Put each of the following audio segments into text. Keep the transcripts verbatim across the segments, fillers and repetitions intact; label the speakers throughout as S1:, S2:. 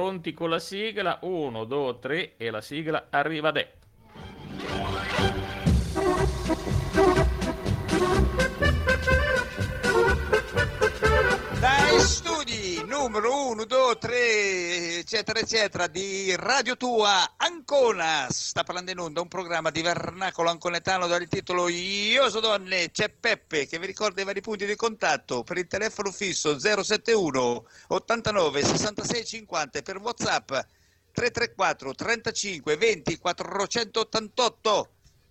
S1: pronti con la sigla? Uno, due, tre e la sigla arriva de.
S2: Dai studi numero uno, due, tre, eccetera, eccetera, di Radio Tua Ancona. Sta parlando in onda un programma di vernacolo anconetano dal titolo Io so donne, c'è Peppe che vi ricorda i vari punti di contatto per il telefono fisso zero sette uno ottantanove sessantasei cinquanta e per WhatsApp tre tre quattro trentacinque venti quattrocentottantotto.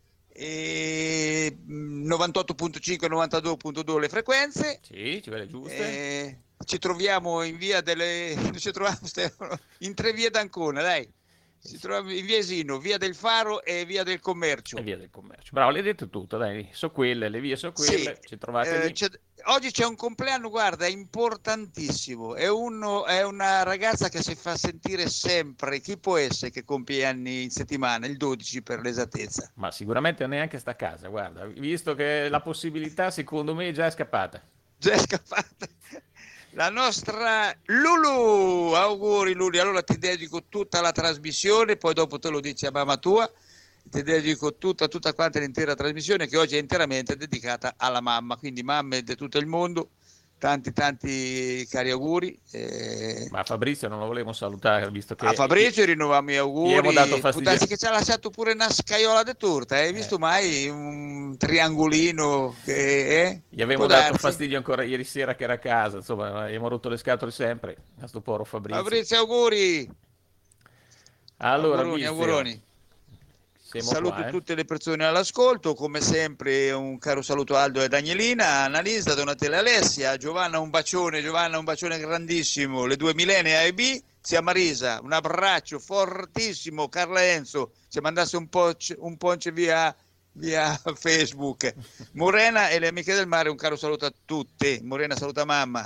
S2: E novantotto virgola cinque novantadue virgola due le frequenze.
S1: Sì, ci vuole giuste.
S2: E ci troviamo in via delle ci troviamo in tre vie d'Ancona, dai. Ci troviamo in via Esino, via del Faro e via del Commercio.
S1: E via del Commercio. Bravo, l'hai detto tutto, dai. So quelle, le vie so quelle,
S2: Sì,
S1: ci trovate
S2: eh,
S1: lì.
S2: c'è, oggi c'è un compleanno, guarda, importantissimo. È, uno, è una ragazza che si fa sentire sempre. Chi può essere che compie anni in settimana? Il dodici per l'esattezza.
S1: Ma sicuramente neanche sta a casa, guarda. Visto che la possibilità, secondo me, già è scappata.
S2: Già è scappata. La nostra Lulu, auguri Lulu, allora ti dedico tutta la trasmissione, poi dopo te lo dici a mamma tua, ti dedico tutta, tutta quanta l'intera trasmissione che oggi è interamente dedicata alla mamma, quindi mamme di tutto il mondo, tanti tanti cari auguri. Eh...
S1: Ma Fabrizio non lo volevo salutare, visto che...
S2: A Fabrizio rinnoviamo gli auguri,
S1: gli abbiamo dato fastidio.
S2: che ci ha lasciato pure una scaiola di torta, hai visto
S1: Eh.
S2: mai un triangolino che... Eh?
S1: Gli avevo
S2: Può
S1: dato
S2: darsi.
S1: fastidio ancora ieri sera che era a casa, insomma, abbiamo rotto le scatole sempre a sto povero Fabrizio.
S2: Fabrizio, auguri!
S1: Allora,
S2: auguroni,
S1: Vizio,
S2: auguroni.
S1: siamo
S2: Saluto
S1: qua, eh.
S2: tutte le persone all'ascolto, come sempre un caro saluto a Aldo e Danielina, Annalisa, Donatella e Alessia, Giovanna un bacione, Giovanna un bacione grandissimo, le due Milene A e B, zia Marisa, un abbraccio fortissimo, Carla Enzo, se mandasse un ponce, un ponce via, via Facebook, Morena e le amiche del mare, un caro saluto a tutte, Morena saluta mamma.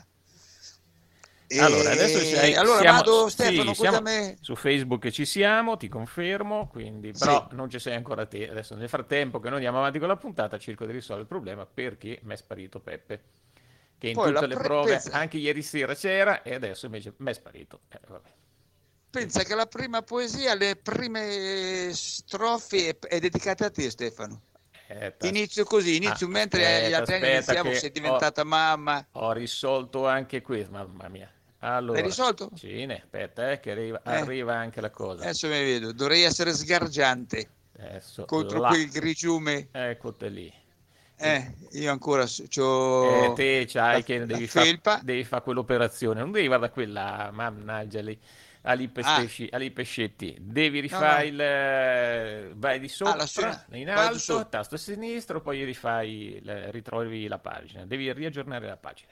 S2: E...
S1: Allora, adesso sei,
S2: allora
S1: siamo,
S2: vado
S1: sì,
S2: Stefano,
S1: siamo
S2: cosa me...
S1: su Facebook ci siamo, ti confermo, quindi, però
S2: Sì.
S1: non ci sei ancora te. Adesso nel frattempo che noi andiamo avanti con la puntata cerco di risolvere il problema perché mi è sparito Peppe, che in
S2: Poi
S1: tutte
S2: la
S1: le
S2: pre-
S1: prove,
S2: pensa-
S1: anche ieri sera c'era e adesso invece mi è sparito. Eh, vabbè.
S2: Pensa che la prima poesia, le prime strofe è, è dedicata a te Stefano.
S1: Aspetta,
S2: Inizio così, inizio
S1: ah,
S2: mentre
S1: aspetta,
S2: gli altri anni
S1: aspetta
S2: iniziamo,
S1: che
S2: sei diventata
S1: ho,
S2: mamma.
S1: ho risolto anche questo, mamma mia. Allora,
S2: L'hai risolto?
S1: sì, ne, aspetta, eh, che arriva,
S2: Eh,
S1: arriva anche la cosa.
S2: adesso mi vedo, dovrei essere sgargiante
S1: Adesso
S2: contro
S1: là,
S2: quel grigiume.
S1: ecco te lì.
S2: Eh, io ancora
S1: E
S2: ho
S1: te
S2: la,
S1: c'hai che
S2: la
S1: devi fare
S2: felpa.
S1: devi fa quell'operazione, non devi guardare quella, mannaggia lì, Ali
S2: Ah,
S1: Pesci, Ali Pescetti, devi
S2: no,
S1: rifare
S2: no.
S1: il, eh, vai di
S2: Ah, la
S1: sopra
S2: scena.
S1: in
S2: Vado
S1: alto,
S2: su.
S1: tasto sinistro, poi rifai, il- ritrovi la pagina, devi riaggiornare la pagina.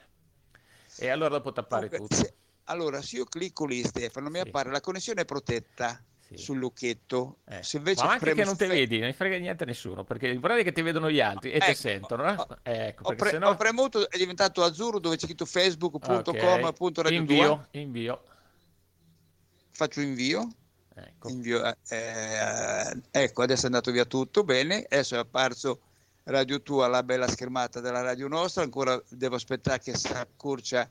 S1: E allora dopo tappare
S2: Comunque,
S1: tutto.
S2: se- allora, se io clicco lì, Stefano, mi
S1: Sì,
S2: appare la connessione protetta
S1: sì.
S2: sul lucchetto.
S1: Eh.
S2: Se
S1: Ma
S2: invece
S1: anche
S2: premo
S1: che non
S2: su
S1: te
S2: fe-
S1: vedi, non ne frega niente a nessuno, perché il problema è che ti vedono gli altri e te
S2: Ecco,
S1: sentono, eh?
S2: ho,
S1: Ecco,
S2: ho
S1: perché
S2: pre-
S1: se
S2: ho
S1: no...
S2: premuto, è diventato azzurro dove c'è scritto facebook.com
S1: Ok,
S2: punto radio tua.
S1: invio, invio,
S2: Faccio invio.
S1: ecco.
S2: invio eh, eh, ecco, adesso è andato via tutto, bene. Adesso è apparso Radio Tua, la bella schermata della radio nostra. Ancora devo aspettare che si accorcia.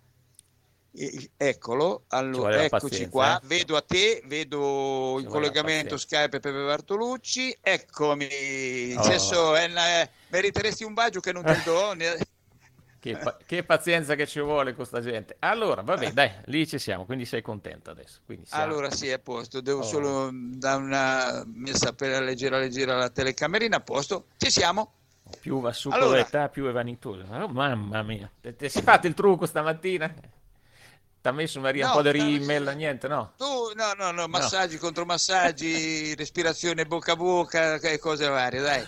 S2: il- Eccolo,
S1: Ci
S2: allora,
S1: voleva
S2: eccoci
S1: pazienza,
S2: qua.
S1: eh?
S2: Vedo a te, vedo
S1: Ci
S2: in
S1: voleva
S2: collegamento
S1: pazienza.
S2: Skype Pepe Bartolucci. Eccomi.
S1: Oh,
S2: Adesso è una- meriteresti un bacio che non te do. ne-
S1: che, pa- che pazienza che ci vuole con sta gente. Allora, vabbè, dai, lì ci siamo, quindi sei contento adesso. Quindi siamo.
S2: Allora sì, è a posto, devo
S1: Oh,
S2: solo dare una messa per leggera leggera la telecamerina, a posto, ci siamo.
S1: più va su con
S2: Allora,
S1: l'età, più è vanitoso. Oh, mamma mia, te, te si fate il trucco stamattina? T'ha messo Maria un po'
S2: no,
S1: di
S2: stavo-
S1: rimel, niente, no?
S2: tu, no, no, no,
S1: No.
S2: massaggi contro massaggi, respirazione bocca a bocca, e cose varie, dai.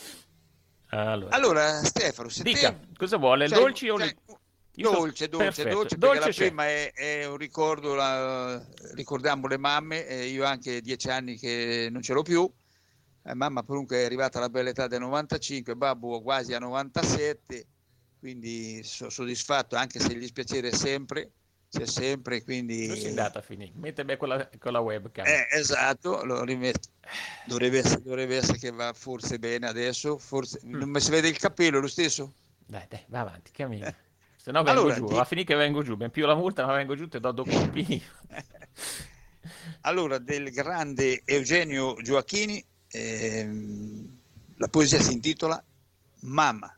S1: Allora,
S2: Allora, Stefano, se
S1: dica,
S2: te
S1: cosa vuole?
S2: c'hai-
S1: Dolci o
S2: c'hai-
S1: li... Io so-
S2: dolce, dolce,
S1: Perfetto,
S2: dolce, perché
S1: dolce
S2: la
S1: c'è.
S2: prima è, è un ricordo, la- ricordiamo le mamme, eh, io anche dieci anni che non ce l'ho più. Eh, mamma comunque è arrivata alla bella età del novantacinque, babbo quasi a novantasette, quindi sono soddisfatto, anche se il dispiacere è sempre, c'è sempre, quindi...
S1: Dove sei andata a finire? Mette me con la, con la webcam.
S2: Eh, esatto, lo rimetto. Dovrebbe essere, dovrebbe essere che va forse bene adesso, forse...
S1: Mm.
S2: Non mi si vede il capello, lo stesso?
S1: Dai, dai, va avanti, cammina.
S2: Eh.
S1: Se no vengo
S2: Allora,
S1: giù,
S2: di-
S1: va a finire che vengo giù. Ben più la multa, ma vengo giù, te do due colpi.
S2: Allora, del grande Eugenio Gioacchini, ehm, la poesia si intitola Mamma.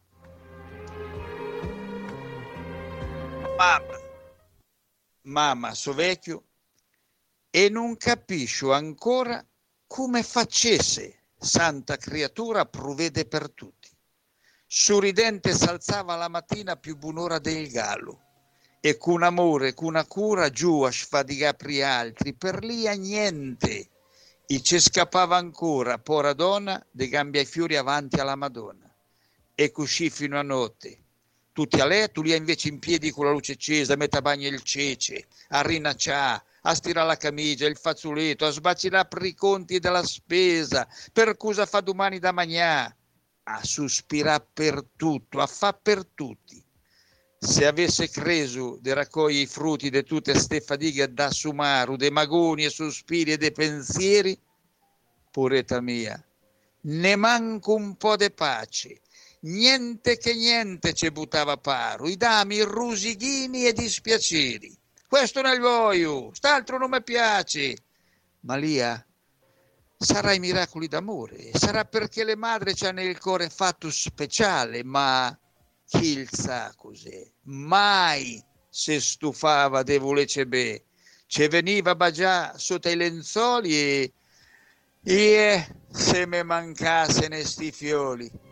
S2: Mamma, mamma, so vecchio e non capisco ancora come facesse santa creatura provvede per tutti. Sorridente s'alzava la mattina più buon'ora del gallo e con amore, con una cura giù a sfadigare per altri, per lì a niente. E ci scappava ancora, pora donna, de gambe ai fiori avanti alla Madonna. E così fino a notte. Tutti a letto, lì invece in piedi con la luce accesa, a metà bagno il cece, a rinaccià, a stirare la camicia, il fazzoletto, a sbacillare per i conti della spesa, per cosa fa domani da mangià, a sospirare per tutto, a fa per tutti. Se avesse creso di raccogliere i frutti di tutte ste fatiche da sumaru, dei magoni e sospiri e dei pensieri, poretta mia, ne manco un po' di pace. Niente che niente ci buttava paro, i dami, i rusighini e i dispiaceri. Questo nel voglio, st'altro non mi piace. Ma Lia, sarà i miracoli d'amore, sarà perché le madri c'hanno il cuore fatto speciale, ma chi il sa cos'è? Mai se stufava de volece be, ce veniva bagià sotto i lenzuoli e, e se me mancasse ne sti fioli.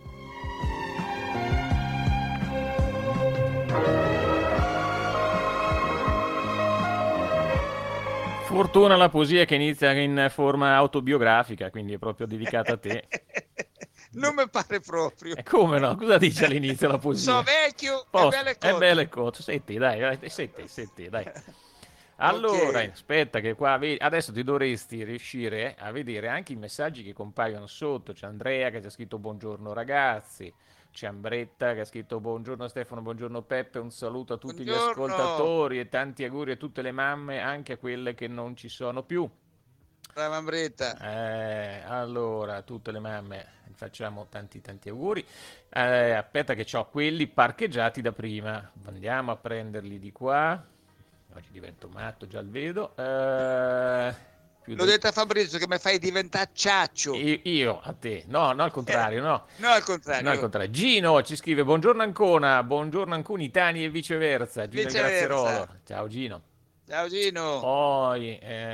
S1: Fortuna la poesia che inizia in forma autobiografica, quindi è proprio dedicata a te.
S2: Non mi pare proprio.
S1: E come no? Cosa dice all'inizio la poesia?
S2: So vecchio
S1: Posto,
S2: e belle
S1: è
S2: cose.
S1: belle cose. Senti, dai, senti, senti, dai. Allora,
S2: Okay.
S1: aspetta che qua vedi- adesso ti dovresti riuscire a vedere anche i messaggi che compaiono sotto. C'è Andrea che ci ha scritto buongiorno ragazzi, c'è Ambretta che ha scritto buongiorno Stefano, buongiorno Peppe, un saluto a tutti gli
S2: Buongiorno,
S1: ascoltatori e tanti auguri a tutte le mamme, anche a quelle che non ci sono più.
S2: brava Ambretta.
S1: Eh, allora, tutte le mamme facciamo tanti tanti auguri. Eh, aspetta che ho quelli parcheggiati da prima. Andiamo a prenderli di qua. Oggi divento matto, già il vedo. Eh, più
S2: L'ho
S1: del-
S2: detto a Fabrizio che mi fai diventare ciaccio.
S1: Io, io a te, no, no, al contrario, no.
S2: No, al
S1: No, al
S2: contrario,
S1: contrario. Gino ci scrive: Buongiorno Ancona, buongiorno Ancuni, Tani e viceversa. Gino il
S2: viceversa.
S1: Grazierolo. Ciao Gino.
S2: Ciao Gino.
S1: Poi,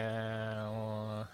S1: eh,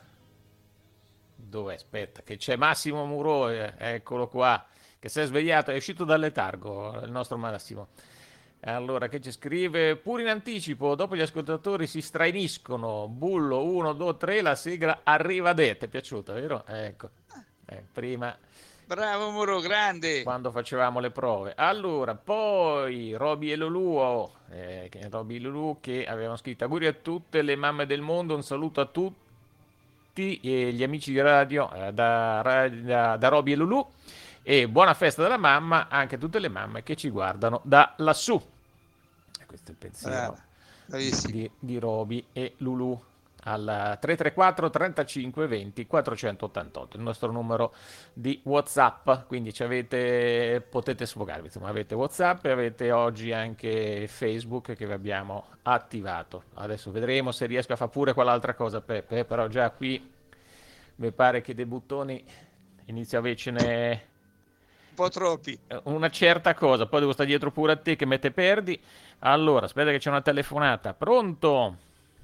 S1: dove? Aspetta, che c'è Massimo Muro, eh, eccolo qua, che si è svegliato, è uscito dal letargo, il nostro Massimo. Allora, che ci scrive? Pure in anticipo, dopo gli ascoltatori si strainiscono. Bullo uno, due, tre, la sigla arriva de. Ti è piaciuta, vero? Ecco, eh, prima
S2: Bravo Muro, grande.
S1: quando facevamo le prove. Allora, poi Roby e Lulu, oh, eh, che- Roby e Lulu che avevano scritto auguri a tutte le mamme del mondo, un saluto a tutti e gli amici di radio eh, da, Ra- da, da Roby e Lulu e buona festa della mamma anche a tutte le mamme che ci guardano da lassù. E questo è il pensiero
S2: Brava,
S1: di,
S2: bravissimo.
S1: di, di Roby e Lulu al tre tre quattro trentacinque venti quattrocentottantotto, il nostro numero di WhatsApp, quindi ci avete, potete sfogarvi, insomma avete WhatsApp e avete oggi anche Facebook che vi abbiamo attivato. Adesso vedremo se riesco a fare pure quell'altra cosa Peppe, però già qui mi pare che dei buttoni inizia a avercene
S2: Un po' troppi.
S1: una certa cosa, poi devo stare dietro pure a te che me te perdi. Allora, aspetta che c'è una telefonata. Pronto?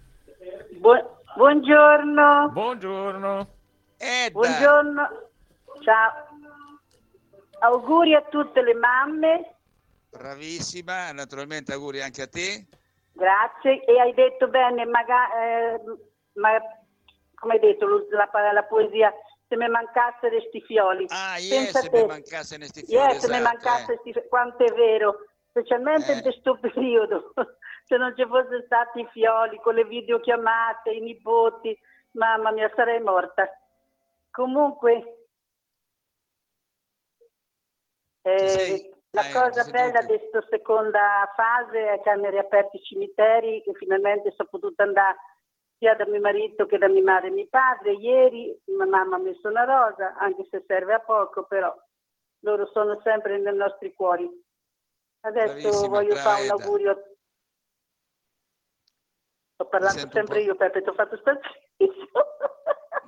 S3: Bu- buongiorno,
S1: Buongiorno.
S2: Edda,
S3: buongiorno, ciao. Auguri a tutte le mamme,
S2: bravissima. Naturalmente auguri anche a te.
S3: grazie. E hai detto bene, maga- eh, ma, come hai detto, lo- la, la poesia, se mi mancasse resti fioli.
S2: Ah,
S3: Pensa
S2: yes,
S3: a
S2: mi
S3: te.
S2: mancasse ne sti fiori,
S3: Yeah, se mi
S2: esatto,
S3: mancasse
S2: eh.
S3: sti fioli, quanto è vero, specialmente
S2: Eh.
S3: in questo periodo. Se non ci fossero stati i fioli con le videochiamate, i nipoti, mamma mia, sarei morta. Comunque,
S2: Ci
S3: eh,
S2: sei?
S3: la
S2: Eh,
S3: cosa
S2: ci
S3: bella
S2: senti?
S3: di questa seconda fase è che hanno riaperto i cimiteri, che finalmente sono potuta andare sia da mio marito che da mia madre e mio padre. Ieri mia mamma ha messo una rosa, anche se serve a poco, però loro sono sempre nei nostri cuori. Adesso
S2: Bravissima,
S3: voglio
S2: brava
S3: fare un
S2: Edda.
S3: augurio. Ho parlato
S2: sento un
S3: sempre
S2: po'.
S3: io, Peppe, ti ho fatto stare zitto.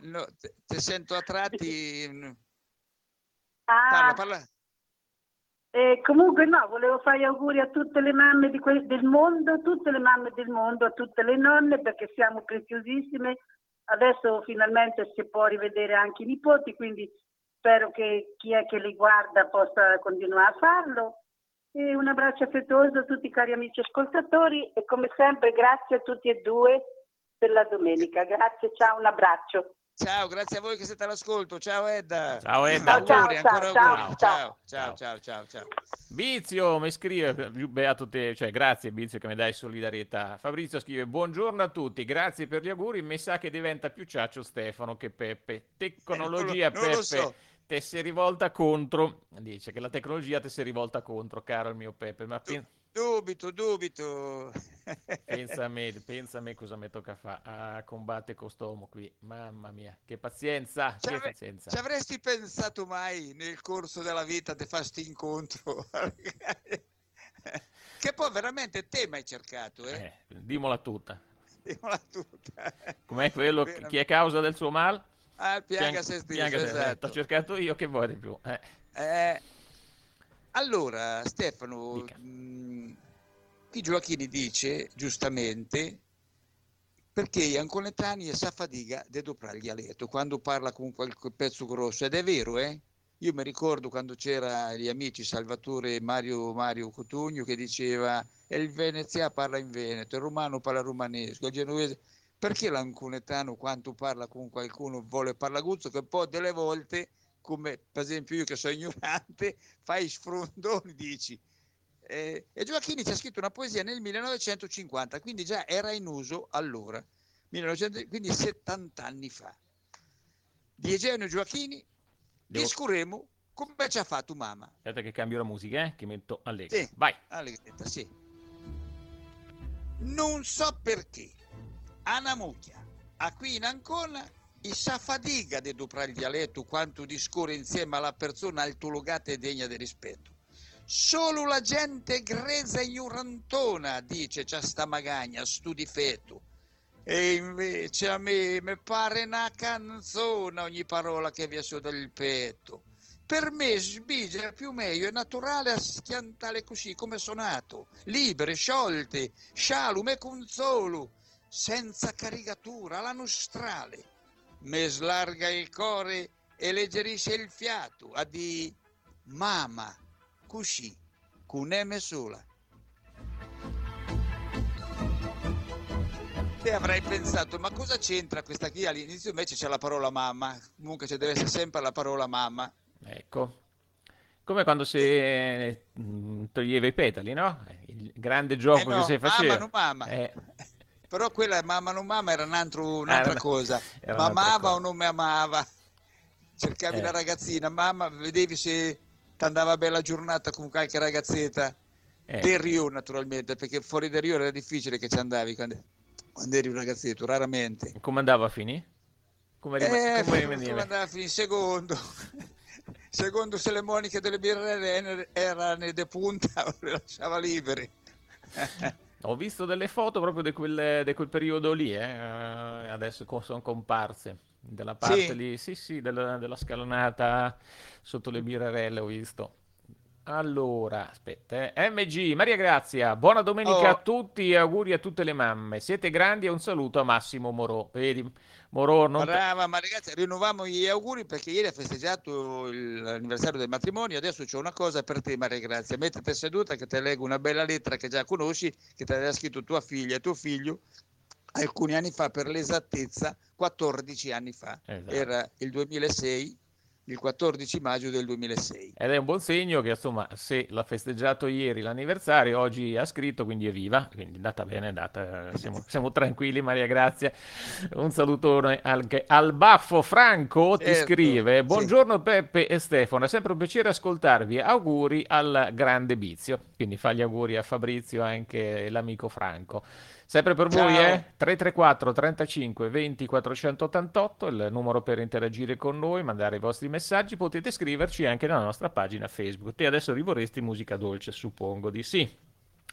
S2: no, te, te sento a tratti.
S3: Ah,
S2: Parla, parla.
S3: eh, comunque no, volevo fare gli auguri a tutte le mamme di que- del mondo, tutte le mamme del mondo, a tutte le nonne, perché siamo preziosissime. Adesso finalmente si può rivedere anche i nipoti, quindi spero che chi è che li guarda possa continuare a farlo. E un abbraccio affettuoso a tutti i cari amici ascoltatori e come sempre grazie a tutti e due per la domenica. Grazie, ciao, un abbraccio.
S2: Ciao, grazie a voi che siete all'ascolto. Ciao Edda.
S1: Ciao Edda.
S2: Auguri,
S3: ciao,
S2: ancora
S3: ciao,
S2: auguri.
S3: ciao.
S2: Ciao, ciao, ciao, ciao, ciao.
S1: Bizio mi scrive, beato te, cioè grazie Bizio che mi dai solidarietà. Fabrizio scrive, buongiorno a tutti, grazie per gli auguri, mi sa che diventa più ciaccio Stefano che Peppe. Tecnologia
S2: Eh, non lo, non lo
S1: Peppe,
S2: so.
S1: te si è rivolta contro, dice che la tecnologia te si è rivolta contro, caro il mio Peppe, ma
S2: Du-
S1: pen-
S2: Dubito, dubito.
S1: pensa a me, pensa a me cosa mi tocca fare, a combattere quest'uomo qui, mamma mia, che pazienza,
S2: Ci,
S1: che
S2: avre-
S1: pazienza.
S2: ci avresti pensato mai nel corso della vita di fare sti incontro? Che poi veramente te mi hai cercato, eh?
S1: Eh, dimola tutta.
S2: Dimola tutta.
S1: Com'è quello,
S2: Bene.
S1: chi è causa del suo mal?
S2: Ah, pianga
S1: Pian-
S2: se stesso,
S1: pianga se- eh,
S2: esatto.
S1: t'ho cercato io, che vuoi di più? Eh,
S2: Eh, allora, Stefano,
S1: Dica.
S2: mh, qui Gioacchini dice, giustamente, perché gli anconetani sa fatica di doprargli a letto quando parla con qualche pezzo grosso, ed è vero, eh? Io mi ricordo quando c'era gli amici Salvatore e Mario, Mario Cotugno che diceva e il veneziano parla in veneto, il romano parla romanesco, il genovese, perché l'anconetano quando parla con qualcuno vuole parlare guzzo, che poi delle volte, come per esempio io che sono ignorante, fai sfrondoni, dici. Eh, e Gioacchini ci ha scritto una poesia nel millenovecentocinquanta, quindi già era in uso allora, millenovecento, quindi settanta anni fa. Di Eugenio Gioacchini
S1: Devo-
S2: discurremo come ci ha fatto mamma.
S1: Aspetta che cambio la musica, eh, che metto allegro.
S2: Sì,
S1: Vai.
S2: Allegretta, sì. Non so perché Anna Mucchia, a qui in Ancona, e sa fatica di doprare il dialetto quanto discorre insieme alla persona altologata e degna di rispetto. Solo la gente grezza e ignorantona dice c'ha sta magagna, stu difetto. E invece a me mi pare una canzone ogni parola che vi su dal petto. Per me sbigia più meglio, è naturale a schiantare così come sonato, libere, sciolte, scialume consolo, senza caricatura, alla nostrale. Me slarga il cuore e leggerisce il fiato, a di mamma, così, con me sola. Te avrai pensato, ma cosa c'entra questa qui? All'inizio invece c'è la parola mamma, comunque ci deve essere sempre la parola mamma.
S1: Ecco. Come quando si eh, mh, toglieva i petali, no? Il grande
S2: Eh
S1: gioco che
S2: no,
S1: si
S2: mamma
S1: faceva.
S2: non mamma.
S1: Eh,
S2: Però quella mamma non mamma era un altro-
S1: era
S2: un'altra
S1: una-
S2: cosa.
S1: era
S2: Ma
S1: un'altra
S2: amava
S1: cosa.
S2: o non mi amava? Cercavi
S1: Eh.
S2: la ragazzina, mamma, vedevi se ti andava bella giornata con qualche ragazzetta.
S1: Eh.
S2: Del Rio naturalmente, perché fuori del Rio era difficile che ci andavi quando, quando eri un ragazzetto, raramente.
S1: Come andava a finire? Come, rima-
S2: Eh,
S1: come
S2: come
S1: rimaniva?
S2: andava a finire? Secondo. Secondo se le moniche delle birre erano de punta, le lasciava libere.
S1: Ho visto delle foto proprio di quel, di quel periodo lì, eh, adesso co- sono comparse, della parte
S2: Sì.
S1: lì, sì sì, della, della scalonata sotto le birrarelle ho visto. Allora, aspetta, eh. M G, Maria Grazia, buona domenica a
S2: Oh.
S1: tutti e auguri a tutte le mamme. Siete grandi e un saluto a Massimo Morò. Vedi, Morò, non te-
S2: Brava, ma ragazzi, rinnoviamo gli auguri perché ieri ha festeggiato il- l'anniversario del matrimonio. Adesso c'è una cosa per te, Maria Grazia. Mettete seduta che te leggo una bella lettera che già conosci, che ti aveva scritto tua figlia e tuo figlio alcuni anni fa, per l'esattezza, quattordici anni fa.
S1: Esatto.
S2: Era il duemilasei, il quattordici maggio del duemilasei.
S1: Ed è un buon segno che, insomma, se l'ha festeggiato ieri l'anniversario, oggi ha scritto, quindi è viva, quindi è andata bene, è andata, siamo, siamo tranquilli, Maria Grazia. Un salutone anche al baffo. Franco ti
S2: Certo,
S1: scrive,
S2: sì.
S1: buongiorno Peppe e Stefano, è sempre un piacere ascoltarvi, auguri al grande Bizio, quindi fa gli auguri a Fabrizio anche l'amico Franco. Sempre per voi,
S2: Ciao.
S1: eh? tre tre quattro trentacinque venti quattrocentottantotto, il numero per interagire con noi, mandare i vostri messaggi, potete scriverci anche nella nostra pagina Facebook. Te adesso rivorresti musica dolce, suppongo di sì.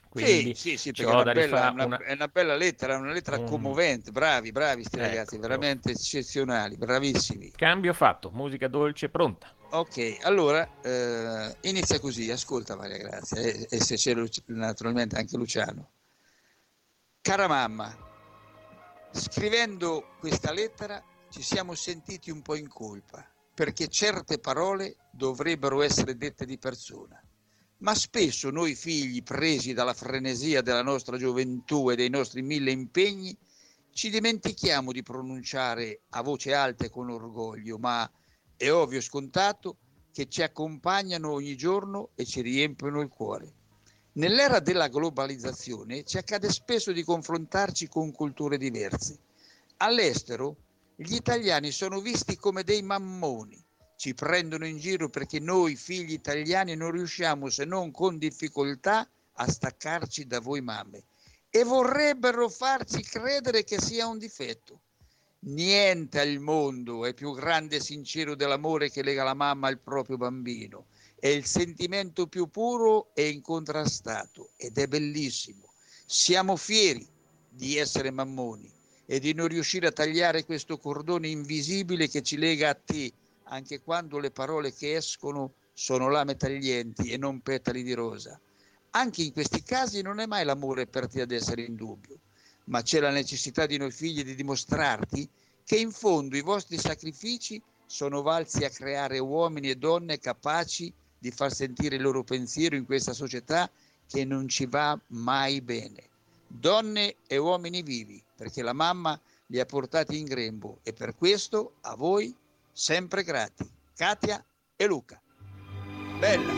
S1: Quindi
S2: sì, sì, sì, perché è
S1: c'ho
S2: una,
S1: da
S2: bella,
S1: rifare
S2: una,
S1: una...
S2: è una bella lettera, una lettera
S1: un...
S2: commovente. Bravi, bravi sti
S1: Ecco,
S2: ragazzi,
S1: devo-
S2: veramente eccezionali, bravissimi.
S1: cambio fatto, musica dolce pronta.
S2: Ok, allora eh, inizia così, ascolta Maria Grazia e, e se c'è Luci- naturalmente anche Luciano. Cara mamma, scrivendo questa lettera ci siamo sentiti un po' in colpa, perché certe parole dovrebbero essere dette di persona. Ma spesso noi figli, presi dalla frenesia della nostra gioventù e dei nostri mille impegni, ci dimentichiamo di pronunciare a voce alta e con orgoglio, ma è ovvio e scontato che ci accompagnano ogni giorno e ci riempiono il cuore. Nell'era della globalizzazione ci accade spesso di confrontarci con culture diverse. All'estero gli italiani sono visti come dei mammoni, ci prendono in giro perché noi figli italiani non riusciamo, se non con difficoltà, a staccarci da voi mamme e vorrebbero farci credere che sia un difetto. Niente al mondo è più grande e sincero dell'amore che lega la mamma al proprio bambino. È il sentimento più puro e incontrastato ed è bellissimo. Siamo fieri di essere mammoni e di non riuscire a tagliare questo cordone invisibile che ci lega a te, anche quando le parole che escono sono lame taglienti e non petali di rosa. Anche in questi casi non è mai l'amore per te ad essere in dubbio, ma c'è la necessità di noi figli di dimostrarti che in fondo i vostri sacrifici sono valsi a creare uomini e donne capaci di far sentire il loro pensiero in questa società che non ci va mai bene. Donne e uomini vivi, perché la mamma li ha portati in grembo e per questo a voi sempre grati. Katia e Luca. Bella,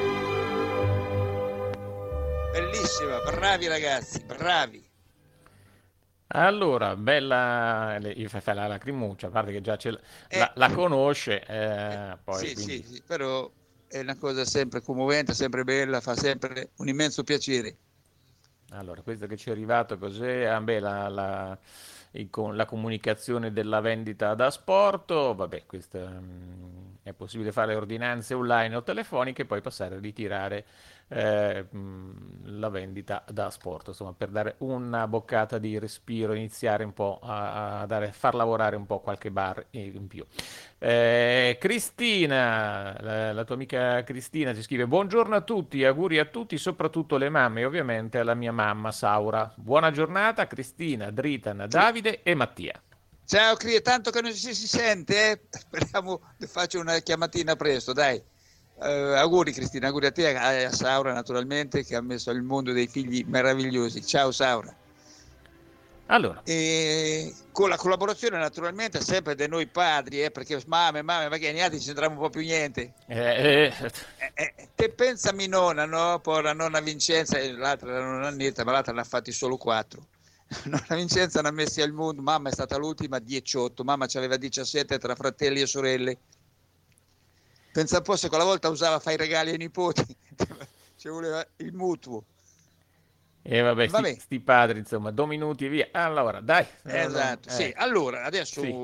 S2: bellissima, bravi ragazzi, bravi.
S1: Allora, bella, le- gli fai fare la lacrimuccia, a parte che già ce l-
S2: Eh,
S1: la, la conosce,
S2: eh,
S1: eh, poi
S2: sì,
S1: quindi...
S2: sì, sì, però è una cosa sempre commovente, sempre bella, fa sempre un immenso piacere.
S1: Allora, questo che ci è arrivato cos'è? Ah, beh, la, la- il co- la comunicazione della vendita da asporto, vabbè, questa, mm, è possibile fare ordinanze online o telefoniche e poi passare a ritirare eh, mm, la vendita da asporto, insomma, per dare una boccata di respiro, iniziare un po' a, a dare, far lavorare un po' qualche bar in più. Eh, Cristina, la, la tua amica Cristina ci scrive: Buongiorno a tutti, auguri a tutti, soprattutto le mamme, e ovviamente alla mia mamma Saura. Buona giornata, Cristina, Dritan, Davide e Mattia.
S2: Ciao Cri, tanto che non si, si sente, eh? Speriamo che faccia una chiamatina presto, dai. Eh, auguri Cristina, auguri a te e a Saura naturalmente che ha messo al mondo dei figli meravigliosi. Ciao Saura.
S1: Allora,
S2: E con la collaborazione naturalmente sempre di noi padri, eh, perché mamme, mamme, ma che gli altri ci c'entriamo un po' più niente.
S1: eh, eh,
S2: Eh, eh, te pensa mia nonna, no? Poi la nonna Vincenza e l'altra la nonna Annetta, ma l'altra ne ha fatti solo quattro. Nonna Vincenza ne ha messi al mondo, mamma è stata l'ultima, diciotto, mamma aveva diciassette tra fratelli e sorelle. Pensa un po' se quella volta usava fare i regali ai nipoti, ci voleva il mutuo.
S1: e vabbè, sti,
S2: Vabbè,
S1: sti padri, insomma, due minuti e via. Allora, dai. No, no,
S2: esatto. Sì,
S1: eh,
S2: allora adesso
S1: sì.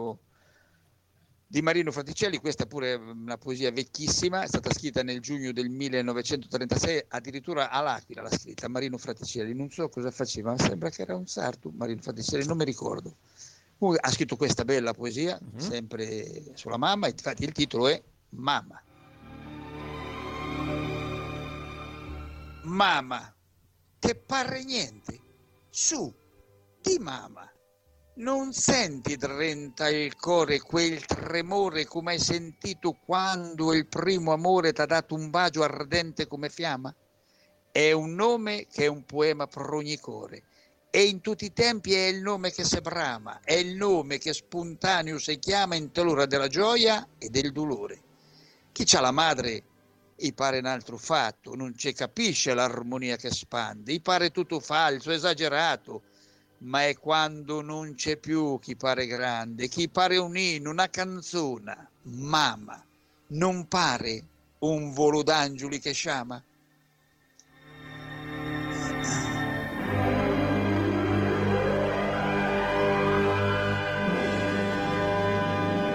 S2: di Marino Fraticelli, questa pure è una poesia vecchissima, è stata scritta nel giugno del millenovecentotrentasei, addirittura all'Aquila l'ha scritta Marino Fraticelli, non so cosa faceva, ma sembra che era un sarto Marino Fraticelli, non mi ricordo. Comunque, ha scritto questa bella poesia,
S1: Mhm.
S2: sempre sulla mamma, infatti il titolo è Mamma. Mamma, te pare niente? Su, di mamma. Non senti drenta il cuore quel tremore come hai sentito quando il primo amore t'ha dato un bacio ardente come fiamma? È un nome che è un poema per ogni cuore e in tutti i tempi è il nome che si brama, è il nome che spontaneo si chiama in l'ora della gioia e del dolore. Chi c'ha la madre gli pare un altro fatto, non ci capisce l'armonia che spande, gli pare tutto falso, esagerato, ma è quando non c'è più chi pare grande, chi pare un inno, una canzone, mamma, non pare un volo d'angeli che sciama?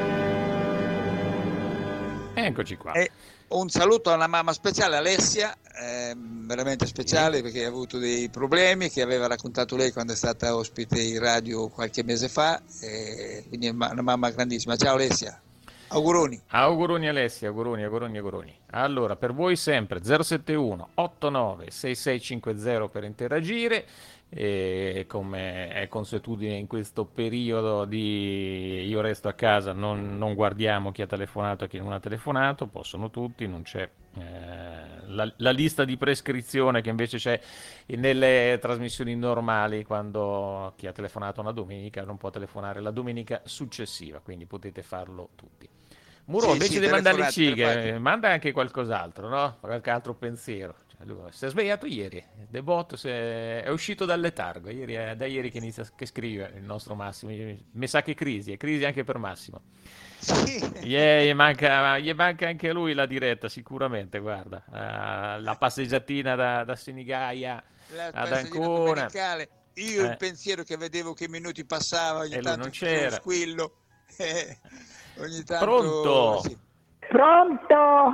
S1: Eccoci qua.
S2: E un saluto a una mamma speciale, Alessia, è veramente speciale perché ha avuto dei problemi che aveva raccontato lei quando è stata ospite in radio qualche mese fa, e quindi è una mamma grandissima. Ciao Alessia, auguroni.
S1: Auguroni Alessia, auguroni, auguroni, auguroni. Allora, per voi sempre zero sette uno otto nove sei sei cinque zero per interagire. E come è consuetudine in questo periodo di io resto a casa, non, non guardiamo chi ha telefonato e chi non ha telefonato, possono tutti, non c'è eh, la, la lista di prescrizione che invece c'è nelle trasmissioni normali, quando chi ha telefonato una domenica non può telefonare la domenica successiva, quindi potete farlo tutti. Muro,
S2: Sì,
S1: invece
S2: sì,
S1: di mandare le
S2: telefonate,
S1: cighe,
S2: telefonate.
S1: manda anche qualcos'altro, no? Qualche altro pensiero. Cioè, lui si è svegliato ieri, Debotto si è, è uscito dal letargo, ieri è da ieri che inizia che scrive il nostro Massimo. Mi sa che crisi, è crisi anche per Massimo.
S2: Sì.
S1: Yeah, gli manca, gli manca anche a lui la diretta, sicuramente, guarda. Uh, la passeggiatina da, da Senigaia
S2: La
S1: ad
S2: passeggiata
S1: Ancona.
S2: domenicale. Io il
S1: Eh,
S2: pensiero che vedevo che i minuti passavano, ogni
S1: e lui
S2: tanto
S1: non
S2: facevo
S1: c'era.
S2: squillo, eh, ogni tanto...
S1: Pronto?
S2: Sì.
S4: Pronto?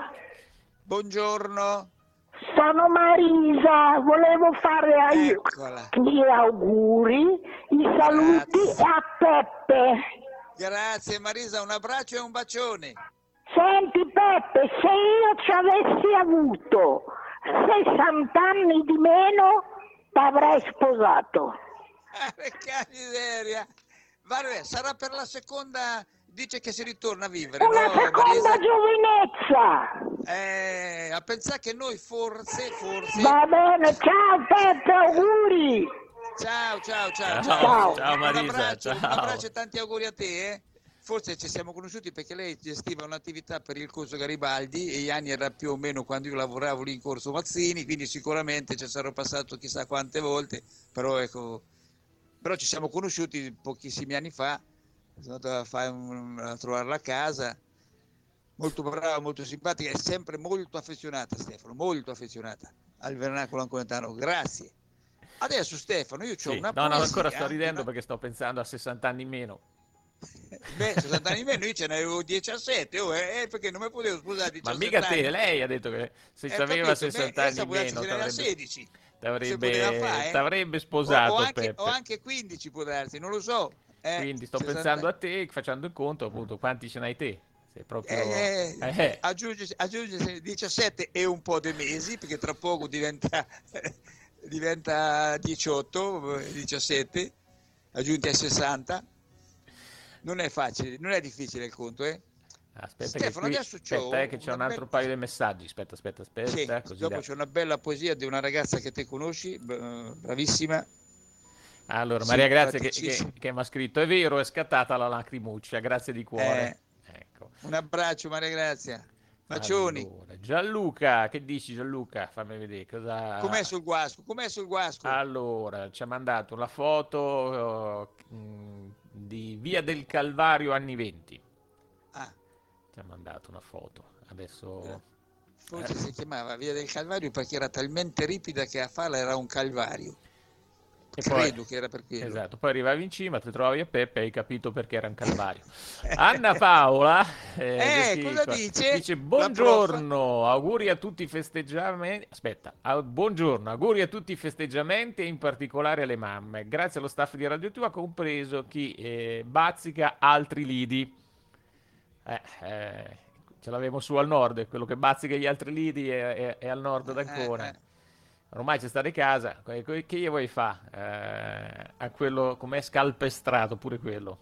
S2: Buongiorno,
S4: Sono Marisa, volevo fare ai-
S2: eccola.
S4: gli auguri, i saluti
S2: Grazie.
S4: a Peppe.
S2: Grazie Marisa, un abbraccio e un bacione.
S4: Senti Peppe, se io ci avessi avuto sessanta anni di meno, t'avrei sposato.
S2: Ah, che miseria. Vabbè, sarà per la seconda, dice che si ritorna a vivere,
S4: Una
S2: no
S4: seconda
S2: Marisa?
S4: giovinezza.
S2: Eh, a pensare che noi forse, forse...
S4: Va bene, ciao Peppe, auguri.
S2: Ciao, ciao, ciao,
S1: Ciao,
S2: ciao.
S1: ciao
S2: Un
S1: Marisa,
S2: abbraccio, un
S1: ciao.
S2: abbraccio e tanti auguri a te, eh. Forse ci siamo conosciuti perché lei gestiva un'attività per il Corso Garibaldi e gli anni era più o meno quando io lavoravo lì in Corso Mazzini, quindi sicuramente ci sarò passato chissà quante volte, però ecco, però ci siamo conosciuti pochissimi anni fa, sono andato a, fare un- a trovarla a casa, molto brava, molto simpatica e sempre molto affezionata Stefano, molto affezionata al vernacolo anconetano, grazie. Adesso Stefano, io ho
S1: Sì.
S2: una
S1: No, no,
S2: poesia,
S1: ancora sto ridendo
S2: una-
S1: perché sto pensando a sessanta anni in meno.
S2: Beh, sessanta anni in meno, io ce ne avevo diciassette, oh, eh, eh, perché non mi potevo sposare a
S1: Ma
S2: diciassette
S1: mica te,
S2: anni.
S1: lei ha detto che se
S2: Eh,
S1: ci aveva
S2: capito, beh,
S1: sessanta anni
S2: essa
S1: in
S2: può darsi
S1: meno
S2: che ne aveva
S1: t'avrebbe,
S2: sedici, se
S1: t'avrebbe,
S2: poteva fare, eh.
S1: t'avrebbe
S2: O,
S1: sposato
S2: o anche,
S1: Peppe.
S2: o anche quindici può darsi, non lo so. Eh,
S1: Quindi sto
S2: sessanta
S1: pensando a te, facendo il conto, appunto, quanti ce n'hai te? Sei proprio...
S2: eh,
S1: Eh, eh.
S2: aggiungi, aggiungi diciassette e un po' di mesi, perché tra poco diventa, diventa diciotto, diciassette, aggiunti ai sessanta. Non è facile, non è difficile il conto, eh.
S1: Aspetta
S2: Stefano,
S1: che qui...
S2: adesso c'ho
S1: Aspetta, eh, che c'è
S2: una
S1: un altro
S2: bella-
S1: paio di messaggi. Aspetta, aspetta, aspetta.
S2: Sì,
S1: così
S2: dopo
S1: da-
S2: c'è una bella poesia di una ragazza che te conosci, b- bravissima.
S1: Allora, Maria Grazia che,
S2: simpaticissima.
S1: che, che mi ha scritto, è vero, è scattata la lacrimuccia, grazie di cuore. Ecco.
S2: Un abbraccio, Maria Grazia. Bacioni.
S1: Allora, Gianluca, che dici Gianluca? Fammi vedere cosa...
S2: Com'è sul guasco? Com'è sul guasco?
S1: Allora, ci ha mandato una foto eh, mh, di Via del Calvario anni venti.
S2: Ah,
S1: Ci ha mandato una foto. Adesso...
S2: forse
S1: Eh.
S2: si chiamava Via del Calvario perché era talmente ripida che a farla era un calvario.
S1: E
S2: Credo
S1: poi,
S2: che era per quello.
S1: esatto, poi arrivavi in cima, ti trovavi a Peppe e hai capito perché era un calvario. Anna Paola eh,
S2: Eh,
S1: che
S2: cosa
S1: dice?
S2: dice? La
S1: Buongiorno, auguri a tutti i festeggiamenti. Aspetta, ah, buongiorno, auguri a tutti i festeggiamenti e in particolare alle mamme. Grazie allo staff di Radio Tua, compreso chi eh, bazzica altri lidi. Eh, eh, ce l'avevo su al nord, quello che bazzica gli altri lidi è, è- è al nord d'Ancona.
S2: Eh, eh.
S1: Ormai c'è sta di casa, que- que- che gli vuoi fa? Eh, a quello com'è scalpestrato, pure quello.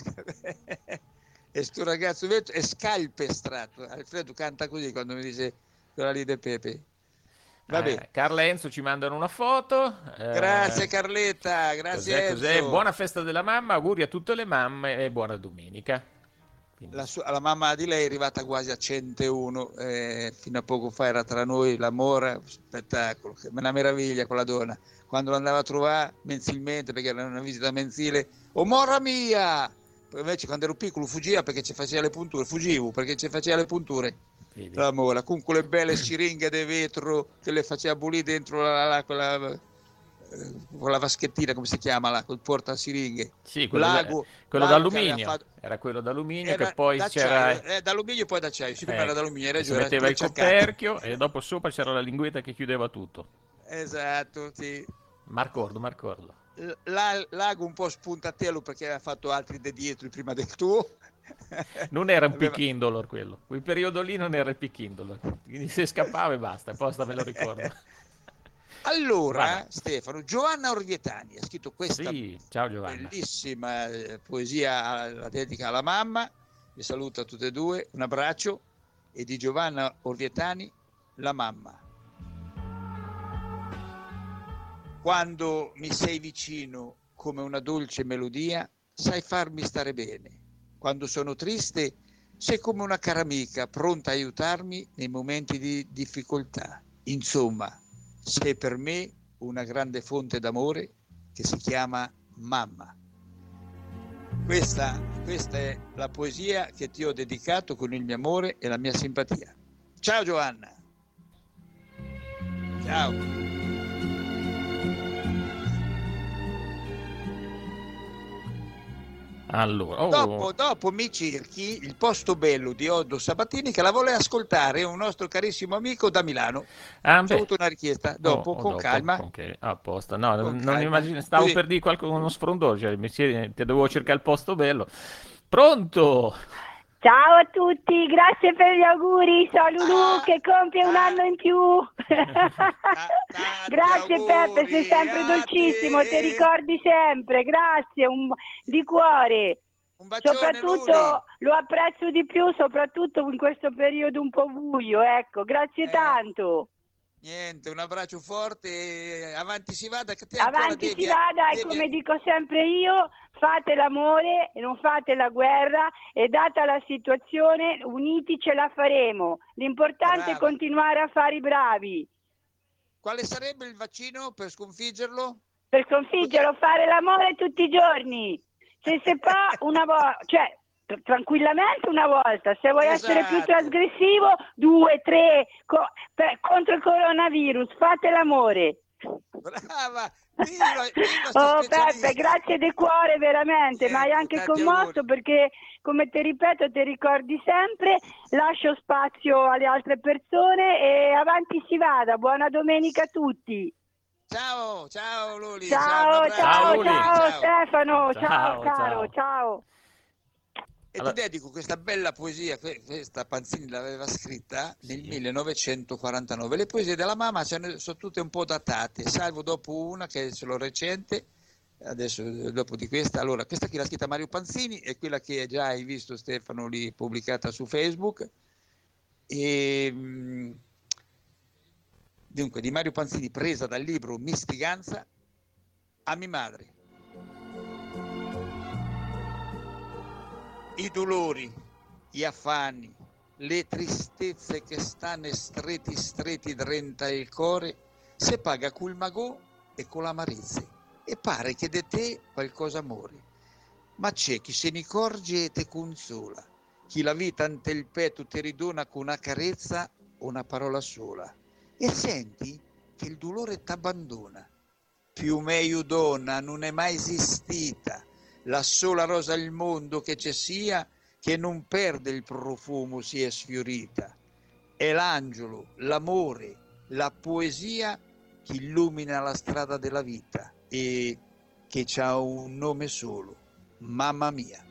S2: E sto ragazzo vecchio è scalpestrato. Alfredo canta così quando mi dice quella lì del Pepe. Vabbè.
S1: Eh, Carla e Enzo ci mandano una foto. eh,
S2: Grazie Carletta, grazie
S1: cos'è, cos'è?
S2: Enzo.
S1: Buona festa della mamma, auguri a tutte le mamme e buona domenica. Quindi-
S2: La, sua- la mamma di lei è arrivata quasi a centouno, eh, fino a poco fa era tra noi l'amore, spettacolo, che- una meraviglia quella donna. Quando l'andava a trovare mensilmente, perché era una visita mensile, oh mora mia! Poi invece quando ero piccolo fuggiva perché ci faceva le punture, fuggivo perché ci faceva le punture.
S1: vedi.
S2: La mora, con quelle belle siringhe di vetro che le faceva pulire dentro la, la- quella, con la vaschettina, come si chiama, là, col portasiringhe.
S1: Sì, quello,
S2: Lago,
S1: da, quello
S2: Lago
S1: d'alluminio,
S2: fatto...
S1: era quello d'alluminio
S2: era
S1: che poi c'era...
S2: eh, d'alluminio e poi d'acciaio, sì, prima
S1: eh,
S2: era d'alluminio, hai
S1: si
S2: ragione,
S1: metteva il
S2: cercato.
S1: coperchio e dopo sopra c'era la linguetta che chiudeva tutto.
S2: Esatto, sì.
S1: Ma ricordo, ma ricordo.
S2: La, Lago un po' spuntatello perché aveva fatto altri de dietro prima del tuo.
S1: Non era un
S2: Aveva...
S1: pick-indolor quello, quel periodo lì non era il pick-indolor, quindi se scappava e basta, posta me lo ricordo.
S2: Allora,
S1: Vada.
S2: Stefano, Giovanna Orvietani ha scritto questa
S1: sì, ciao Giovanna.
S2: bellissima poesia, la dedica alla mamma, vi saluta tutte e due, un abbraccio, e di Giovanna Orvietani, la mamma. Quando mi sei vicino come una dolce melodia, sai farmi stare bene. Quando sono triste, sei come una cara amica, pronta a aiutarmi nei momenti di difficoltà. Insomma, sei per me una grande fonte d'amore che si chiama mamma. Questa, questa è la poesia che ti ho dedicato con il mio amore e la mia simpatia. Ciao Giovanna. Ciao.
S1: Allora, oh.
S2: dopo, dopo mi cerchi il posto bello di Oddo Sabatini che la vuole ascoltare un nostro carissimo amico da Milano.
S1: Ah,
S2: ho avuto una richiesta dopo,
S1: oh, oh,
S2: con
S1: dopo,
S2: calma.
S1: Okay. Apposta. No,
S2: con
S1: non
S2: calma.
S1: immagino, stavo
S2: Così.
S1: per dire qualcosa, uno sfrondò, cioè, mi si, ti dovevo cercare il posto bello. Pronto?
S4: Ciao a tutti, grazie per gli auguri, sono Lulu
S2: Ah,
S4: che compie un
S2: ah,
S4: anno in più. Grazie
S2: auguri,
S4: Peppe, sei sempre dolcissimo, ti ricordi sempre, grazie, un, di cuore.
S2: Un bacione,
S4: soprattutto
S2: Luli.
S4: lo apprezzo di più, soprattutto in questo periodo un po' buio, ecco, grazie
S2: Eh,
S4: tanto.
S2: Niente, un abbraccio forte, avanti si vada, che te ancora
S4: Avanti
S2: devi,
S4: si vada e
S2: devi...
S4: come dico sempre io, fate l'amore e non fate la guerra e data la situazione uniti ce la faremo. L'importante
S2: Brava.
S4: è continuare a fare i bravi.
S2: Quale sarebbe il vaccino per sconfiggerlo?
S4: Per sconfiggerlo, fare l'amore tutti i giorni. Se si può una volta, cioè tranquillamente una volta, se vuoi
S2: Esatto.
S4: essere più trasgressivo, due, tre, co- per, contro il coronavirus, fate l'amore.
S2: Brava, dillo, dillo
S4: Oh
S2: specialista.
S4: Peppe, grazie di cuore veramente,
S2: Niente,
S4: mi hai anche
S2: tanti
S4: commosso
S2: auguri.
S4: perché come ti ripeto, ti ricordi sempre, lascio spazio alle altre persone e avanti si vada, buona domenica a tutti.
S2: Ciao, ciao Luli.
S4: Ciao,
S2: ciao,
S4: ciao,
S1: Ciao,
S4: ciao,
S1: Luli.
S4: Stefano, ciao,
S1: Ciao,
S4: caro,
S1: ciao.
S4: ciao.
S2: E
S1: Allora-
S2: ti dedico questa bella poesia, que- questa Panzini l'aveva scritta nel
S1: Sì.
S2: millenovecentoquarantanove. Le poesie della mamma sono, sono tutte un po' datate, salvo dopo una che è solo recente, adesso dopo di questa. Allora, questa qui l'ha scritta Mario Panzini, è quella che già hai visto Stefano lì pubblicata su Facebook. E, mh, dunque, di Mario Panzini, presa dal libro Mistiganza, a mia madre. I dolori, gli affanni, le tristezze che stanno stretti stretti drenta il cuore, se paga col magò e con l'amarezze, e pare che de te qualcosa amore. Ma c'è chi se ne corge e te consola, chi la vita ante il petto ti ridona con una carezza o una parola sola, e senti che il dolore t'abbandona. Più meglio donna non è mai esistita, la sola rosa al mondo che ci sia, che non perde il profumo si è sfiorita. È l'angelo, l'amore, la poesia che illumina la strada della vita e che c'ha un nome solo, mamma mia.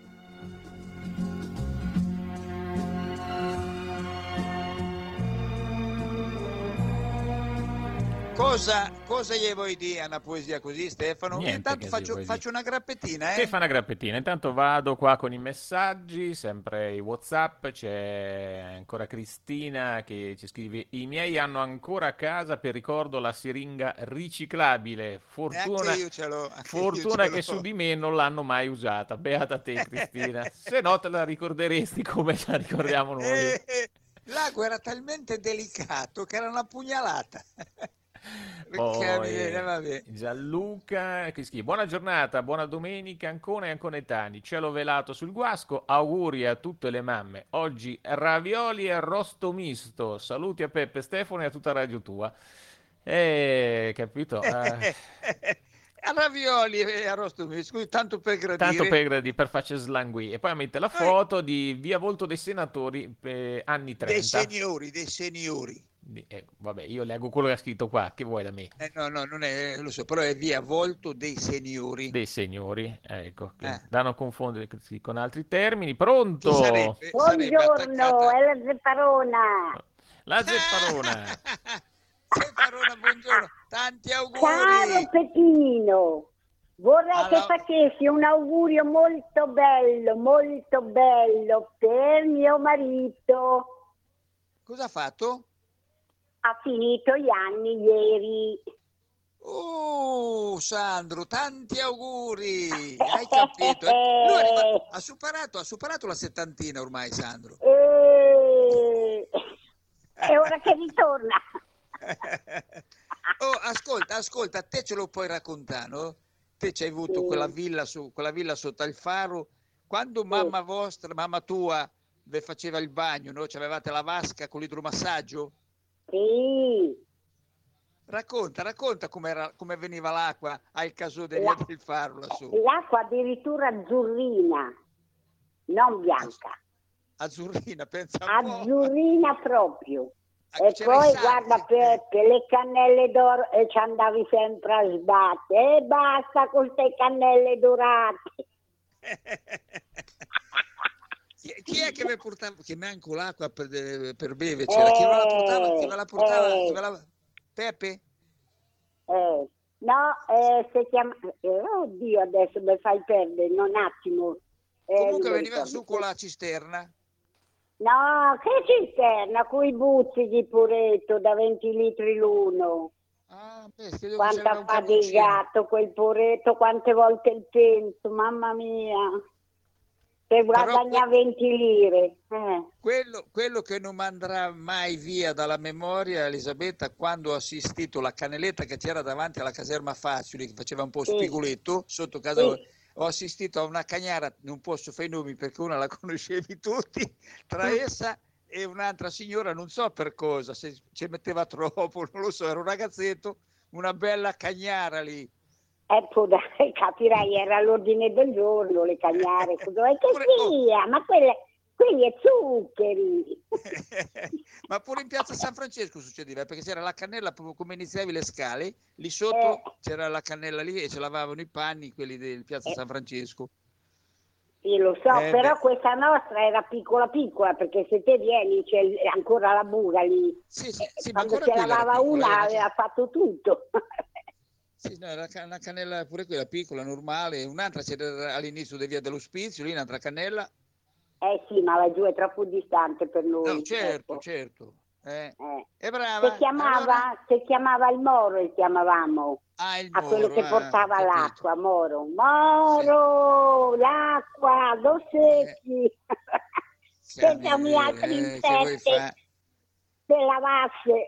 S2: Cosa, cosa gli vuoi dire a una poesia così, Stefano? Io
S1: Niente
S2: intanto
S1: che gli
S2: faccio,
S1: vuoi
S2: faccio una grappettina,
S1: Sì,
S2: eh?
S1: fa una grappettina. Intanto vado qua con i messaggi, sempre i WhatsApp. C'è ancora Cristina che ci scrive: I miei hanno ancora a casa per ricordo la siringa riciclabile. Fortuna,
S2: Anche io ce l'ho. anche io
S1: fortuna
S2: ce
S1: che
S2: l'ho.
S1: su di me non l'hanno mai usata. Beata te, Cristina. Se no te la ricorderesti come la ricordiamo noi.
S2: Eh, L'ago era talmente delicato che era una pugnalata. Perché mi viene,
S1: Poi
S2: vabbè.
S1: Gianluca che scrive: Buona giornata, buona domenica Ancona e Anconetani, cielo velato sul guasco, auguri a tutte le mamme, oggi ravioli e arrosto misto, saluti a Peppe, Stefano e a tutta Radio Tua. Eh, capito? Eh,
S2: A ravioli e arrosto, mi scusi, tanto per
S1: tanto
S2: gradire.
S1: per, di- per farci slangui. E poi mette la
S2: Noi,
S1: foto di Via Volto dei Senatori, eh, anni
S2: dei
S1: trenta.
S2: seniori, dei seniori.
S1: Di- eh, vabbè, io leggo quello che ha scritto qua, che vuoi da me?
S2: Eh, no, no, non è, lo so, però è via Volto dei seniori.
S1: Dei signori, ecco, che
S2: Eh,
S1: da non confondere con altri termini.
S2: che
S1: Pronto?
S2: sarebbe, sarebbe
S4: Buongiorno,
S2: attaccata.
S4: è la Zeffarona.
S1: La Zeffarona.
S2: Zeffarona, buongiorno, tanti
S4: Caro
S2: auguri.
S4: Pechino, vorrei che
S2: Alla-
S4: facessi un augurio molto bello, molto bello per mio marito.
S2: Cosa ha fatto?
S4: Ha finito gli anni ieri.
S2: Oh, Sandro, tanti auguri. Hai capito? eh? Lui è arrivato- ha superato, ha superato la settantina ormai, Sandro.
S4: E... È ora che ritorna.
S2: Oh, ascolta, ascolta, te ce lo puoi raccontare, no? Te ci hai avuto
S4: Sì.
S2: quella villa, su, quella villa sotto il faro, quando mamma vostra, mamma tua, vi faceva il bagno, no? C'avevate la vasca con l'idromassaggio?
S4: Sì,
S2: Racconta, racconta com'era, come veniva l'acqua al caso di
S4: La-
S2: via del faro lassù.
S4: l'acqua addirittura azzurrina, non bianca,
S2: Azzurrina, pensa un po'.
S4: azzurrina proprio.
S2: Ah,
S4: E
S2: c'era il
S4: poi
S2: sale,
S4: guarda
S2: sì.
S4: Peppe, le cannelle d'oro e ci andavi sempre a sbattere. E basta con queste cannelle dorate.
S2: Chi, chi è che mi portava, che manco l'acqua per, per bere? C'era chi ve la portava, chi ve la portava,
S4: Eh,
S2: chi ve la... Peppe?
S4: Eh, no, eh, si chiama... eh, oddio, adesso mi fai perdere, un attimo. Eh,
S2: Comunque
S4: non mi
S2: veniva
S4: ricordo.
S2: su con la cisterna.
S4: No, che cisterna, coi buzzi di puretto da venti litri l'uno.
S2: Ah, beh, credo che
S4: Quanto
S2: c'era
S4: ha
S2: un camioncino.
S4: faticato quel puretto, quante volte il penso, mamma mia. Per guadagnare
S2: que-
S4: venti lire. Eh.
S2: Quello, quello che non mi andrà mai via dalla memoria, Elisabetta, quando ho assistito alla cannelletta che c'era davanti alla caserma Fazioli, che faceva un po'
S4: Sì.
S2: spigoletto, sotto casa
S4: Sì.
S2: voi, ho assistito a una cagnara, non posso fare i nomi perché una la conoscevi tutti, tra essa e un'altra signora, non so per cosa, se ci metteva troppo, non lo so, era un ragazzetto, una bella cagnara lì.
S4: Eh, tu dai, capirai, era all'ordine del giorno le cagnare, cosa vuoi che
S2: Pure- oh.
S4: sia, ma quelle, quelli è zuccheri.
S2: Ma pure in piazza San Francesco succedeva, perché c'era la cannella proprio come iniziavi le scale, lì sotto
S4: Eh.
S2: c'era la cannella lì e ce lavavano i panni quelli di piazza
S4: Eh.
S2: San Francesco.
S4: Sì, lo so,
S2: Eh,
S4: però
S2: beh.
S4: questa nostra era piccola piccola, perché se te vieni c'è ancora la buca lì.
S2: Sì, sì,
S4: Eh,
S2: sì, ma
S4: quando
S2: ancora
S4: ce
S2: quella era
S4: lavava
S2: piccola,
S4: una
S2: era-
S4: aveva fatto tutto.
S2: sì, no, era una cannella pure quella piccola, normale, un'altra c'era all'inizio di via dell'Ospizio, lì un'altra cannella.
S4: Eh sì, ma laggiù è troppo distante per noi.
S2: No, certo,
S4: ecco.
S2: certo. Eh.
S4: Eh.
S2: È brava.
S4: Se chiamava,
S2: Allora?
S4: se chiamava il Moro, il chiamavamo.
S2: Ah, il
S4: A quello
S2: Moro,
S4: che
S2: ah,
S4: portava
S2: ho capito.
S4: l'acqua, Moro. Moro, l'acqua, dove secchi? Cercami altri
S2: Eh, che vuoi
S4: insetti
S2: fa?
S4: se lavasse.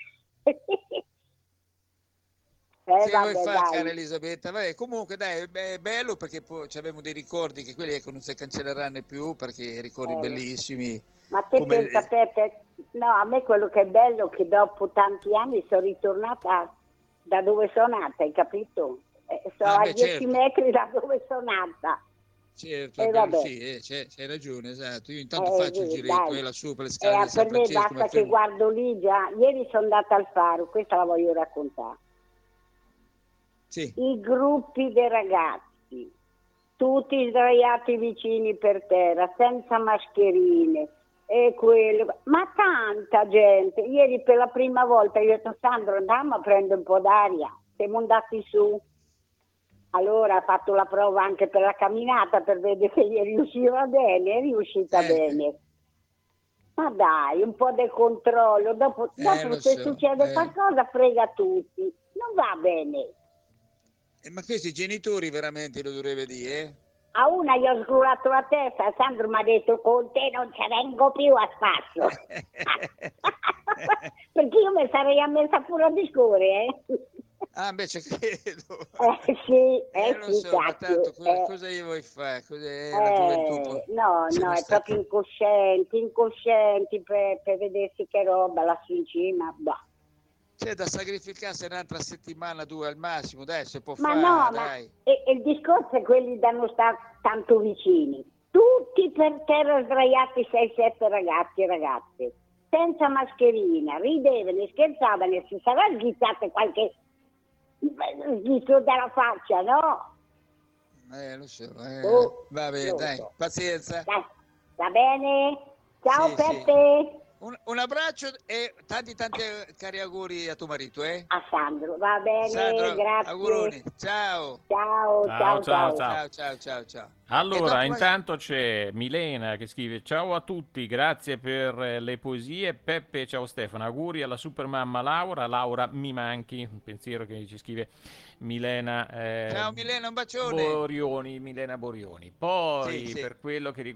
S4: Eh,
S2: Che vuoi
S4: vabbè,
S2: fare, cara
S4: dai.
S2: Elisabetta? Vabbè, comunque dai, è be- è bello perché poi abbiamo dei ricordi che quelli ecco, non si cancelleranno più perché ricordi
S4: Eh.
S2: bellissimi.
S4: Ma te
S2: Come-
S4: pensa, Peppe, no, a me quello che è bello è che dopo tanti anni sono ritornata da dove sono nata, hai capito? Eh, sono
S2: Ah,
S4: a
S2: beh,
S4: dieci
S2: certo.
S4: metri da dove sono nata.
S2: Certo,
S4: Eh,
S2: è bello,
S4: vabbè.
S2: sì, eh, c'è, c'hai ragione, esatto. Io intanto
S4: Eh,
S2: faccio il
S4: sì,
S2: giretto
S4: dai.
S2: eh, lassù per le
S4: Eh,
S2: scale di San
S4: per me
S2: Francesco.
S4: basta
S2: mi
S4: che
S2: fermo-
S4: guardo lì già. Ieri sono andata al faro, questa la voglio raccontare.
S2: Sì.
S4: I gruppi dei ragazzi, tutti sdraiati vicini per terra, senza mascherine, e quello, ma tanta gente. Ieri per la prima volta io ho detto Sandro andiamo a prendere un po' d'aria, siamo andati su. Allora ha fatto la prova anche per la camminata per vedere se gli riusciva bene, è riuscita
S2: Eh.
S4: bene. Ma dai, un po' del controllo, dopo,
S2: Eh,
S4: dopo
S2: lo
S4: se
S2: so,
S4: succede
S2: eh.
S4: qualcosa frega tutti, non va bene.
S2: Eh, ma questi genitori veramente lo dovrebbe dire, eh?
S4: A una gli ho sgrullato la testa, Sandro mi ha detto con te non ci vengo più a spasso. Perché io mi sarei ammessa pure a discorrere, eh.
S2: Ah, invece credo.
S4: Eh sì, eh,
S2: Eh, lo
S4: sì,
S2: so, ma
S4: cacchio,
S2: tanto cosa,
S4: eh.
S2: cosa gli vuoi fare? Cosa è la gioventù?
S4: Eh,
S2: poi.
S4: no,
S2: Siamo
S4: no, è
S2: stati-
S4: proprio incoscienti, incoscienti per, per vedersi che roba lassù in cima, bah.
S2: c'è da sacrificarsi un'altra settimana, due al massimo, dai, se può
S4: Ma
S2: fare,
S4: no,
S2: dai.
S4: ma e, e il discorso è quelli da non stare tanto vicini. Tutti per terra sdraiati, sei sette ragazzi e ragazze, senza mascherina, ridevano e scherzavano e si sarà sghizzate qualche sghizzo dalla faccia, no?
S2: Eh, lo so, eh.
S4: Oh,
S2: Va bene,
S4: lo
S2: dai,
S4: so.
S2: pazienza.
S4: Dai, va bene? Ciao
S2: Sì,
S4: Peppe.
S2: sì. Un, un abbraccio e tanti tanti cari auguri a tuo marito, eh?
S4: A Sandro, va bene,
S2: Sandro,
S4: grazie.
S2: auguroni, ciao.
S4: Ciao, ciao,
S1: Ciao, ciao,
S4: ciao.
S1: ciao.
S2: Ciao, ciao, ciao, ciao. E
S1: Allora,
S2: dopo-
S1: intanto c'è Milena che scrive: ciao a tutti, grazie per eh, le poesie. Peppe, ciao Stefano, auguri alla supermamma Laura. Laura, mi manchi. Un pensiero che ci scrive Milena eh,
S2: Ciao Milena, un bacione.
S1: Borioni. Milena Borioni.
S2: Sì,
S1: Poi,
S2: sì.
S1: per quello che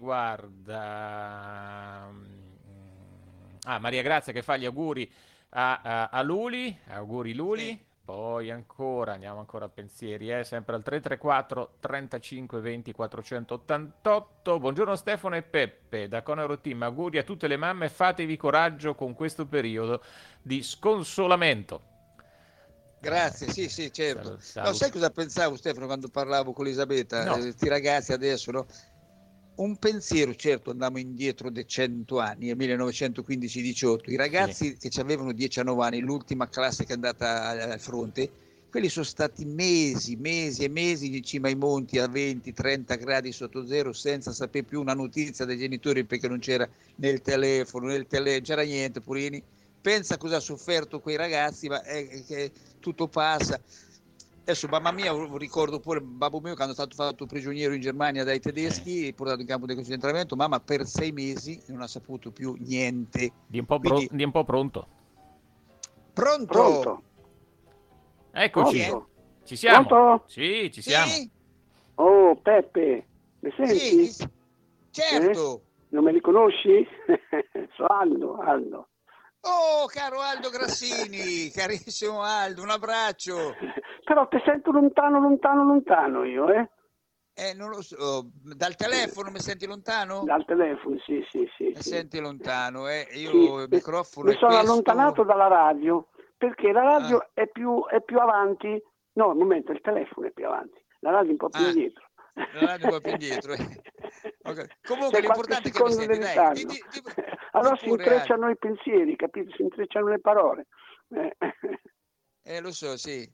S1: riguarda mm, ah, Maria Grazia che fa gli auguri a, a- a Luli. Auguri Luli.
S2: Sì.
S1: Poi ancora, andiamo ancora a pensieri, eh, sempre al tre tre quattro trentacinque venti quattrocentottantotto. Buongiorno Stefano e Peppe, da Conero Team, auguri a tutte le mamme, fatevi coraggio con questo periodo di sconsolamento.
S2: Grazie, sì, sì, certo.
S1: Salu-
S2: No,
S1: salu-
S2: sai cosa pensavo, Stefano, quando parlavo con Elisabetta?
S1: No.
S2: Eh, sti ragazzi adesso, no? Un pensiero, certo, andiamo indietro di cento anni, nel millenovecentoquindici diciotto. I ragazzi che ci avevano diciannove anni, l'ultima classe che è andata al al fronte, quelli sono stati mesi, mesi e mesi in cima ai monti a venti trenta gradi sotto zero senza sapere più una notizia dai genitori perché non c'era né il telefono, né il tele, c'era niente, purini. Pensa cosa ha sofferto quei ragazzi, ma è, è che tutto passa. Adesso mamma mia, ricordo pure babbo mio quando è stato fatto prigioniero in Germania dai tedeschi e portato in campo di concentramento, mamma per sei mesi non ha saputo più niente.
S1: Di un po', bro-
S2: Quindi,
S1: di un po' pronto.
S2: pronto?
S5: Pronto?
S1: Eccoci,
S5: Pronto?
S1: ci siamo.
S5: Pronto?
S1: Sì, ci siamo.
S2: Sì?
S5: Oh, Peppe, mi
S2: Sì,
S5: senti?
S2: chi- certo.
S5: Non mi riconosci? Sono Aldo, Aldo.
S2: Oh, caro Aldo Grassini, carissimo Aldo, un abbraccio.
S5: Però ti sento lontano, lontano, lontano io, eh?
S2: Eh, non lo so, dal telefono mi senti lontano?
S5: Dal telefono, sì, sì, sì.
S2: Mi
S5: sì.
S2: senti lontano, eh? Io
S5: Sì,
S2: il microfono
S5: mi
S2: è
S5: sono
S2: questo.
S5: allontanato dalla radio, perché la radio
S2: Ah.
S5: è, più, è più avanti. No, un momento, il telefono è più avanti, la radio è un po' più
S2: Ah.
S5: indietro.
S2: La radio un po' più indietro, eh. Ok. Comunque
S5: C'è qualche
S2: l'importante è che mi
S5: secondo
S2: senti,
S5: di
S2: dai.
S5: ritardo.
S2: Di- di- di-
S5: Allora
S2: di
S5: si
S2: pure,
S5: intrecciano i pensieri, capito? Si intrecciano le parole. Eh.
S2: Eh, lo so, sì.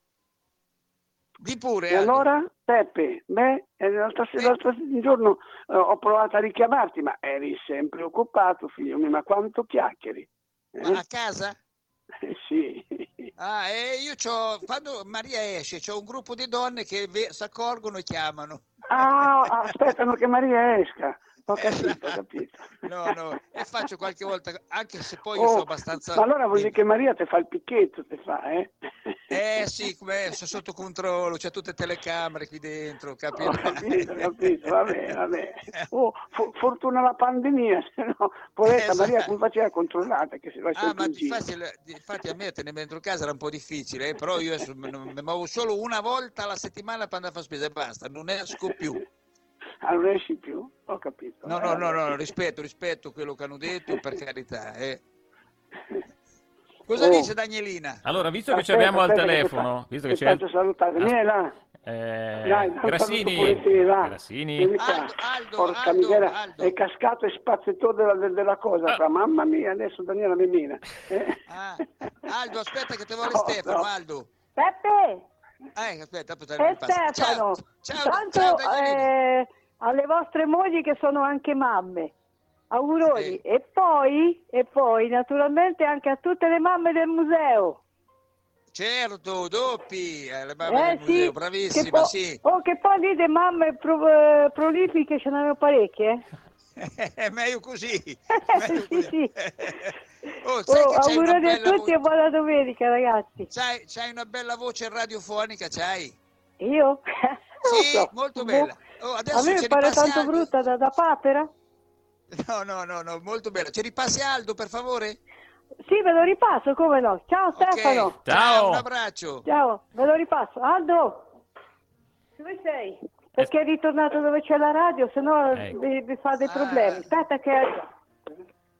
S2: Di pure,
S5: E
S2: Aldo.
S5: allora, Peppe, beh, eh, l'altro,
S2: Sì.
S5: l'altro giorno eh, ho provato a richiamarti, ma eri sempre occupato, figlio mio, ma quanto chiacchieri? Eh?
S2: Ma a casa?
S5: Eh, sì.
S2: Ah, e io c'ho, quando Maria esce, c'ho un gruppo di donne che si accorgono e chiamano.
S5: Ah, aspettano che Maria esca. Ho capito,
S2: Esatto.
S5: ho capito.
S2: No, no, e faccio qualche volta, anche se poi io
S5: Oh,
S2: sono abbastanza...
S5: ma allora vuol dire che Maria ti fa il picchetto, ti fa, eh?
S2: Eh sì, come sono sotto controllo, c'è tutte telecamere qui dentro,
S5: Ho
S2: capirai?
S5: capito, ho capito, va bene, va bene. Oh, fo- fortuna la pandemia, se no, poveretta
S2: Esatto.
S5: Maria come faceva a controllare che si va
S2: Ah,
S5: sempre
S2: ma
S5: in giro.
S2: infatti, infatti a me tenere dentro casa era un po' difficile, eh, però io adesso me- mi muovo solo una volta alla settimana per andare a fare spesa e basta, non esco più.
S5: Ah, non esci più? Ho capito.
S2: No,
S5: Eh,
S2: no, no,
S5: vabbè.
S2: no, rispetto, rispetto quello che hanno detto, per carità. Eh. Cosa
S5: Oh.
S2: dice Danielina?
S1: Allora, visto che ci
S5: Aspetta,
S1: abbiamo al
S5: aspetta che
S1: telefono,
S5: ti
S1: visto
S5: fa-
S1: che
S5: ti
S1: c'è...
S5: faccio salutare,
S1: As-
S5: vieni là.
S1: eh,
S5: Dai, un
S1: Grassini,
S5: saluto pure te, va.
S1: Grassini.
S5: Vieni qua.
S2: Aldo, Aldo,
S5: Porca
S2: Aldo,
S5: miseria,
S2: Aldo.
S5: è cascato e spazzettone della, de- della cosa
S1: Ah.
S5: qua. Mamma mia, adesso Daniela mi mina. Eh?
S2: Ah, Aldo, aspetta che ti vuole
S5: No,
S2: Stefano,
S5: no.
S2: Aldo.
S3: Peppe
S2: Eh, aspetta, aspetta,
S3: e
S2: mi passa.
S3: Stefano,
S2: Ciao, ciao,
S3: tanto
S2: ciao Danielina.
S3: eh, alle vostre mogli che sono anche mamme, auguroni.
S2: Sì.
S3: E poi, e poi naturalmente anche a tutte le mamme del museo.
S2: Certo, doppi, eh, le mamme
S3: Eh
S2: del
S3: sì,
S2: museo,
S3: che
S2: bravissima,
S3: po-
S2: sì.
S3: oh, che poi lì di mamme pro- eh, prolifiche ce ne avevo parecchie. eh.
S2: È meglio così.
S3: Sì,
S2: meglio così.
S3: sì.
S2: Oh, sai
S3: Oh,
S2: che c'hai una
S3: auguroni a
S2: bella
S3: tutti e
S2: voce?
S3: buona domenica, ragazzi.
S2: C'hai, c'hai una bella voce radiofonica, c'hai?
S3: Io? Non
S2: Sì,
S3: so.
S2: molto
S3: Boh.
S2: bella. Oh, adesso
S3: A me
S2: ci
S3: mi pare
S2: ripassi
S3: tanto
S2: Aldo?
S3: brutta da, da papera.
S2: No, no, no, no, molto bella. Ci ripassi Aldo, per favore?
S3: Sì, ve lo ripasso, come no. Ciao
S2: Ok.
S3: Stefano.
S1: Ciao.
S2: Un abbraccio.
S3: Ciao, ve lo ripasso. Aldo, dove sei? Perché è ritornato dove c'è la radio, se no
S1: Ecco.
S3: vi, vi fa dei
S2: Ah.
S3: problemi. Aspetta che...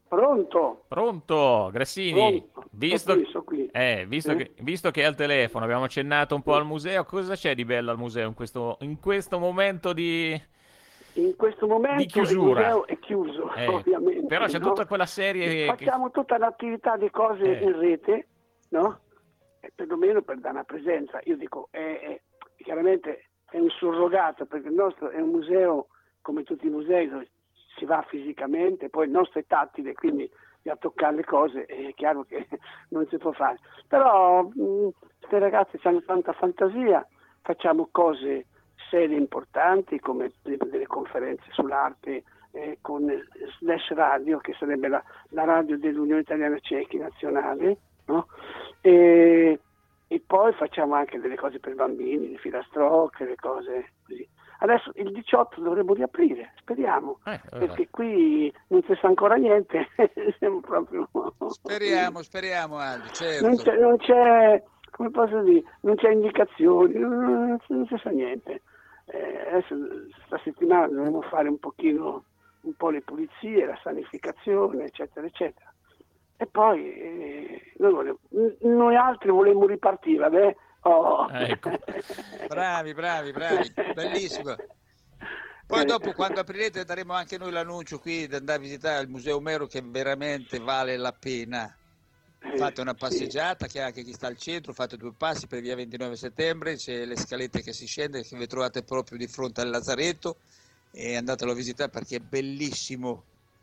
S5: Pronto?
S1: Pronto, Grassini,
S5: Pronto.
S1: visto,
S5: Sono qui, sono qui.
S1: eh, visto
S5: Eh?
S1: che, visto che è al telefono, abbiamo accennato un po' al museo, cosa c'è di bello al museo in questo, in questo momento di,
S5: In questo
S1: di
S5: momento il
S1: chiusura?
S5: museo è chiuso,
S1: Eh,
S5: ovviamente,
S1: però c'è
S5: no?
S1: tutta quella serie che...
S5: Facciamo tutta l'attività di cose
S1: Eh.
S5: in rete, no? E perlomeno per dare una presenza. Io dico, è, è- chiaramente è un surrogato, perché il nostro è un museo, come tutti i musei, dove si va fisicamente, poi il nostro è tattile, quindi a toccare le cose è chiaro che non si può fare. Però queste ragazze hanno tanta fantasia, facciamo cose serie importanti come delle conferenze sull'arte eh, con Slash Radio, che sarebbe la, la radio dell'Unione Italiana Cechi nazionale, no? E, e poi facciamo anche delle cose per bambini, le filastrocche, le cose così. Adesso il diciotto dovremmo riaprire, speriamo,
S1: Eh,
S5: perché qui non si sa ancora niente. Siamo proprio...
S2: Speriamo, speriamo Aldo, certo.
S5: Non c'è, non c'è, come posso dire, non c'è indicazioni, non, non si sa niente. Eh, adesso questa settimana dovremo fare un pochino, un po' le pulizie, la sanificazione, eccetera, eccetera. E poi eh, noi, volevo, noi altri volemmo ripartire, vabbè. Oh.
S1: Ecco.
S2: Bravi, bravi, bravi, bellissimo. Poi dopo, quando aprirete, daremo anche noi l'annuncio qui di andare a visitare il Museo Omero, che veramente vale la pena. Fate una passeggiata, che anche chi sta al centro, fate due passi per via ventinove settembre, c'è le scalette che si scende, che vi trovate proprio di fronte al Lazzaretto, e andatelo a visitare perché è bellissimo.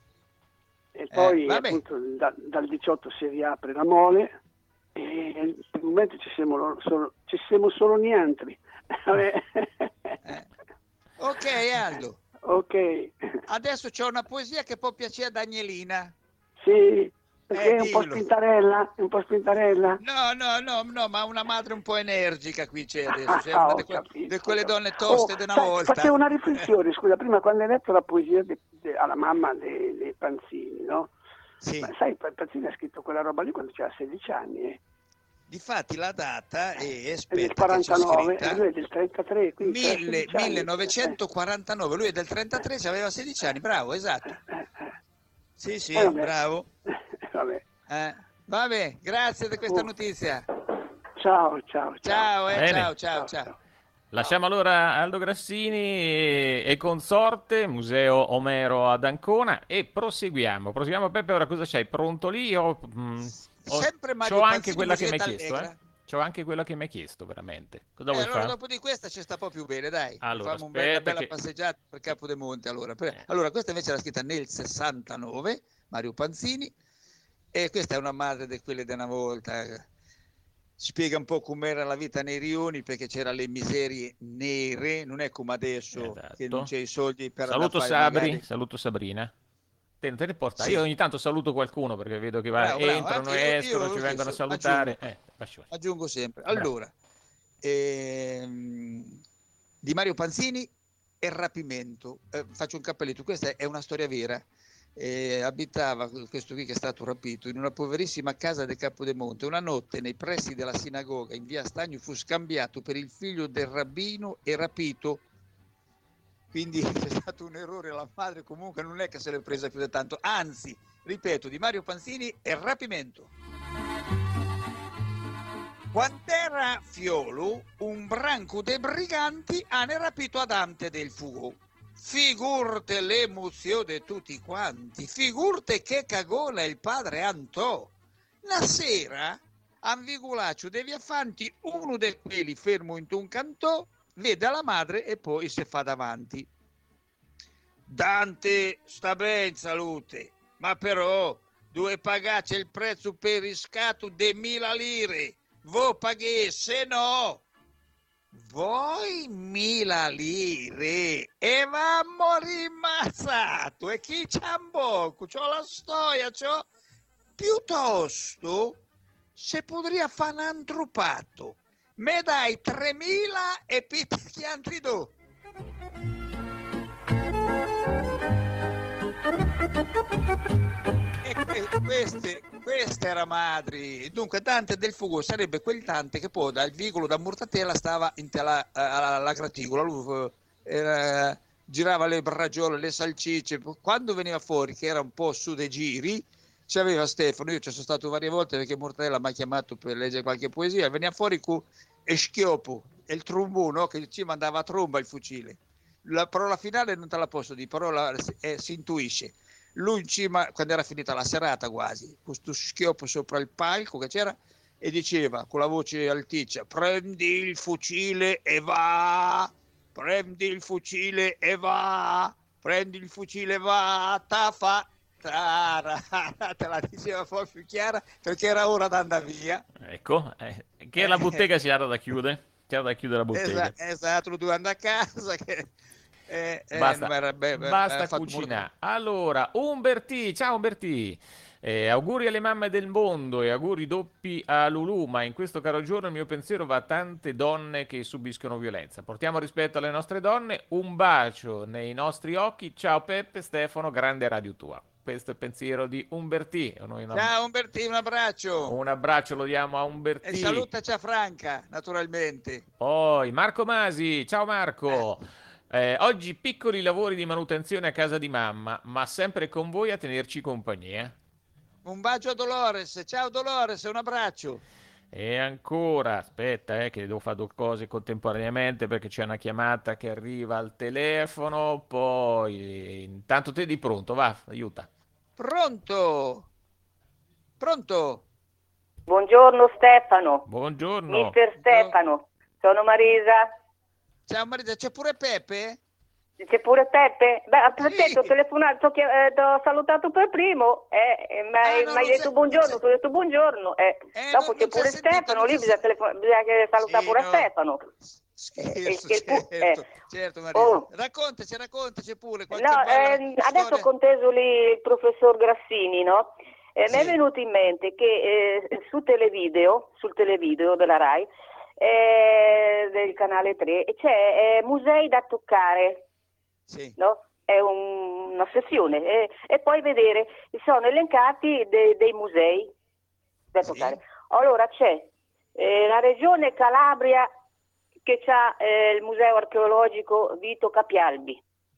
S5: E poi
S2: Eh, vabbè.
S5: appunto da- dal diciotto si riapre la mole e per il momento ci siamo lo- solo, ci siamo solo nientri. Vabbè.
S2: Eh. Ok Aldo,
S5: Ok,
S2: adesso c'è una poesia che può piacere ad Agnelina.
S5: sì, perché
S2: Eh,
S5: è un po'
S2: dillo.
S5: spintarella, è un po' spintarella.
S2: No, no, no, no, ma una madre un po' energica qui c'è adesso, c'è
S5: Ah,
S2: una
S5: ho
S2: di, que-
S5: capito,
S2: di quelle
S5: ho capito.
S2: donne toste
S5: Oh,
S2: di una
S5: sai,
S2: volta.
S5: facevo una riflessione, scusa, prima quando hai letto la poesia de- de- alla mamma dei, dei Panzini, no?
S2: Sì,
S5: Ma sai, Panzini ha scritto quella roba lì quando c'era sedici anni, eh?
S2: difatti la data è,
S5: È del
S2: aspetta che c'è
S5: quarantanove, e
S2: scritta,
S5: lui è del trentatré, quindi c'era
S2: mille-
S5: sedici anni.
S2: millenovecentoquarantanove, lui è del trentatré, aveva sedici anni, bravo, esatto.
S5: Eh, eh, eh.
S2: Sì, sì,
S5: Eh, vabbè.
S2: bravo.
S5: Vabbè.
S2: Eh, vabbè, grazie di questa
S5: Oh.
S2: notizia.
S5: Ciao, ciao, ciao.
S2: Ciao, eh,
S1: Bene.
S2: ciao, ciao, ciao.
S1: Lasciamo allora Aldo Grassini e, e consorte, Museo Omero ad Ancona, e proseguiamo. Proseguiamo, Peppe, ora cosa c'hai? Pronto lì? O, mm, o-
S2: Sempre Mario
S1: c'ho anche
S2: Panzini,
S1: quella che mi hai
S2: Musietta
S1: chiesto,
S2: Allegra.
S1: eh? C'ho anche quella che mi hai chiesto, veramente. Cosa
S2: Eh,
S1: vuoi
S2: allora
S1: fare?
S2: dopo di questa ci sta un po' più bene, dai.
S1: Allora,
S2: Facciamo un bella,
S1: aspetta
S2: bella
S1: che-
S2: passeggiata per Capodemonte. Allora. Per-
S1: Eh.
S2: allora, questa invece era scritta nel sessantanove, Mario Panzini, e questa è una madre di quelle di una volta. Spiega un po' com'era la vita nei rioni, perché c'era le miserie nere, non è come adesso
S1: Esatto.
S2: che non c'è i soldi per
S1: Saluto
S2: andare a fare
S1: Sabri,
S2: magari-
S1: saluto Sabrina. Te, te ne porta.
S2: Sì.
S1: Io ogni tanto saluto qualcuno perché vedo che va-
S2: Bravo, bravo,
S1: entrano
S2: anche
S1: e
S2: io-
S1: escono,
S2: io
S1: ci
S2: lo
S1: vengono a
S2: stesso,
S1: salutare.
S2: aggiungo.
S1: Eh, lascia-
S2: Aggiungo sempre.
S1: Bravo.
S2: Allora, ehm, di Mario Panzini e rapimento. Eh, faccio un cappelletto, questa è una storia vera. Eh, abitava questo qui che è stato rapito in una poverissima casa del Capodemonte. Una notte nei pressi della sinagoga in via Stagno fu scambiato per il figlio del rabbino e rapito. Quindi c'è stato un errore, la madre comunque non è che se l'è presa più di tanto, anzi, ripeto, di Mario Panzini e rapimento. Quand'era fiolo, un branco dei briganti hanno rapito a Dante del Fugo. Figurte l'emozione di tutti quanti, figurte che cagona il padre Antò. La sera, anvigulaccio dei viafanti, uno di quelli fermo in un cantò, vede la madre e poi si fa davanti. Dante sta ben salute, ma però dove pagace il prezzo per il riscatto di mila lire. Voi paghe, se no, voi mila lire e vamo rimazzato. E chi c'ha un bocco, c'ho la storia, c'ho piuttosto se potria fare un antrupato. Me dai tremila e piti che altri do. E que- queste, queste era madri. Dunque Dante del Fugo sarebbe quel Dante che poi dal vicolo da Murtatella stava in tela, alla, alla graticola. Lui eh, era girava le bragiole, le salsicce. Quando veniva fuori, che era un po' su dei giri, c'aveva Stefano, io ci sono stato varie volte perché Mortadella mi ha chiamato per leggere qualche poesia, veniva fuori con e schioppo e il trombuno che ci mandava a tromba il fucile. La parola finale non te la posso dire, però la, eh, si intuisce. Lui in cima, quando era finita la serata quasi, con questo schioppo sopra il palco che c'era, e diceva con la voce alticcia: prendi il fucile e va, prendi il fucile e va, prendi il fucile e va, ta fa. Te la diceva poi più chiara perché era ora di andare via.
S1: Ecco, eh, che la bottega si era da chiudere, c'era da chiudere la bottega.
S2: Esatto, esatto, lo doveva andare a casa. Che, eh,
S1: basta
S2: eh, era, beh,
S1: basta cucinare. Molto... Allora, Umbertì, ciao Umbertì. Eh, auguri alle mamme del mondo e auguri doppi a Lulu, ma in questo caro giorno il mio pensiero va a tante donne che subiscono violenza. Portiamo rispetto alle nostre donne, un bacio nei nostri occhi. Ciao Peppe, Stefano, grande Radio Tua. Questo è il pensiero di Umbertì. Noi una...
S2: Ciao Umbertì, un abbraccio.
S1: Un abbraccio lo diamo a Umbertì.
S2: E salutaci a Franca, naturalmente.
S1: Poi Marco Masi, ciao Marco. Eh. Eh, oggi piccoli lavori di manutenzione a casa di mamma, ma sempre con voi a tenerci compagnia.
S2: Un bacio a Dolores, ciao Dolores, un abbraccio.
S1: E ancora, aspetta eh, che devo fare due cose contemporaneamente perché c'è una chiamata che arriva al telefono, poi intanto te di pronto, va, aiuta.
S2: Pronto? Pronto?
S6: Buongiorno Stefano.
S1: Buongiorno.
S6: Mister Stefano, sono Marisa.
S2: Ciao Marisa, c'è pure Peppe?
S6: C'è pure Peppe? Beh, aspetta,
S2: Sì.
S6: ho telefonato, ti ho salutato per primo, eh, eh, mi hai
S2: Ah, no,
S6: detto buongiorno, ti ho detto buongiorno, eh.
S2: Eh,
S6: dopo
S2: non-
S6: c'è
S2: non ti ho
S6: pure
S2: sentito,
S6: Stefano,
S2: non
S6: lì
S2: ti ho
S6: bisogna,
S2: sentito.
S6: telefon- bisogna che salutare
S2: Sì,
S6: pure
S2: no.
S6: Stefano.
S2: Scherzo,
S6: Eh, che pu-
S2: certo,
S6: eh.
S2: certo Marisa.
S6: Oh.
S2: Raccontaci, raccontaci pure qualche
S6: No,
S2: bella
S6: ehm, adesso
S2: storia.
S6: ho conteso lì il professor Grassini, no? Eh, Mi è
S2: Sì.
S6: venuto in mente che eh, su televideo, sul televideo della Rai, eh, del canale tre, c'è eh, musei da toccare,
S2: Sì.
S6: no? È un- una sessione eh, e poi vedere, sono elencati de- dei musei da
S2: Sì.
S6: toccare. Allora c'è eh, la regione Calabria che ha eh, il museo archeologico Vito Capialbi,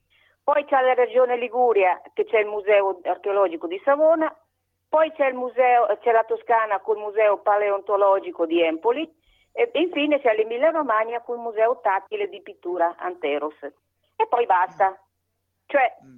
S6: poi c'è la regione Liguria che c'è il museo archeologico di Savona, poi c'è il museo, c'è la Toscana col museo paleontologico di Empoli e infine c'è l'Emilia Romagna col museo tattile di pittura Anteros e poi basta. Cioè
S2: Mm.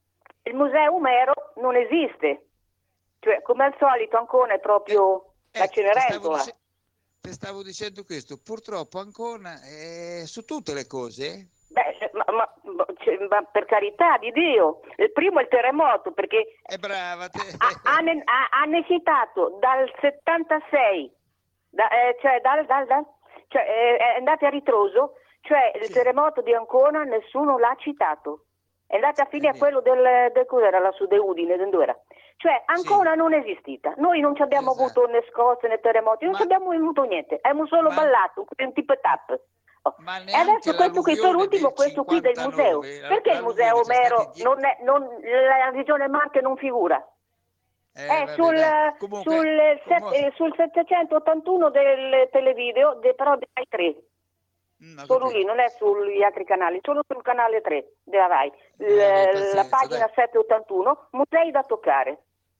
S6: il museo Umero non esiste, cioè come al solito Ancona è proprio la
S2: Ecco, ti stavo,
S6: Cenerentola.
S2: dice- ti stavo dicendo questo, purtroppo Ancona è su tutte le cose.
S6: Beh, ma, ma- ma- cioè, ma per carità di Dio, il primo è il terremoto perché
S2: È brava. Te.
S6: ha, ha ne- ha- ha necessitato dal settantasei, da- eh, cioè, dal, dal- dal- cioè eh, è andate a ritroso, cioè il
S2: Sì.
S6: terremoto di Ancona nessuno l'ha citato. È andata a finire a
S2: Vedi.
S6: quello del, del cos'era lassù de Udine, dove era? Cioè Ancona non è esistita. Noi non ci abbiamo
S2: Esatto.
S6: avuto né scosse né terremoti, non
S2: Ma-
S6: ci abbiamo avuto niente. Abbiamo solo
S2: Ma-
S6: ballato, un tip e tap. Oh.
S2: Ma
S6: E
S2: neanche
S6: adesso questo qui per
S2: l'alluvione
S6: l'ultimo,
S2: del
S6: questo qui del museo.
S2: cinquantanove, la-
S6: Perché il
S2: l'alluvione
S6: museo
S2: c'è stati
S6: Omero
S2: die-
S6: non è, non, la regione Marche non figura?
S2: Eh,
S6: È
S2: vabbè,
S6: sul,
S2: dai. Comunque,
S6: sul, set-
S2: comunque-
S6: eh, sul settecentottantuno del televideo, de- però dei Rai tre.
S2: Mm, ho
S6: Solo
S2: capito.
S6: lì, non è sugli altri canali, solo sul canale tre della Rai. L-
S2: Eh, pazienza,
S6: la pagina
S2: dai.
S6: settecentoottantuno, musei da toccare.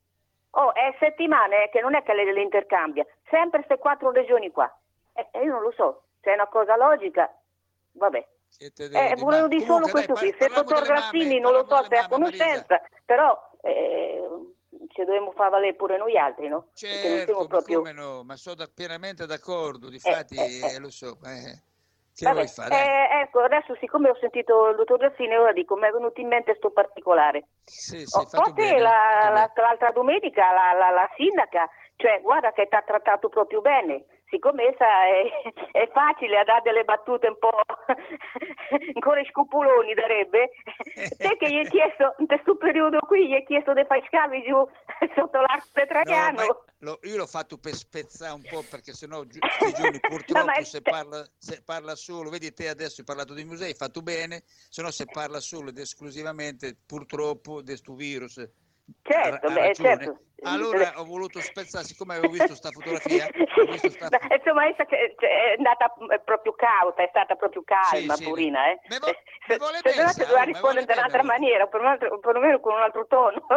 S6: Oh, è settimane che non è che le, le intercambia, sempre queste quattro regioni qua. E e io non lo so, se è una cosa logica, vabbè.
S2: Siete
S6: Eh,
S2: degni,
S6: volevo
S2: ma
S6: dire solo
S2: comunque,
S6: questo
S2: dai,
S6: qui,
S2: par-
S6: se il
S2: parliamo
S6: dottor
S2: delle
S6: Grassini
S2: mamme,
S6: non lo so
S2: parliamo
S6: se è a
S2: delle mamme, Marisa.
S6: conoscenza, però eh, ci dobbiamo far valere pure noi altri, no? Perché non siamo
S2: Certo, ma
S6: proprio...
S2: come no, ma sono da- pienamente d'accordo,
S6: Eh,
S2: difatti
S6: eh, eh.
S2: eh, lo so, eh, che
S6: Vabbè,
S2: vuoi fare? dai?
S6: eh, ecco, adesso siccome ho sentito il dottor Grassini, ora dico, mi è venuto in mente sto particolare.
S2: Sì, sì,
S6: Oh,
S2: fatto
S6: poi
S2: bene,
S6: la-
S2: fatto
S6: la-
S2: bene.
S6: l'altra domenica la, la- la sindaca, cioè guarda che ti ha trattato proprio bene, siccome essa è, è facile a dare delle battute un po' ancora scopoloni darebbe, te che gli hai chiesto, in questo periodo qui, gli hai chiesto di fare scavi giù sotto l'arco
S2: No,
S6: petragliano.
S2: ma lo- io l'ho fatto per spezzare un po' perché sennò giù, questi giorni purtroppo
S6: ma è-
S2: se, parla, se parla solo, vedi te adesso hai parlato di musei, hai fatto bene, se no se parla solo ed esclusivamente purtroppo di questo virus
S6: Certo,
S2: ha
S6: beh,
S2: ragione.
S6: certo.
S2: Allora ho voluto spezzare, siccome avevo visto sta fotografia, ho visto sta...
S6: Beh, insomma, essa che- cioè, è andata proprio cauta, è stata proprio calma,
S2: Sì, sì.
S6: purina, eh.
S2: Me vo-
S6: Eh,
S2: me vuole
S6: se no
S2: messa,
S6: si doveva
S2: oh, me
S6: rispondere
S2: vuole
S6: in un'altra
S2: bene, allora.
S6: maniera, per un altro- perlomeno con un altro tono.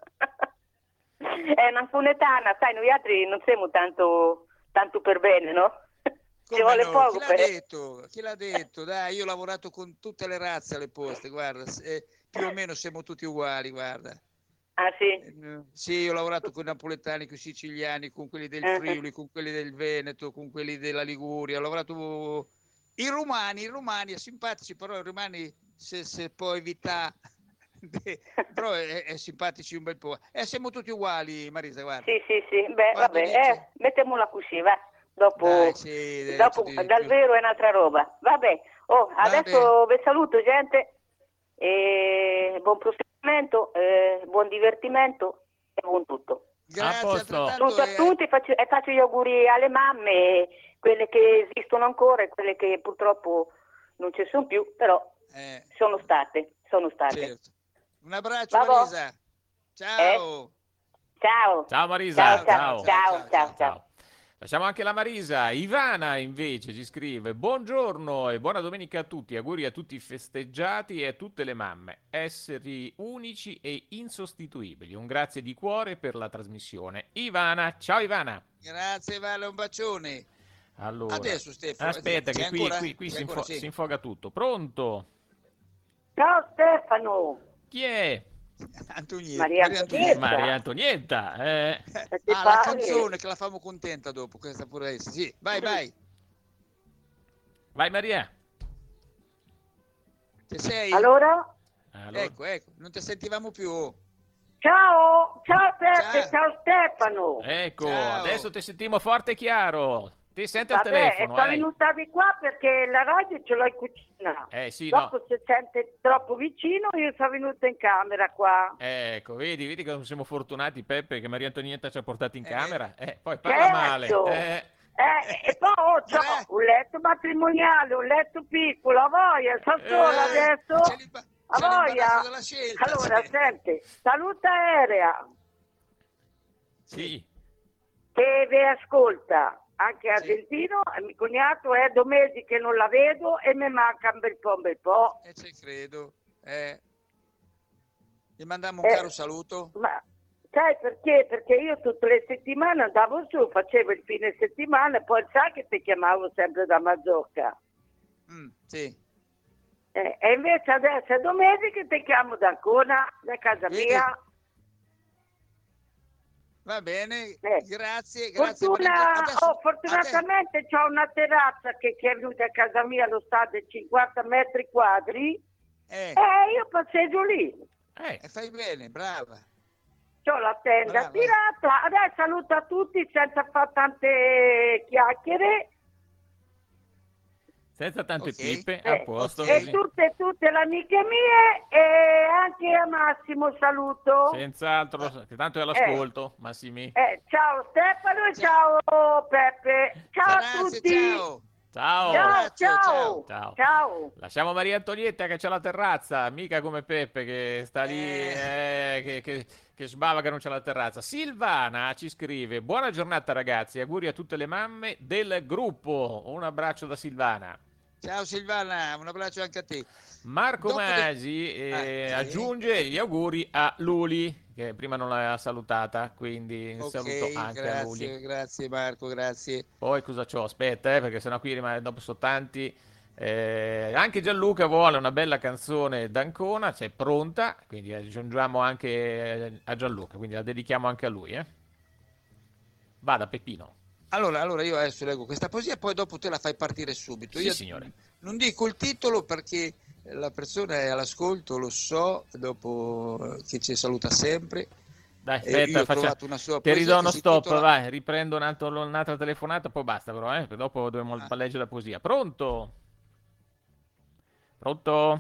S6: È una funetana, sai, noi altri non siamo tanto, tanto per bene, no? Ci
S2: Come
S6: vuole
S2: no?
S6: poco
S2: Chi l'ha
S6: per...
S2: detto? Chi l'ha detto? Dai, io ho lavorato con tutte le razze alle poste, guarda, eh, più o meno siamo tutti uguali, guarda.
S6: Ah sì?
S2: Eh, Sì, io ho lavorato con i napoletani, con i siciliani, con quelli del
S6: Eh,
S2: Friuli, con quelli del Veneto, con quelli della Liguria, ho lavorato... I romani, i romani, simpatici, però i romani se, se può evitare... però è, è simpatici un bel po'. Eh, siamo tutti uguali, Marisa, guarda.
S6: sì, sì, sì, beh,
S2: Quando
S6: vabbè,
S2: dice-
S6: eh, mettiamola così, va. Dopo,
S2: Dai, sì, dai,
S6: dopo
S2: ti-
S6: dal vero è un'altra roba. Vabbè, oh, adesso vi saluto, gente, e buon proseguimento, eh, buon divertimento e buon tutto.
S2: Grazie,
S1: A posto.
S2: altrettanto,
S6: Tutto a
S2: eh,
S6: tutti, faccio, e faccio gli auguri alle mamme, quelle che esistono ancora e quelle che purtroppo non ci sono più, però
S2: eh,
S6: sono state, sono state.
S2: certo. Un abbraccio,
S6: Vabbè.
S2: Marisa. Ciao.
S6: Ciao.
S1: Ciao Marisa,
S6: Ciao, ciao,
S1: ciao.
S6: ciao, ciao, ciao.
S1: Lasciamo anche la Marisa. Ivana invece ci scrive: buongiorno e buona domenica a tutti. Auguri a tutti i festeggiati e a tutte le mamme. Esseri unici e insostituibili. Un grazie di cuore per la trasmissione. Ivana, ciao Ivana.
S2: Grazie, Vale, un bacione.
S1: Allora,
S2: Adesso, Stefano,
S1: aspetta
S2: c'è
S1: che qui,
S2: ancora?
S1: qui- qui
S2: C'è
S1: si,
S2: ancora,
S1: info-
S2: sì.
S1: si infoga tutto. Pronto?
S4: Ciao Stefano.
S1: Chi è?
S2: Antonietta.
S4: Maria
S2: Maria
S4: Antonietta.
S1: Maria Antonietta. Eh.
S4: Che ti
S2: Ah, la
S4: pare?
S2: canzone che la famo contenta dopo, questa pure essa. Sì, vai, vai.
S1: Vai Maria.
S2: Ci sei?
S4: Allora?
S1: Allora,
S2: Ecco, ecco, non ti sentivamo più.
S4: Ciao, ciao Peppe,
S2: Ciao.
S4: ciao Stefano.
S1: ecco,
S2: Ciao.
S1: adesso ti sentiamo forte e chiaro. Ti sente al
S4: Vabbè,
S1: telefono,
S4: sono
S1: eh?
S4: venuta di qua perché la radio ce l'ho in cucina.
S1: Eh sì, no.
S4: Dopo se sente troppo vicino io sono venuta in camera qua.
S1: Ecco, vedi, vedi come siamo fortunati, Peppe, che Maria Antonietta ci ha portato in
S2: Eh.
S1: camera. Eh, poi parla male.
S4: Certo.
S1: Eh,
S4: Eh, e poi oh, c'ho
S2: Eh.
S4: un letto matrimoniale, un letto piccolo, a voglia, sto sola
S1: Eh,
S4: adesso.
S2: C'è l'imba-
S4: A
S2: c'è l'imbarazzo
S4: voglia.
S2: della scelta.
S4: Allora,
S2: sì.
S4: senti, saluta aerea
S1: sì,
S4: che vi ascolta. Anche
S2: Sì.
S4: Argentino, e mio cognato è due mesi che non la vedo e mi manca un bel po', un bel po'.
S2: Eh, ci credo. Eh. Gli mandiamo un
S4: Eh.
S2: caro saluto.
S4: Ma sai perché? Perché io tutte le settimane andavo su, facevo il fine settimana e poi sai che ti chiamavo sempre da Mazzocca.
S2: Mm, sì.
S4: Eh, e invece adesso è due mesi che ti chiamo da Ancona, da casa
S2: Vedi?
S4: mia.
S2: Va bene,
S4: Eh.
S2: grazie, grazie.
S4: Fortuna-
S2: Maria. Adesso-
S4: oh, fortunatamente c'ho una terrazza che, che è venuta a casa mia allo stadio di cinquanta metri quadri
S2: Eh,
S4: e io passeggio lì.
S1: eh,
S2: eh, fai bene, brava.
S4: C'ho la tenda
S2: Brava.
S4: tirata, adesso saluto a tutti senza fare tante chiacchiere
S1: senza tante
S2: Ok.
S1: pippe,
S4: Eh,
S1: a posto
S2: ok.
S4: e
S1: così.
S4: tutte tutte le amiche mie e anche a Massimo saluto.
S1: Senz'altro, che tanto è all'ascolto, Massimi.
S4: Eh, ciao Stefano e ciao Peppe. Ciao a
S2: Grazie,
S4: tutti.
S2: ciao.
S1: Ciao.
S4: Ciao,
S2: abbraccio,
S4: ciao.
S1: ciao.
S4: Ciao.
S1: Lasciamo Maria Antonietta che c'ha la terrazza, mica come Peppe che sta lì,
S2: Eh.
S1: eh, che, che, che sbava che non c'ha la terrazza. Silvana ci scrive: buona giornata ragazzi, auguri a tutte le mamme del gruppo. Un abbraccio da Silvana.
S2: Ciao Silvana, un abbraccio anche a te.
S1: Marco
S2: Dopo de-
S1: Masi eh,
S2: Ah, sì.
S1: aggiunge gli auguri a Luli, che prima non l'aveva salutata, quindi un
S2: Ok,
S1: saluto anche a Luli.
S2: grazie, grazie Marco, grazie.
S1: Poi cosa c'ho? Aspetta, eh, perché sennò qui rimane, dopo sono tanti. Eh, anche Gianluca vuole una bella canzone d'Ancona, c'è pronta, quindi aggiungiamo anche a Gianluca, quindi la dedichiamo anche a lui. Eh. Vada Peppino.
S2: Allora, allora io adesso leggo questa poesia, poi dopo te la fai partire subito.
S1: Sì,
S2: Io
S1: signore.
S2: non dico il titolo perché la persona è all'ascolto, lo so, dopo che ci saluta sempre.
S1: Dai,
S2: E io
S1: aspetta,
S2: ho
S1: faccia-
S2: trovato una sua
S1: ti
S2: poesia
S1: ridò
S2: che
S1: uno
S2: si
S1: stop,
S2: intitola-
S1: vai, riprendo un altro- un'altra telefonata, poi basta però, eh, perché dopo dobbiamo
S2: Ah.
S1: leggere la poesia. Pronto? Pronto?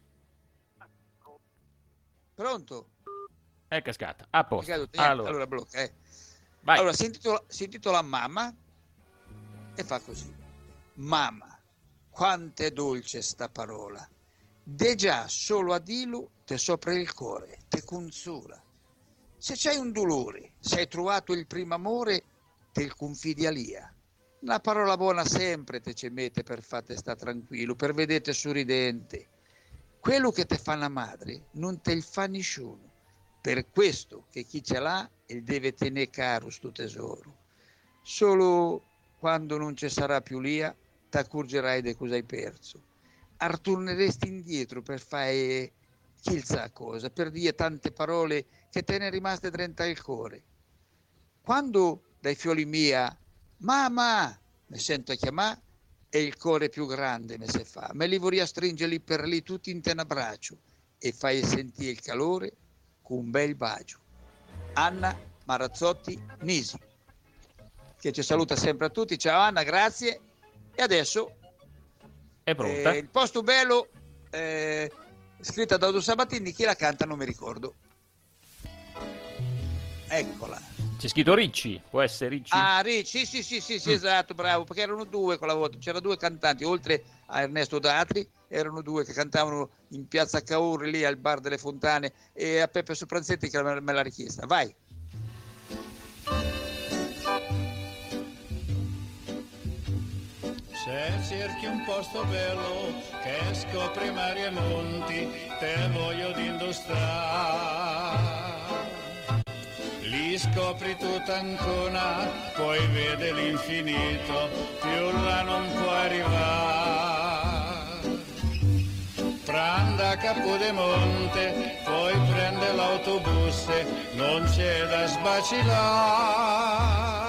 S2: Pronto?
S1: È cascata, a posto.
S2: Riccardo, niente,
S1: Allora,
S2: allora blocca, eh.
S1: vai.
S2: Allora, si intitola, si intitola Mamma e fa così. Mamma, quanto è dolce sta parola. De già solo a dilu te sopra il cuore, te consola. Se c'hai un dolore, se hai trovato il primo amore, te il confidi a Lia. Una parola buona sempre te ci mette per farti sta tranquillo, per vedete sorridente. Quello che te fa una madre non te il fa nessuno. Per questo che chi ce l'ha il deve tenere caro sto tesoro. Solo quando non ci sarà più Lia, ti accorgerai di cosa hai perso. Artorneresti indietro per fare chissà cosa, per dire tante parole che te ne rimaste dentro il cuore. Quando dai fioli mia, mamma, mi sento a chiamare, e il cuore più grande mi si fa. Me li vorrei stringere lì per lì tutti in te un abbraccio e fai sentire il calore con un bel bacio. Anna Marazzotti Nisi, che ci saluta sempre a tutti. Ciao Anna, grazie. E adesso
S1: è pronta.
S2: Eh, il posto bello, eh, scritta da Udo Sabatini, chi la canta non mi ricordo. Eccola.
S1: C'è scritto Ricci, può essere Ricci?
S2: Ah, Ricci, sì, sì, sì, sì, mm. esatto, bravo, perché erano due quella volta, c'erano due cantanti, oltre a Ernesto Datri, erano due che cantavano in piazza Cauri, lì al bar delle Fontane, e a Peppe Sopranzetti che me l'ha richiesta. Vai.
S7: Se cerchi un posto bello che scopri mari e monti, te voglio d'indostrare. Li scopri tutta Ancona, poi vede l'infinito, più là non può arrivare. Prende a Capodemonte, poi prende l'autobus, non c'è da sbacillare.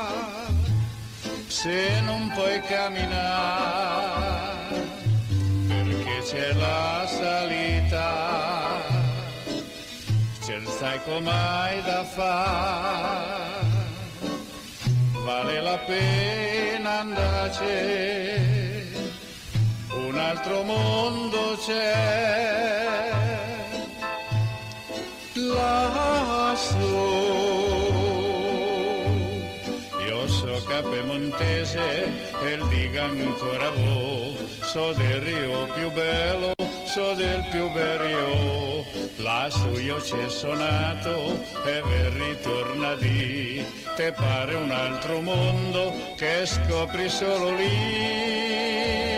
S7: Se non puoi camminare, perché c'è la salita, ce ne sai com'hai da fare, vale la pena andarci, un altro mondo c'è, lassù. Io so Capemontese e dica ancora voi, so del Rio più bello, so del più bel Rio, lassù io c'è sonato e per ritorna di, te pare un altro mondo che scopri solo lì.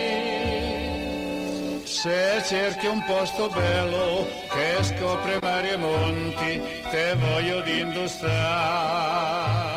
S7: Se cerchi un posto bello che scopre mari e monti, te voglio d'indostrare.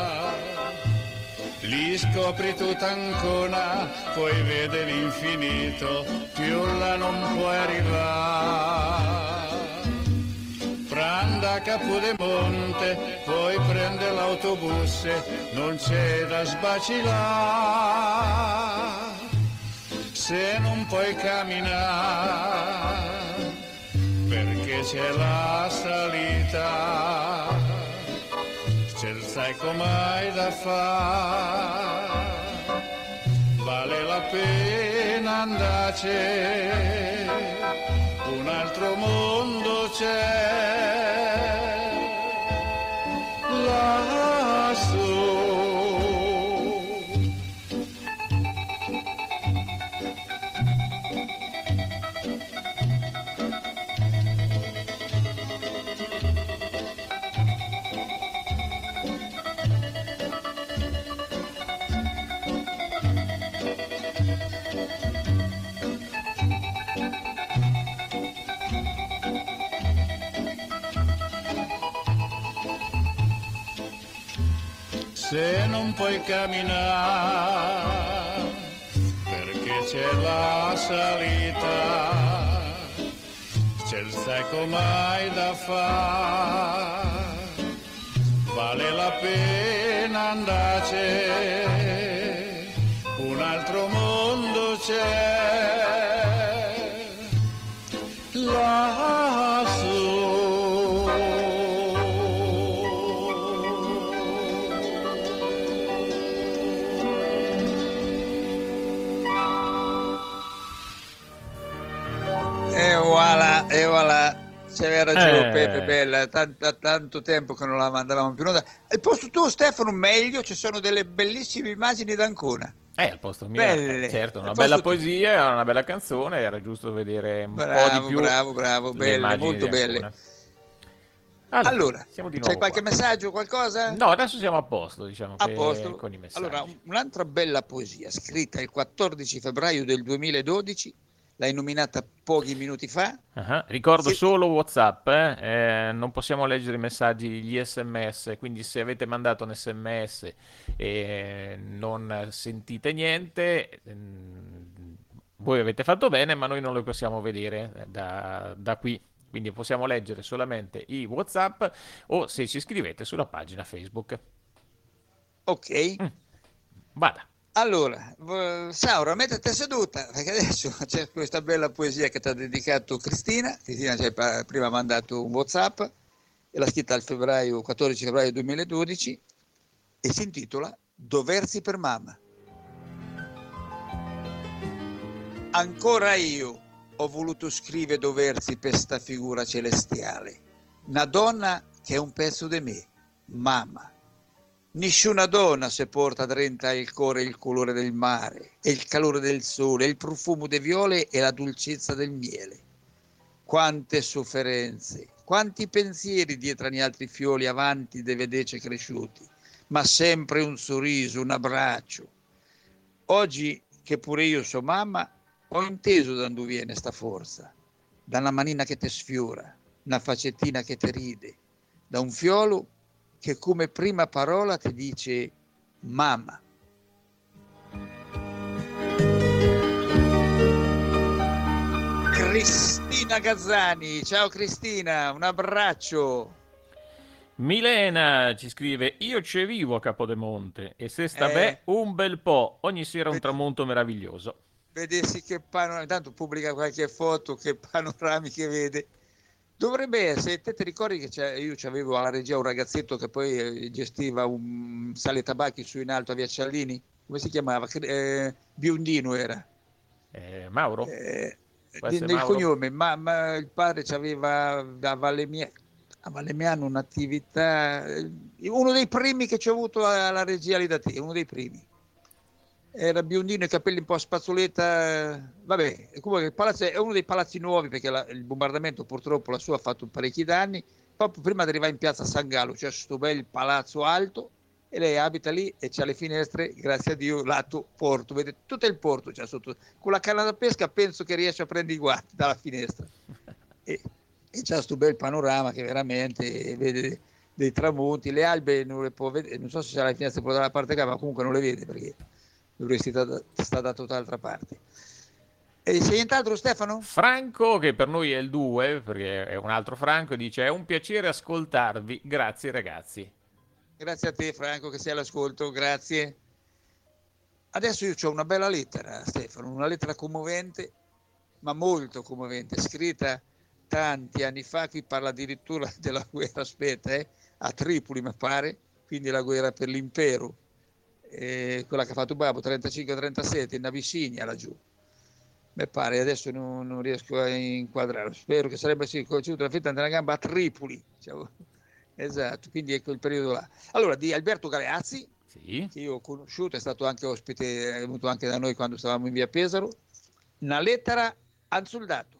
S7: Li scopri tutta Ancona, poi vede l'infinito, più là non puoi arrivare. Prende a Capodemonte, poi prende l'autobus, non c'è da sbacillare. Se non puoi camminare, perché c'è la salita, ce sai com'hai da fare, vale la pena andarci, un altro mondo c'è, lassù. Se non puoi camminare, perché c'è la salita, ce sai com'hai da fare, vale la pena andarci, un altro mondo c'è, lassù.
S2: E voilà, e voilà, c'aveva ragione
S1: Eh.
S2: Pepe, bella, tanto, tanto tempo che non la mandavamo più in onda. Al posto tuo Stefano, meglio, ci sono delle bellissime immagini d'Ancona.
S1: Eh, al posto mio,
S2: Belle.
S1: certo, una
S2: Al
S1: bella
S2: posto tu-
S1: poesia, una bella canzone, era giusto vedere un po'
S2: Bravo,
S1: di più
S2: bravo, bravo,
S1: le
S2: belle,
S1: immagini
S2: molto
S1: di
S2: belle.
S1: Ancona. Allora,
S2: Allora,
S1: siamo di
S2: c'è
S1: nuovo
S2: qualche
S1: qua.
S2: messaggio, qualcosa?
S1: No, adesso siamo a posto, diciamo
S2: A
S1: che
S2: posto.
S1: con i messaggi.
S2: Allora, un- un'altra bella poesia scritta il quattordici febbraio del duemiladodici, l'hai nominata pochi minuti fa.
S1: Ah, ricordo
S2: Sì.
S1: solo WhatsApp, eh? Eh, non possiamo leggere i messaggi, gli sms, quindi se avete mandato un sms e non sentite niente, ehm, voi avete fatto bene, ma noi non lo possiamo vedere eh, da, da qui. Quindi possiamo leggere solamente i WhatsApp o se ci scrivete sulla pagina Facebook.
S2: Ok.
S1: Mm, Vada.
S2: Allora, v- Saura, mettete seduta, perché adesso c'è questa bella poesia che ti ha dedicato Cristina. Cristina ci ha pa- prima mandato un WhatsApp e l'ha scritta il febbraio, quattordici febbraio duemiladodici e si intitola Doversi per mamma. Ancora io ho voluto scrivere doversi per sta figura celestiale, una donna che è un pezzo di me, mamma. Nessuna donna se porta dentro il cuore il colore del mare, e il calore del sole, il profumo delle viole e la dolcezza del miele. Quante sofferenze, quanti pensieri dietro agli altri fiori avanti dei vedece cresciuti, ma sempre un sorriso, un abbraccio. Oggi che pure io so mamma, ho inteso da dove viene sta forza, da una manina che ti sfiora, una facettina che ti ride, da un fiolo che come prima parola ti dice mamma. Cristina Gazzani, ciao Cristina, un abbraccio.
S1: Milena ci scrive: Io ci vivo a Capodemonte e se sta
S2: Eh.
S1: beh un bel po', ogni sera un
S2: Vedi-
S1: tramonto meraviglioso.
S2: Vedessi che panorama, intanto pubblica qualche foto, che panorami che vede. Dovrebbe essere, te ti ricordi che c'è- io avevo alla regia un ragazzetto che poi eh, gestiva un sale tabacchi su in alto a Via Ciallini? Come si chiamava? Cre- eh, Biondino era.
S1: Eh, Mauro?
S2: Eh,
S1: Può
S2: di-
S1: essere
S2: nel
S1: Mauro?
S2: cognome, ma, ma il padre aveva da Vallemia- a Valemiano un'attività, eh, uno dei primi che ci ho avuto alla regia lì da te, uno dei primi. Era biondino, i capelli un po' a spazzoletta, eh, vabbè, comunque il palazzo è uno dei palazzi nuovi perché la- il bombardamento purtroppo lassù ha fatto parecchi danni, proprio prima di arrivare in piazza San Gallo, c'è questo bel palazzo alto e lei abita lì e c'ha le finestre, grazie a Dio, lato porto, vede tutto il porto c'è sotto, con la canna da pesca penso che riesce a prendere i guanti dalla finestra e, e c'ha questo bel panorama che veramente vede dei tramonti, le albe non le può vedere, non so se c'è la finestra poi dalla parte qua, ma comunque non le vede perché dovresti stare da tutt'altra parte. E c'è nient'altro, Stefano?
S1: Franco, che per noi è il due, perché è un altro Franco, dice: È un piacere ascoltarvi, grazie ragazzi.
S2: Grazie a te, Franco, che sei all'ascolto, grazie. Adesso io ho una bella lettera, Stefano, una lettera commovente, ma molto commovente, scritta tanti anni fa, qui parla addirittura della guerra, aspetta, eh, a Tripoli mi pare, quindi la guerra per l'impero, eh, quella che ha fatto Babbo, trentacinque trentasette, in Abissinia laggiù. Mi pare, adesso non, non riesco a inquadrare, spero che sarebbe sì, conosciuto la fetta della gamba a Tripoli, diciamo. Esatto, quindi ecco il periodo là. Allora, di Alberto Galeazzi,
S1: Sì.
S2: che io ho conosciuto, è stato anche ospite, è venuto anche da noi quando stavamo in via Pesaro, una lettera al soldato.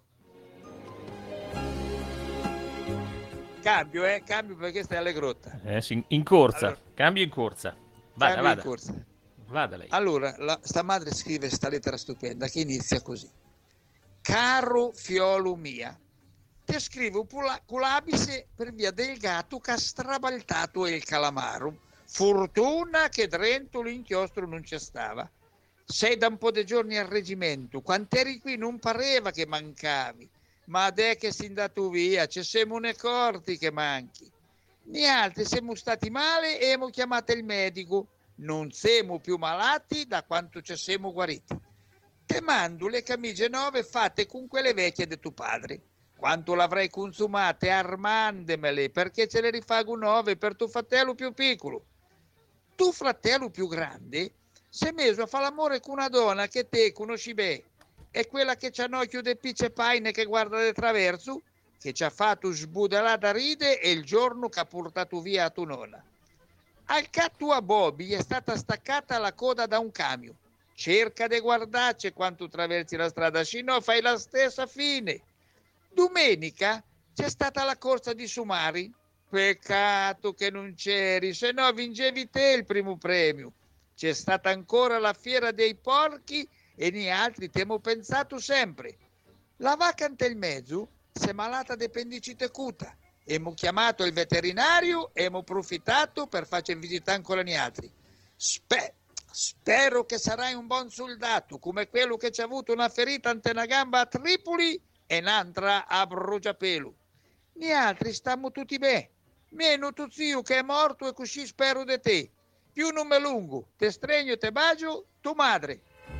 S2: Cambio, eh, cambio perché stai alle grotta.
S1: Eh, sì, in corsa,
S2: Allora,
S1: cambio in corsa. Vada,
S2: cambio
S1: vada.
S2: in corsa.
S1: Vada lei.
S2: Allora, la, sta madre scrive sta lettera stupenda che inizia così. Caro fiolo mia, ti scrivo con l'abise per via del gatto che ha strabaltato il calamaro. Fortuna che dentro l'inchiostro non c'è stava. Sei da un po' di giorni al reggimento, quant'eri qui non pareva che mancavi, ma adè che sei andato via, ci siamo ne accorti che manchi. Noi altri siamo stati male e abbiamo chiamato il medico, non siamo più malati da quanto ci siamo guariti. Te mando le camicie nuove fatte con quelle vecchie di tuo padre. Quanto l'avrei consumate, armandemele, perché ce le rifago nuove per tuo fratello più piccolo. Tu fratello più grande sei messo a fare l'amore con una donna che te conosci bene, è quella che c'ha un occhio de picce paine che guarda di traverso, che ci ha fatto sbudelare da ride e il giorno che ha portato via a tua nonna. Al catto a Bobby è stata staccata la coda da un camion. Cerca di guardarci quando attraversi la strada, se no fai la stessa fine. Domenica c'è stata la corsa di Sumari Peccato che non c'eri, se no vincevi te il primo premio. C'è stata ancora la fiera dei porchi e ne altri ti abbiamo pensato sempre. La vacante il mezzo si è malata di appendicite acuta. Abbiamo chiamato il veterinario e abbiamo approfittato per farci visitare ancora gli altri. Spe- spero che sarai un buon soldato, come quello che ci ha avuto una ferita ante una gamba a Tripoli e un'altra a Bruciapelo. Gli altri stiamo tutti bene. Meno tuo zio che è morto e così spero di te. Più non me lungo, te stregno e te bagio, tua madre.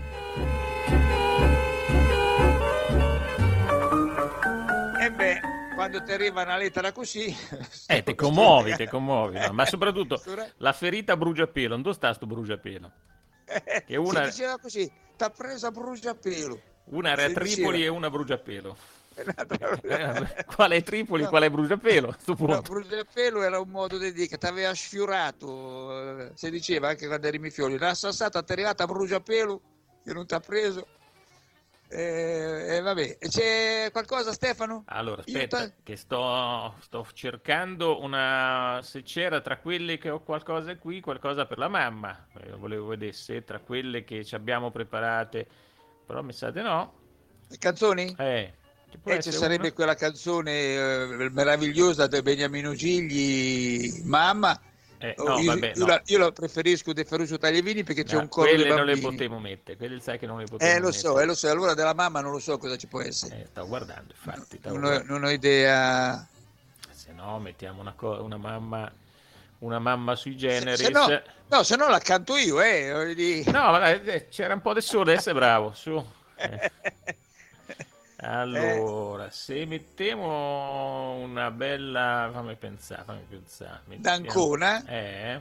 S2: E beh, quando ti arriva una lettera così...
S1: Eh, te commuovi, te commuovi. No? Ma soprattutto la ferita a Bruciapelo, dove sta sto Bruciapelo? Che una...
S2: Si diceva così, t'ha presa a Bruciapelo.
S1: Una era a Tripoli
S2: diceva.
S1: E una a Bruciapelo. Quale è Tripoli, no. Quale è Bruciapelo?
S2: No, Bruciapelo era un modo di dire che ti aveva sfiorato, si diceva anche quando eri Mifioli, l'ha assassato, ti è arrivata a Bruciapelo che non ti ha preso. E eh, eh, vabbè, c'è qualcosa, Stefano?
S1: Allora aspetta, Io che sto, sto cercando una, se c'era tra quelle che ho qualcosa qui, qualcosa per la mamma. Eh, volevo vedere se tra quelle che ci abbiamo preparate, però mi sa di no.
S2: Le canzoni?
S1: Eh.
S2: E ci sarebbe una? Quella canzone eh, meravigliosa di Beniamino Gigli, Mamma.
S1: Eh, no,
S2: io,
S1: vabbè,
S2: io,
S1: no.
S2: La, io la preferisco di Ferruccio Tagliavini perché c'è
S1: no,
S2: un coro di bambini.
S1: Quelle non le potevo mettere, quelle sai che non le potevo
S2: Eh lo
S1: mettere.
S2: so, eh lo so, allora della mamma non lo so cosa ci può essere.
S1: Eh, stavo guardando, infatti.
S2: Non,
S1: guardando.
S2: Ho, non ho idea.
S1: Se no mettiamo una, co- una mamma una mamma sui generis.
S2: Se, se no, no, se no la canto io, eh. Di...
S1: No, eh, c'era un po' di sole, sei bravo, su. Eh. Allora, eh. se mettiamo una bella, fammi pensare, fammi pensare. Mettiamo,
S2: D'Ancona?
S1: Eh,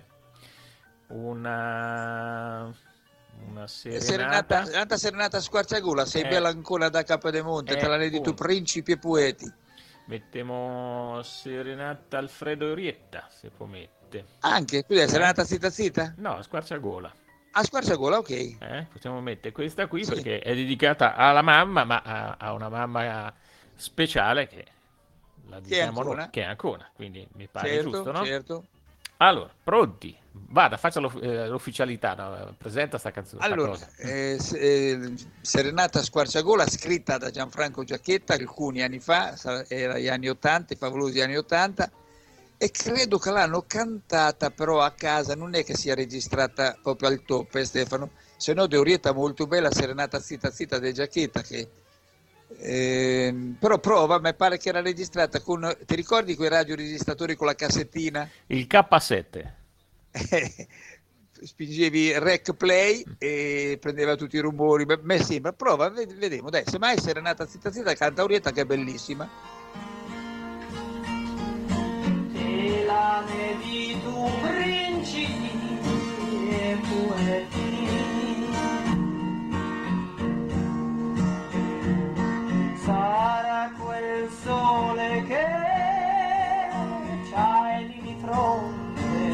S1: una, una serenata.
S2: Serenata, serenata, serenata squarciagola, sei
S1: eh.
S2: bella ancora da Capodemonte, eh, te la ne di tu principi e poeti.
S1: Mettiamo serenata Alfredo Orietta, se può mettere.
S2: Anche? Quindi è serenata zita zita?
S1: No, squarciagola.
S2: A squarciagola, ok.
S1: Eh, possiamo mettere questa qui, sì, perché è
S2: sì.
S1: dedicata alla mamma, ma a, a una mamma speciale che la diciamo
S2: che,
S1: noi, che è Ancona, quindi mi pare
S2: certo,
S1: giusto, no?
S2: Certo.
S1: Allora, pronti? Vada, faccia l'off- eh, l'ufficialità, no? Presenta sta canzone.
S2: Allora,
S1: sta
S2: eh, eh, Serenata Squarciagola, scritta da Gianfranco Giacchetta alcuni anni fa, era gli anni ottanta, i favolosi anni ottanta, e credo che l'hanno cantata però a casa, non è che sia registrata proprio al top, eh, Stefano, se no De Orietta molto bella, Serenata Zita Zita di Giacchetta, che eh, però prova, mi pare che era registrata con, ti ricordi quei radioregistratori con la cassettina?
S1: Il K sette.
S2: Spingevi rec play e prendeva tutti i rumori, me sembra, prova, vediamo, dai, se mai Serenata Zita Zita canta Orietta che è bellissima.
S8: Di tu principi e poeti sarà quel sole che c'hai lì di fronte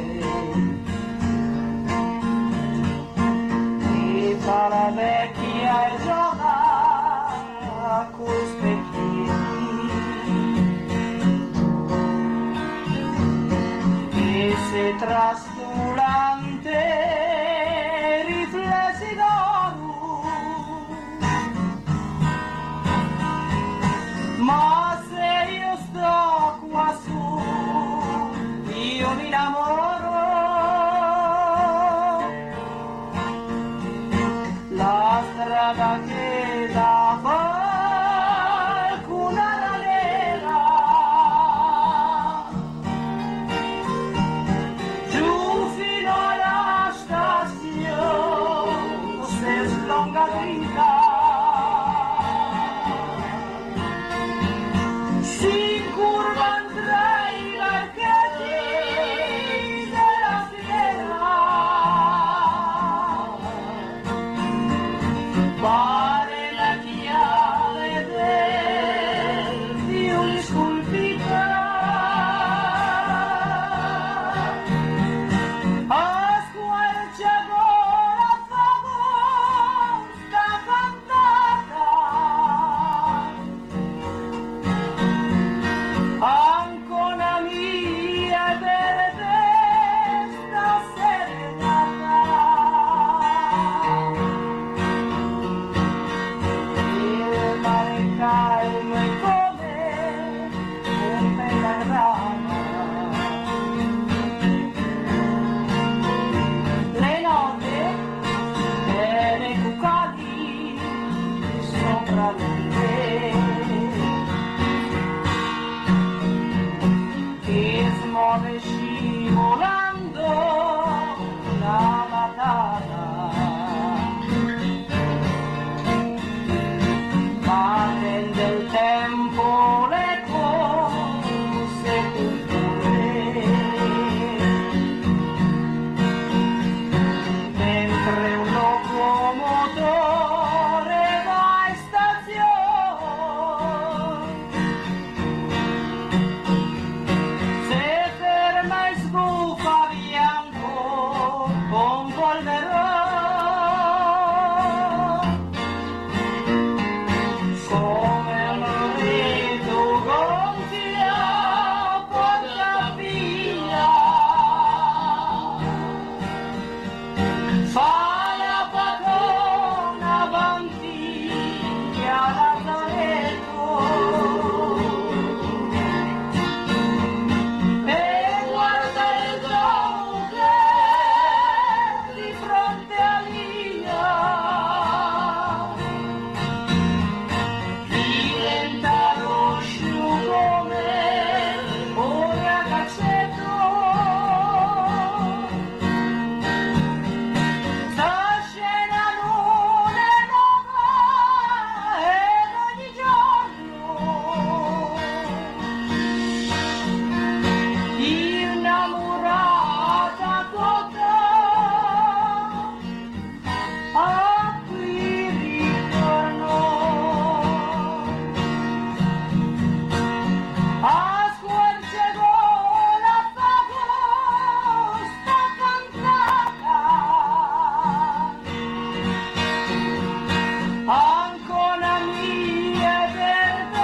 S8: e fa la vecchia e gioca con specchietti se trasculante riflessi d'oro, ma se io sto quassù io mi innamoro, la strada che da qualcuna si curvan tra i barchetti volando la patata, ma nel tempo le cose culture, mentre un locomotore va in stazione, se ferma e sbuca bianco con polverone, come un rito gonfia porta via, fa la padrona avanti a Lazaretto, e guarda il Duce di fronte a Lia, diventa rosso come un ragazzetto, sta scena non è nuova ed ogni giorno innamorata tutta a qui ritorno, a squarciagola fa questa cantata, ancora mia per te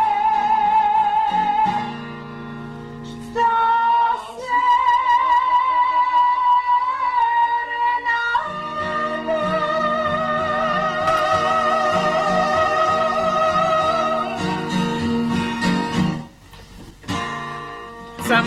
S1: Sam.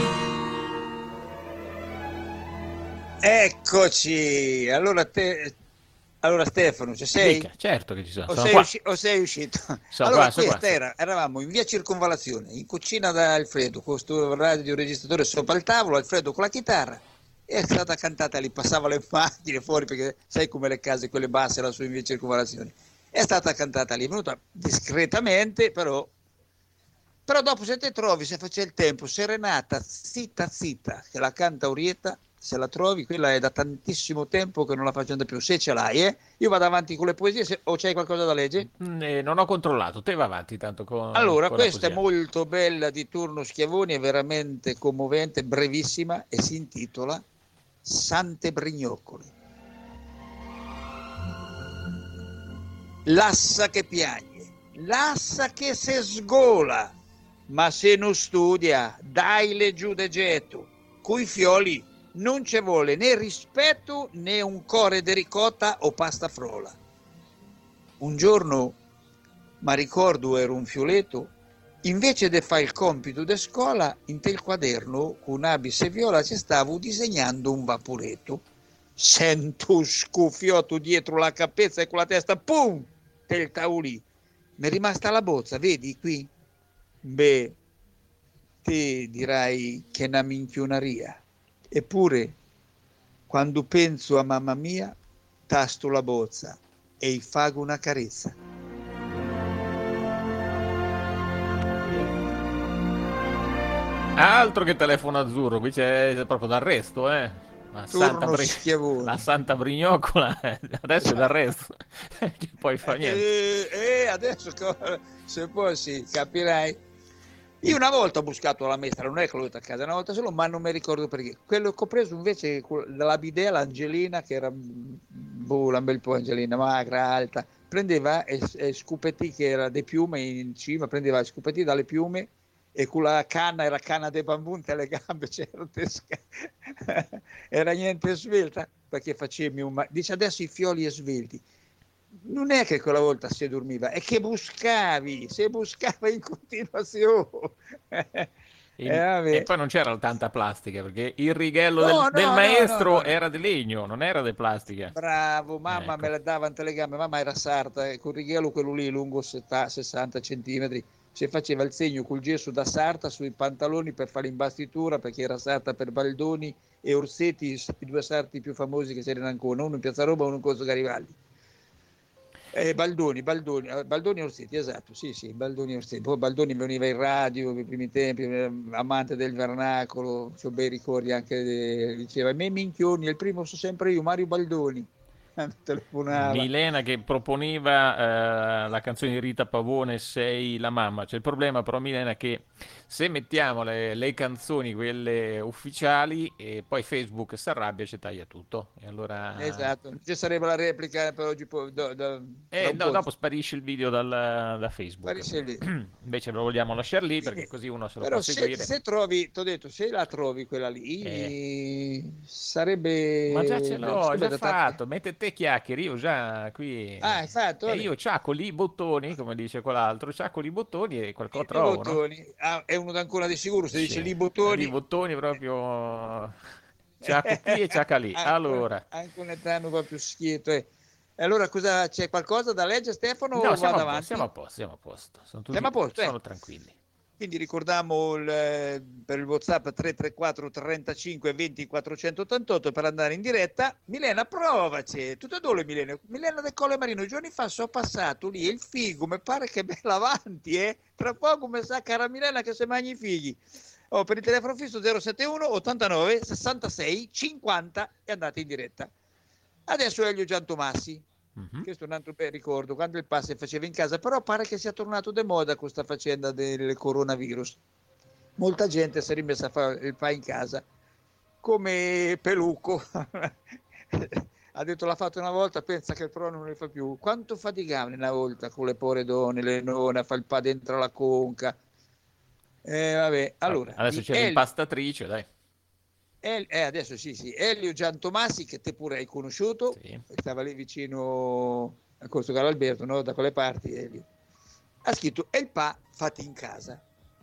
S2: Eccoci, allora te, allora Stefano, ci sei?
S1: Dica, certo che ci sono.
S2: O
S1: Sono
S2: sei,
S1: qua.
S2: usci- o sei uscito?
S1: Sono
S2: allora,
S1: qua, sono
S2: questa
S1: qua.
S2: era, eravamo in via Circonvallazione, in cucina da Alfredo, con questo radioregistratore sopra il tavolo, Alfredo con la chitarra, e è stata cantata lì, passava le macchine fuori, perché sai come le case, quelle basse lassù in via Circonvallazione. È stata cantata lì, è venuta discretamente, però, però dopo se te trovi, se c'è il tempo, Serenata, zitta zitta, che la canta Orietta, se la trovi, quella è da tantissimo tempo che non la faccio da più, se ce l'hai, eh? Io vado avanti con le poesie, se- o c'hai qualcosa da leggere?
S1: Mm, eh, non ho controllato, te va avanti tanto con,
S2: Allora,
S1: con la
S2: questa è
S1: poesia.
S2: molto bella di Turno Schiavoni, è veramente commovente, brevissima e si intitola Sante Brignoccole. L'assa che piagne, l'assa che se sgola, ma se non studia, dai le giù de getto, coi fioli non ci vuole né rispetto né un core di ricotta o pasta frola. Un giorno, ma ricordo ero un fioletto, invece di fare il compito de scuola, in tel quaderno con abis e viola ci stavo disegnando un vaporetto. Sento un scuffiotto dietro la cappezza e con la testa, pum, tel taulì. Mi è rimasta la bozza, vedi qui? Beh, te dirai che è una minchionaria. Eppure, quando penso a mamma mia, tasto la bozza e gli fago una carezza.
S1: Altro che telefono azzurro, qui c'è c'è proprio d'arresto, eh. La Santa,
S2: Turno
S1: Bri-
S2: Schiavoni.
S1: la Santa Brignoccola, eh, adesso è d'arresto. Che poi fa niente.
S2: E, e adesso co- se poi sì, capirai. Io una volta ho buscato la maestra, non è che l'ho detto a casa, una volta solo, ma non mi ricordo perché. Quello che ho preso invece dalla bidea, l'Angelina, che era boh, un bel po' Angelina, magra, alta, prendeva e, e scupettì, che era dei piume in cima, prendeva e scupettì dalle piume e con la canna, era canna de bambù alle gambe, c'era tesca. Era niente svelta, perché facevi un... ma- Dice adesso i fioli è svelti. Non è che quella volta si dormiva, è che buscavi, se buscava in continuazione.
S1: E,
S2: Eh, vabbè.
S1: e poi non c'era tanta plastica, perché il righello
S2: No,
S1: del,
S2: no,
S1: del
S2: no,
S1: maestro
S2: no, no.
S1: era di legno, non era di plastica.
S2: Bravo, mamma
S1: Ecco.
S2: me la dava ante le gambe, mamma era sarta, eh, con righello quello lì lungo setta- sessanta centimetri, si faceva il segno col gesso da sarta sui pantaloni per fare l'imbastitura, perché era sarta per Baldoni e Orsetti, i due sarti più famosi che c'erano ancora, uno in Piazza Roma e uno in Corso Garibaldi. Eh, Baldoni, Baldoni, Baldoni e Orsetti, esatto, sì, sì, Baldoni e Orsetti. Poi Baldoni veniva in radio nei primi tempi, amante del vernacolo, ho bei ricordi anche, de, diceva, me minchioni, il primo so sempre io, Mario Baldoni. Telefonava.
S1: Milena che proponeva eh, la canzone di Rita Pavone Sei la mamma. C'è il problema però, Milena, che se mettiamo le, le canzoni, quelle ufficiali, e poi Facebook si arrabbia e ci taglia tutto, e allora
S2: esatto, ci sarebbe la replica per oggi, do, do,
S1: eh, no, dopo sparisce il video dal, da Facebook. Invece lo vogliamo lasciare lì, perché così uno se lo
S2: però
S1: può
S2: se,
S1: seguire.
S2: Se trovi, ti ho detto, se la trovi quella lì, eh. sarebbe...
S1: Ma già ce l'ho, già fatto, mette te chiacchieri, io già qui...
S2: Ah, hai fatto?
S1: E io ciaccoli i bottoni, come dice quell'altro, ciaccoli i bottoni e qualcosa trovo,
S2: bottoni.
S1: No?
S2: Ah, è uno d'Ancona di sicuro, se
S1: sì.
S2: dice lì bottoni...
S1: I bottoni proprio... Ciacco qui e ciacca lì, allora...
S2: Anche un etano proprio schieto, eh. E allora cosa, c'è qualcosa da leggere, Stefano?
S1: No,
S2: o
S1: siamo,
S2: vado
S1: a
S2: avanti?
S1: siamo a posto, siamo a posto. Sono tutti,
S2: siamo a posto,
S1: sono
S2: eh.
S1: tranquilli.
S2: Quindi ricordiamo il, per il WhatsApp tre tre quattro trentacinque venti quattrocentottantotto per andare in diretta. Milena, provaci. Tutto dove, Milena? Milena del Colle Marino. Giorni fa sono passato lì e il figo mi pare che è bello avanti, eh? Tra poco mi sa cara Milena che se mangi i figli. Oh, per il telefono fisso zero settantuno ottantanove sessantasei cinquanta e andate in diretta. Adesso Elio Giantomassi. Mm-hmm. Questo è un altro bel ricordo, quando il pass si faceva in casa, però pare che sia tornato de moda questa faccenda del coronavirus. Molta gente si è rimessa a fare il pa in casa, come Pelucco ha detto l'ha fatto una volta, pensa che però non le fa più. Quanto faticavano una volta con le poredone, le nonne a fare il pa dentro la conca. Eh, vabbè, allora,
S1: adesso c'è El... l'impastatrice, dai.
S2: El, eh, adesso sì, sì, Elio Giantomassi, che te pure hai conosciuto, sì. Stava lì vicino a Corso Galalberto, no? Da quelle parti, Elio. Ha scritto El pa fatti in casa.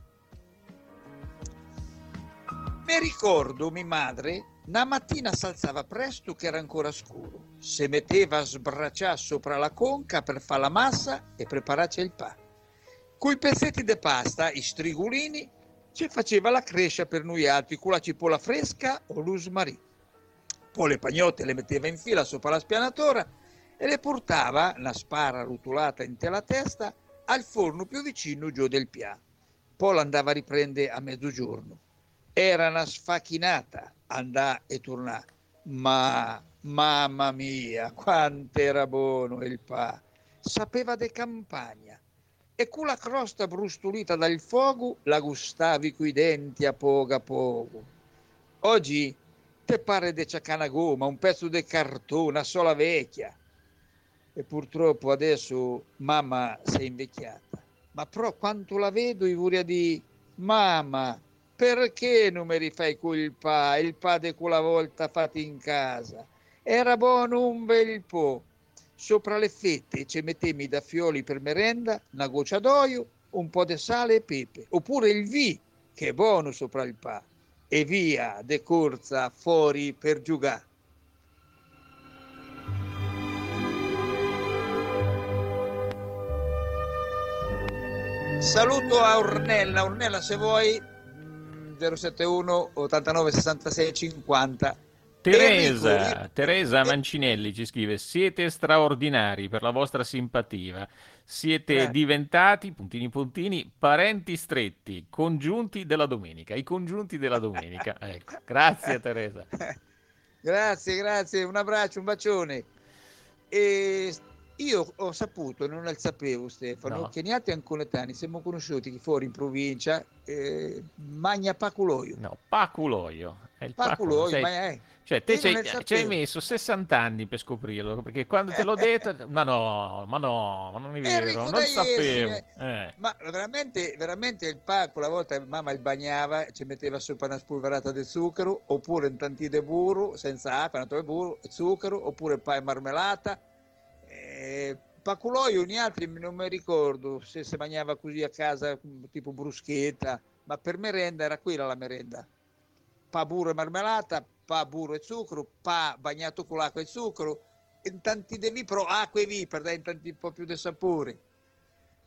S2: Mi ricordo mia madre, una mattina s'alzava presto che era ancora scuro, si metteva a sbracciare sopra la conca per fare la massa e prepararci il pa. Coi pezzetti di pasta, i strigulini, ci faceva la crescia per noi altri con la cipolla fresca o l'usmarì. Poi le pagnotte le metteva in fila sopra la spianatora e le portava, una spara rotolata in te la testa, al forno più vicino giù del piano. Poi l'andava a riprendere a mezzogiorno. Era una sfacchinata, andà e tornà. Ma, mamma mia, quanto era buono il pa! Sapeva de campagna. E con la crosta brustolita dal fuoco la gustavi coi denti a poco a poco. Oggi te pare de ciacana gomma, un pezzo di cartone, una sola vecchia. E purtroppo adesso mamma si è invecchiata. Ma però quanto la vedo io vorrei di mamma, perché non mi rifai quel pa, il pa di quella volta fatto in casa? Era buono un bel po'. Sopra le fette ci mettemmi da fioli per merenda, una goccia d'olio, un po' di sale e pepe, oppure il vi, che è buono sopra il pa, e via de corsa fuori per giugare. Saluto a Ornella, Ornella se vuoi, zero settantuno ottantanove sessantasei cinquanta.
S1: Teresa, Enrico, Teresa Mancinelli ci scrive: siete straordinari per la vostra simpatia, siete eh. diventati, puntini puntini, parenti stretti, congiunti della domenica, i congiunti della domenica. Ecco. Grazie Teresa.
S2: Grazie, grazie, un abbraccio, un bacione. E io ho saputo, non lo sapevo Stefano, no. che Niati Anconetani siamo conosciuti fuori in provincia, eh, Magna Paculoio.
S1: No, Paculoio. È il
S2: Paculoio,
S1: Paculoio.
S2: ma è...
S1: Cioè, te ci hai messo sessanta anni per scoprirlo, perché quando te l'ho detto, ma no, ma no, ma non è vero, non sapevo. Eh.
S2: Ma veramente, veramente il pa, quella volta mamma il bagnava, ci metteva sopra una spolverata di zucchero, oppure un tantino di burro, senza acqua, un burro, zucchero, oppure pa e marmellata. Eh, Paculoio, ogni altri non mi ricordo se si mangiava così a casa, tipo bruschetta, ma per merenda era quella la merenda. Pa, burro e marmellata, pa, burro e zucchero, pa bagnato con l'acqua e zucchero, e tanti devi però acqua e vi per dare tanti un po' più di sapore.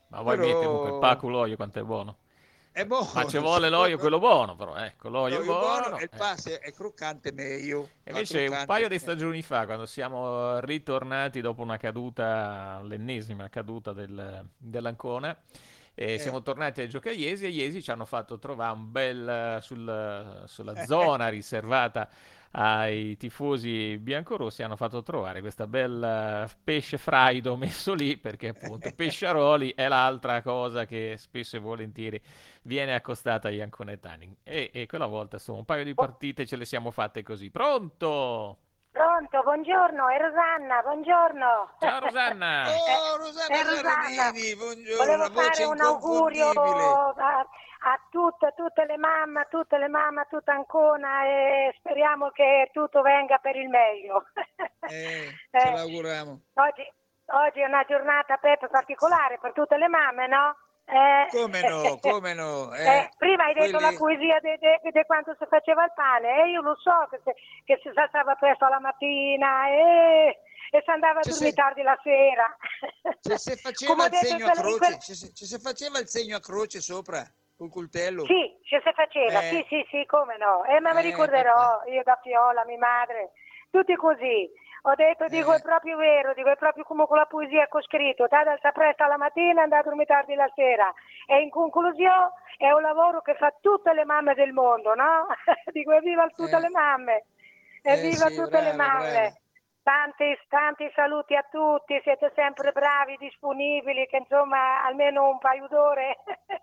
S1: Ma voi
S2: Però-
S1: metti comunque il pa con l'olio quanto è buono.
S2: È buono.
S1: Ma ci vuole l'olio quello buono, però, ecco, l'olio
S2: L'olio
S1: buono.
S2: buono e il
S1: eh.
S2: pa se è croccante meglio.
S1: E
S2: Ma
S1: invece un
S2: croccante-
S1: paio di stagioni fa, quando siamo ritornati dopo una caduta, l'ennesima caduta del- dell'Ancona, e
S2: Eh.
S1: siamo tornati ai Giochi a Iesi, e Iesi ci hanno fatto trovare un bel, sul- sulla zona riservata ai tifosi biancorossi, hanno fatto trovare questa bella pesce fraido messo lì, perché appunto pesciaroli è l'altra cosa che spesso e volentieri viene accostata agli anconetani. E, e quella volta, insomma, un paio di partite ce le siamo fatte così. Pronto?
S9: Pronto, buongiorno, è Rosanna, buongiorno.
S1: Ciao Rosanna!
S2: Oh, Rosanna
S9: È Rosanna.
S2: Giardini, buongiorno,
S9: Volevo
S2: una voce
S9: fare un augurio
S2: inconfondibile.
S9: a, a tutte, tutte le mamme, a tutte le mamme, a tutta Ancona, e speriamo che tutto venga per il meglio.
S2: Eh,
S9: Eh,
S2: ce l'auguriamo.
S9: Oggi, oggi è una giornata, Peppe, particolare per tutte le mamme, no? Eh,
S2: Come no, come no. Eh,
S9: eh, prima hai detto
S2: quelli-
S9: la poesia di quanto si faceva il pane, e io lo so che, si- che si alzava presto la mattina e, e si andava a
S2: Ci
S9: dormire
S2: sei-
S9: tardi la sera.
S2: Ci si faceva
S9: Come ho
S2: il
S9: detto
S2: segno
S9: in
S2: a
S9: quella- in
S2: croce,
S9: quella-
S2: ci si, ci si faceva il segno a croce sopra, col coltello.
S9: Sì, ci si faceva,
S2: Eh.
S9: sì, sì, sì, come no. E me
S2: Eh,
S9: ne ricorderò, io da Fiola, mia madre, tutti così. Ho detto, dico,
S2: Eh.
S9: è proprio vero, dico, è proprio come con la poesia che ho scritto, da alza presto la mattina e andare a dormire tardi la sera. E in conclusione è un lavoro che fa tutte le mamme del mondo, no? Dico, evviva tutte
S2: Eh.
S9: le mamme,
S2: Eh,
S9: evviva
S2: sì,
S9: tutte le
S2: brava,
S9: mamme.
S2: brava.
S9: Tanti, tanti saluti a tutti, siete sempre bravi, disponibili, che insomma almeno un paio d'ore.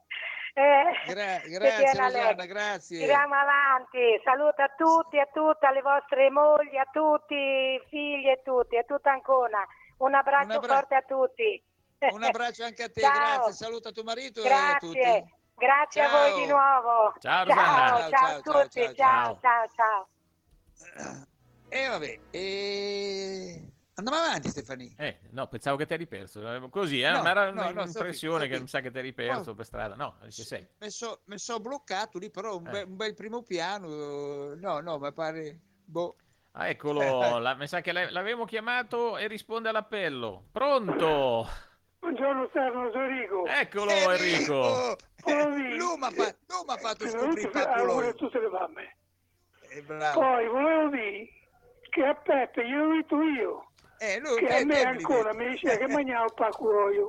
S9: eh,
S2: Gra-
S9: che
S2: grazie
S9: tiene a
S2: Rosanna,
S9: letto.
S2: grazie.
S9: Tiriamo avanti, saluto a tutti, a tutte, alle vostre mogli, a tutti, figli e tutti, a tutta Ancona. Un abbraccio
S2: Un abbra-
S9: forte a tutti.
S2: Un abbraccio anche a te,
S9: Ciao.
S2: grazie, saluta tuo marito e a tutti.
S9: Grazie, grazie a voi di nuovo.
S1: Ciao, Rosanna.
S9: ciao,
S2: Ciao,
S9: ciao
S2: ciao,
S9: a tutti,
S2: ciao,
S9: ciao,
S1: ciao.
S9: ciao, ciao.
S2: E vabbè, e... andiamo avanti Stefani.
S1: Eh, no, pensavo che ti eri perso. Eh, Così, eh,
S2: No,
S1: ma era
S2: no, no,
S1: un'impressione
S2: Sofi,
S1: che
S2: Sofi.
S1: mi sa che ti eri perso
S2: Oh.
S1: per strada. No, ci sei.
S2: Mi sono so bloccato lì, però un,
S1: Eh.
S2: bel, un bel primo piano. No, no, mi pare... Boh.
S1: Ah, eccolo, la- mi sa che l'ave- l'avevo chiamato e risponde all'appello. Pronto?
S5: Buongiorno Stefano, sono Enrico.
S1: Eccolo Enrico.
S5: Poi-
S2: Lui mi ha fa- lui m'ha fatto scoprire il
S5: Innanzitutto auguri a
S2: paculone.
S5: tutte le mamme.
S2: Eh, bravo.
S5: Poi volevo dire che a Peppe gliel'ho detto io,
S2: Eh, lui,
S5: che
S2: che
S5: a me
S2: te
S5: ancora
S2: mi
S5: mi diceva che mangiavo il pacuroio.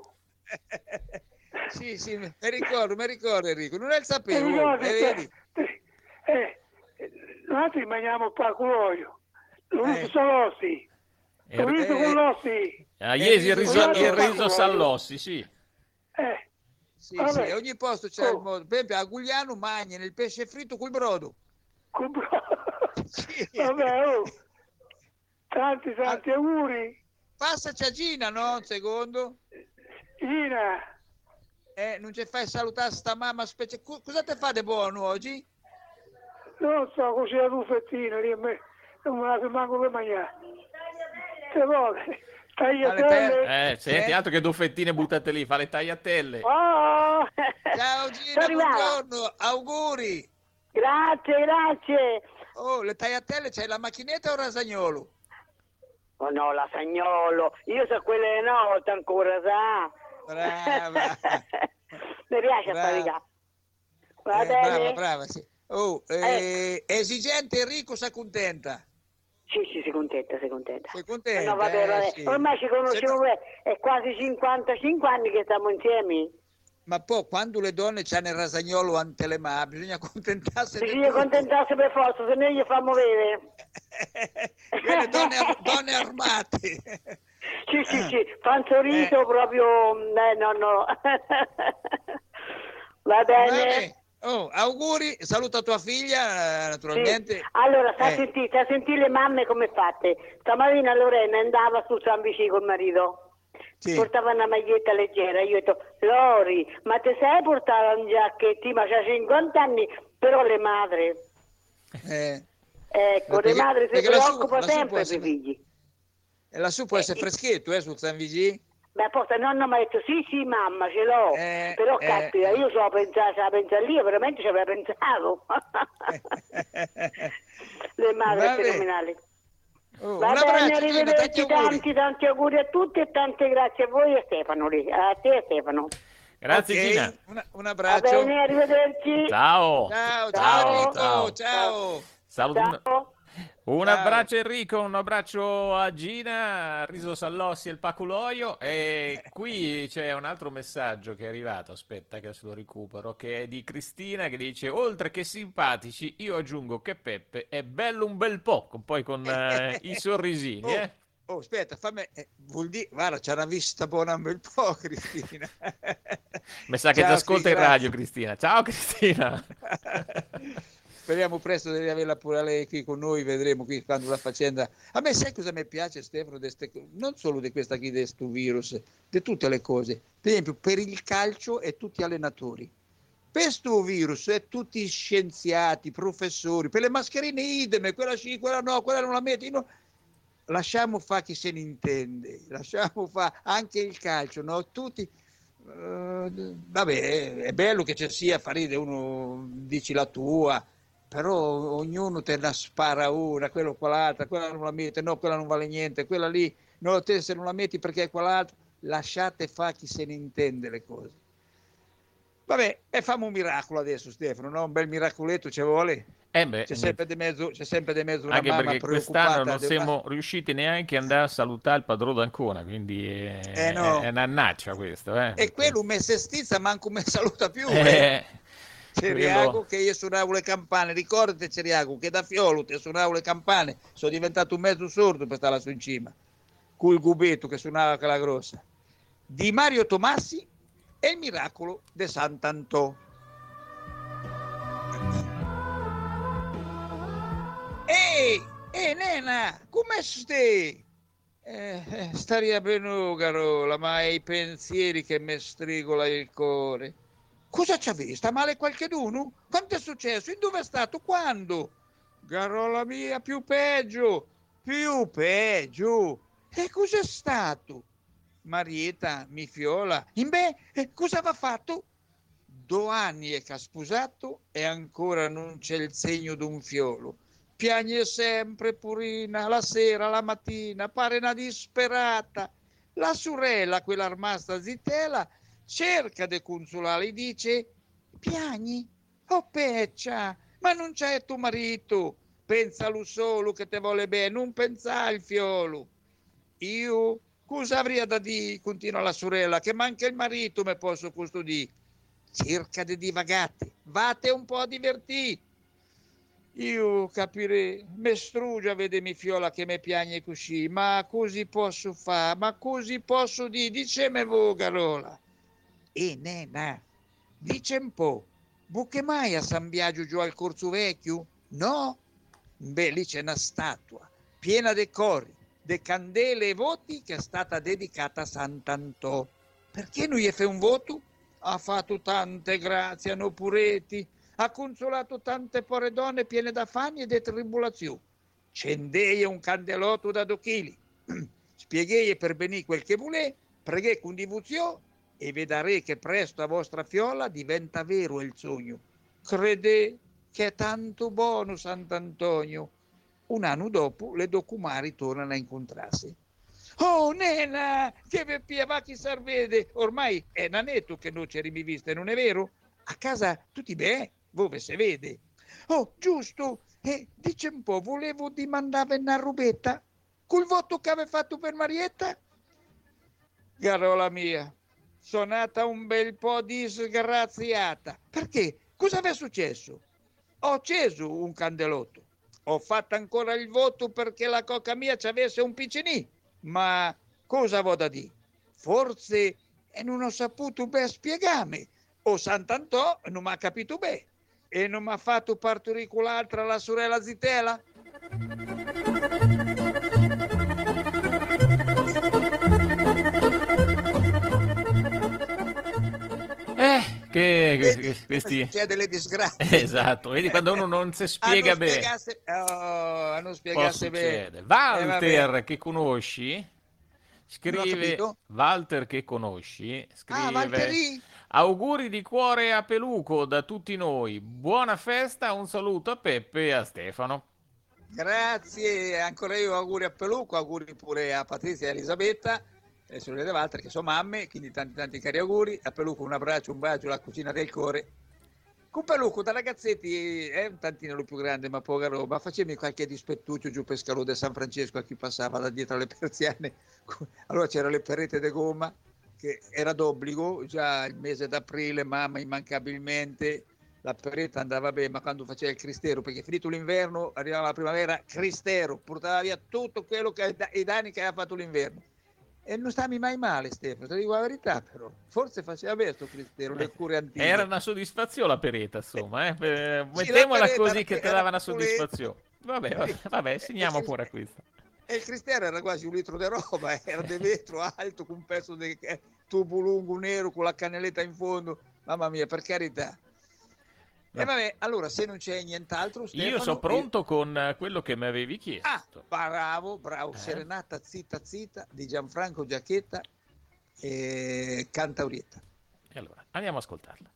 S2: Sì, sì, mi ricordo, mi ricordo Enrico, non è il
S5: E
S2: sapevo,
S5: ricordi,
S2: eh, vedi?
S5: eh, eh, noi mangiamo il pacuroio. L'unico
S2: Eh.
S5: Salossi.
S1: Eh,
S5: L'unico
S2: eh,
S5: con l'ossi.
S1: Ah, Iesi, il
S2: Eh,
S1: riso,
S5: scusate,
S1: il riso
S5: Paolo.
S1: Sallossi, sì.
S5: Eh,
S2: Sì,
S5: Vabbè.
S2: sì, ogni posto c'è
S5: Oh.
S2: il modo. Per esempio a Gugliano mangiano il pesce fritto col brodo.
S5: col bro-
S2: Sì.
S5: Vabbè, oh. Tanti, tanti auguri.
S2: Passaci a Gina, no? Un secondo.
S5: Gina,
S2: Eh, non ci fai salutare sta mamma specie. Co- Cosa te fate buono oggi?
S5: non so, cucinato un fettino lì a me, non me la so manco per mangiare. Se vuole, tagliatelle.
S1: Eh, senti,
S2: Eh?
S1: altro che due fettine buttate lì, fa le tagliatelle.
S5: Oh!
S2: Ciao Gina,
S4: Sono arrivata.
S2: buongiorno, auguri.
S4: Grazie, grazie.
S2: Oh, le tagliatelle c'hai la macchinetta o il rasagnolo?
S4: Oh no, lasagnolo. Io so quelle note ancora, sa?
S2: Brava.
S4: Mi piace
S2: Brava.
S4: faticare. Va
S2: Eh,
S4: bene?
S2: brava, brava, sì. Oh, eh, esigente Enrico si accontenta.
S4: Sì, sì, si contenta, si contenta.
S2: Sei contenta?
S4: No, vabbè,
S2: eh,
S4: vabbè.
S2: sì.
S4: Ormai ci conosciamo,
S2: Se no-
S4: beh, è quasi cinquantacinque anni che stiamo insieme.
S2: Ma poi quando le donne c'hanno il rasagnolo ante le mani, bisogna accontentarsi
S4: Se
S2: di
S4: ci
S2: tutto.
S4: accontentasse per forza, se no gli fammo vedere.
S2: Quelle donne, ar- donne armate.
S4: Sì, sì, sì, fa un sorriso
S2: Eh.
S4: proprio... Eh, no, no. Va bene?
S2: Vabbè. Oh, auguri, saluta tua figlia, eh,
S4: Sì.
S2: naturalmente.
S4: Allora, sta a
S2: Eh.
S4: sentire, sta a sentire le mamme come fatte. Stamattina Lorena andava su San Vicino col marito.
S2: Sì.
S4: Portava una maglietta leggera. Io ho detto, Lori, ma ti sai portare un giacchettino? Ma c'ha cinquanta anni, però le madri...
S2: Eh,
S4: Ecco,
S2: Perché-
S4: le madri si
S2: perché la su-
S4: preoccupano
S2: la su
S4: sempre
S2: può
S4: per i
S2: essere-
S4: figli.
S2: e lassù può essere freschetto, eh, sul San Vigì.
S4: Beh, apposta il nonno mi ha detto sì, sì, mamma, ce l'ho.
S2: Eh,
S4: Però,
S2: eh,
S4: caspita,
S2: eh.
S4: io so pensare, ce la pensa lì, io veramente ci avevo pensato. Le madri
S2: Vabbè.
S4: fenomenali.
S2: Oh,
S4: Va
S2: un
S4: bene,
S2: abbraccio, Gina, tanti
S4: arrivederci,
S2: auguri.
S4: tanti, tanti auguri a tutti e tante grazie a voi e a Stefano lì. A te e Stefano.
S1: Grazie
S2: Ok,
S1: Gina.
S2: un, un
S4: Va
S2: abbraccio.
S4: bene, arrivederci.
S1: Ciao.
S2: Ciao, ciao,
S1: Ciao,
S2: Enrico,
S1: ciao.
S2: ciao.
S1: Saluto- un-
S4: Ciao.
S1: Un
S2: Ciao.
S1: abbraccio Enrico, un abbraccio a Gina, a Riso Sallossi e il Paculoio. E qui c'è un altro messaggio che è arrivato, aspetta che adesso lo recupero, che è di Cristina che dice: oltre che simpatici, io aggiungo che Peppe è bello un bel po', poi con eh, i sorrisini.
S2: Oh,
S1: Eh?
S2: oh, aspetta, fammi, eh, vuol dire, guarda, c'è una vista buona un bel po', Cristina.
S1: Mi sa che ti
S2: Ciao,
S1: ascolta
S2: sì,
S1: in radio,
S2: grazie.
S1: Cristina. Ciao Cristina.
S2: Speriamo presto di averla pure lei qui con noi, vedremo qui quando la faccenda. A me sai cosa mi piace, Stefano, de ste- non solo di questa qui, di questo virus, di tutte le cose. Per esempio, per il calcio è tutti allenatori. Per questo virus è tutti scienziati, professori, per le mascherine idem, quella sì, quella no, quella non la metti. No. Lasciamo fa chi se ne intende, lasciamo fa anche il calcio, no? Tutti. Uh, vabbè, è bello che ci sia, fa ridere, uno dici la tua, però ognuno te ne spara una, quello quell'altra, quella non la mette, no, quella non vale niente, quella lì, no, te se non la metti perché è quell'altra, lasciate fa chi se ne intende le cose. Vabbè, e famo un miracolo adesso, Stefano, no? Un bel miracoletto ci vuole.
S1: Eh beh,
S2: C'è sempre di mezzo, c'è sempre di mezzo una
S1: anche
S2: mamma
S1: perché
S2: preoccupata.
S1: quest'anno non
S2: de-
S1: siamo riusciti neanche ad andare a salutare il padrone d'Ancona, quindi è,
S2: Eh, no.
S1: è un'annaccia questo. Eh,
S2: E
S1: perché-
S2: quello un mese stizza, manco me saluta più. eh.
S1: Eh,
S2: Ceriago
S1: quello-
S2: che io suonavo le campane, ricordati Ceriago che da Fiolo ti suonavo le campane, sono diventato un mezzo sordo per stare lassù in cima, col gubetto che suonava quella grossa. Di Mario Tomassi e il miracolo di Sant'Antò. Ehi, ehi nena, come stai? Eh, eh, staria bene, Carola, ma hai i pensieri che mi strigola il cuore. Cosa c'avevi? Sta male qualcheduno? Quanto è successo? In dove è stato? Quando? Carola mia, più peggio, più peggio. E cos'è stato? Marietta, mi fiola. In beh, eh, cosa aveva fatto? Due anni è che ha sposato e ancora non c'è il segno d'un fiolo. Piagne sempre, purina, la sera, la mattina, pare una disperata. La sorella, quella rimasta zitella, cerca di consolarla e dice: piagni? Oh peccia, ma non c'è tuo marito, pensalo solo che te vuole bene, non pensa al fiolo. Io cosa avrei da dire, continua la sorella, che manca il marito me posso custodire. Cerca di divagate, vate un po' a divertire. Io capirei, mi struggia vedermi fiola che mi piagne così, ma così posso fare, ma così posso dire, dicemi voi Carola. E nena, dice un po', buche mai a San Biagio giù al Corso Vecchio? No? Beh, lì c'è una statua, piena di cori, di candele e voti che è stata dedicata a Sant'Antò. Perché non gli fa un voto? Ha fatto tante grazie, hanno pureti, ha consolato tante povere donne piene d'affanni e di tribolazioni. Scendei un candelotto da due chili, spieghi per benì quel che volè, preghi con divozione e vedrei che presto a vostra fiola diventa vero il sogno. Crede che è tanto buono Sant'Antonio. Un anno dopo le due comari tornano a incontrarsi. Oh nena, che vi piava chi sarvede, ormai è nanetto che non ci eri viste, non è vero? A casa tutti bene, dove si vede. Oh, giusto, e dice un po', volevo dimandare una rubetta col voto che aveva fatto per Marietta? Carola mia, sono nata un bel po' disgraziata. Perché? Cosa aveva successo? Ho acceso un candelotto, ho fatto ancora il voto perché la cocca mia ci avesse un piccinì, ma cosa avevo da dire? Forse e non ho saputo bene spiegarmi, o Sant'Antò non mi ha capito bene e non mi ha fatto partorire con l'altra la sorella zitella?
S1: Eh, che, che- che- questi...
S2: C'è delle disgrazie.
S1: Esatto, vedi quando uno non si
S2: Ah,
S1: spiega
S2: non
S1: bene.
S2: spiegasse, oh, non
S1: Può
S2: spiegasse bene.
S1: succedere.
S2: Eh,
S1: Walter,
S2: vabbè.
S1: che conosci,
S2: Non ho
S1: scrive...
S2: capito.
S1: Walter, che conosci,
S2: Ah,
S1: scrive...
S2: Valtteri?
S1: Auguri di cuore a Peluco da tutti noi. Buona festa, un saluto a Peppe e a Stefano.
S2: Grazie, ancora io auguri a Peluco, auguri pure a Patrizia e a Elisabetta e sono le altre che sono mamme, quindi tanti tanti cari auguri. A Peluco un abbraccio, un bacio, la cucina del cuore. Con Peluco da ragazzetti è un tantino più grande, ma poca roba, facevi qualche dispettuccio giù per Scalò de San Francesco a chi passava da dietro alle persiane. Allora c'era le perrette di gomma, che era d'obbligo, già il mese d'aprile, mamma immancabilmente, la perretta andava bene, ma quando faceva il cristero, perché finito l'inverno, arrivava la primavera, cristero, portava via tutto quello che i danni che aveva fatto l'inverno. E non stavi mai male, Stefano, ti dico la verità, però. Forse faceva bene sto cristero, le cure antiche.
S1: Era una soddisfazione la pereta, insomma, eh? Per-
S2: Sì,
S1: mettiamola
S2: la pereta
S1: così
S2: era-
S1: che ti
S2: era
S1: dava una
S2: pulita.
S1: soddisfazione. Vabbè, vabbè, vabbè, segniamo pure a questo.
S2: E il cristero era quasi un litro di roba, era di vetro alto, con un pezzo di tubo lungo nero, con la cannelletta in fondo. Mamma mia, per carità. E vabbè, allora, se non c'è nient'altro, Stefano...
S1: Io sono pronto con eh, quello che mi avevi chiesto.
S2: Ah, bravo, bravo.
S1: Eh?
S2: Serenata zitta zitta di Gianfranco Giacchetta e Cantaurietta.
S1: E allora, andiamo a ascoltarla.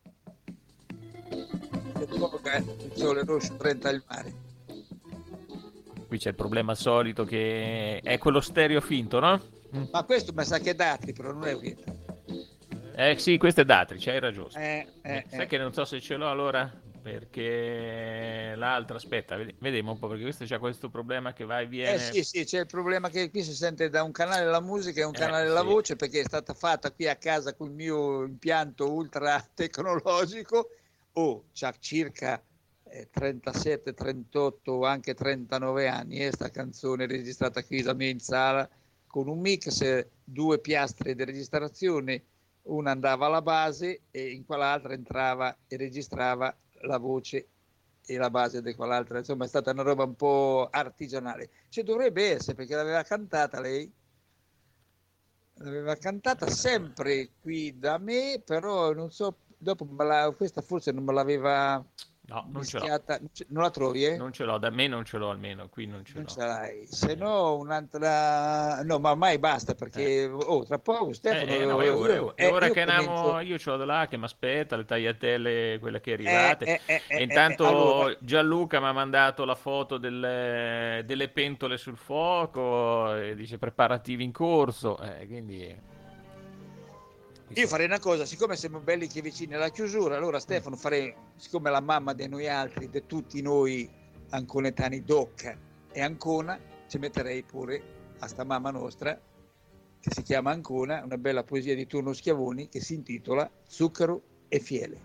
S2: Che poca, eh? Il sole rosso trenta il mare.
S1: Qui c'è il problema solito che è quello stereo finto, no?
S2: Ma questo mi sa che è Datri, però non è Urietta.
S1: Eh sì, questo è Datrice, hai ragione.
S2: Eh, eh,
S1: Sai
S2: eh.
S1: che non so se ce l'ho allora? Perché l'altra, aspetta, vedi- vediamo un po', perché questo c'ha questo problema che va e viene.
S2: Eh sì, sì, c'è il problema che qui si sente da un canale la musica e un
S1: Eh,
S2: canale la
S1: sì.
S2: voce, perché è stata fatta qui a casa con il mio impianto ultra tecnologico. Oh, c'ha circa eh, trentasette, trentotto o anche trentanove anni, e sta canzone registrata qui da me in sala con un mix, due piastre di registrazione, una andava alla base e in quell'altra entrava e registrava la voce e la base di quell'altra. Insomma, è stata una roba un po' artigianale. Ci dovrebbe essere, perché l'aveva cantata lei, l'aveva cantata sempre qui da me, però non so, dopo me la- questa forse non me l'aveva
S1: No, non ce l'ho.
S2: mischiata. Non ce- non la trovi, eh?
S1: Non ce l'ho, da me non ce l'ho almeno, qui non ce
S2: Non
S1: l'ho.
S2: ce l'hai, se no un'altra, no, ma ormai basta, perché oh, tra poco Stefano,
S1: Eh, eh, no, è
S2: io-
S1: ora, è ora.
S2: eh,
S1: È ora
S2: io
S1: che andiamo,
S2: comincio-
S1: io ce l'ho da là che mi aspetta, le tagliatelle, quelle che arrivate.
S2: Eh, eh, eh,
S1: E
S2: eh,
S1: intanto
S2: eh, allora-
S1: Gianluca mi ha mandato la foto delle, delle pentole sul fuoco e dice preparativi in corso. Eh, quindi
S2: Io farei una cosa, siccome siamo belli che vicini alla chiusura, allora Stefano farei, siccome la mamma di noi altri, di tutti noi anconetani d'Occa e Ancona, ci metterei pure a sta mamma nostra, che si chiama Ancona, una bella poesia di Turno Schiavoni che si intitola Zucchero e Fiele.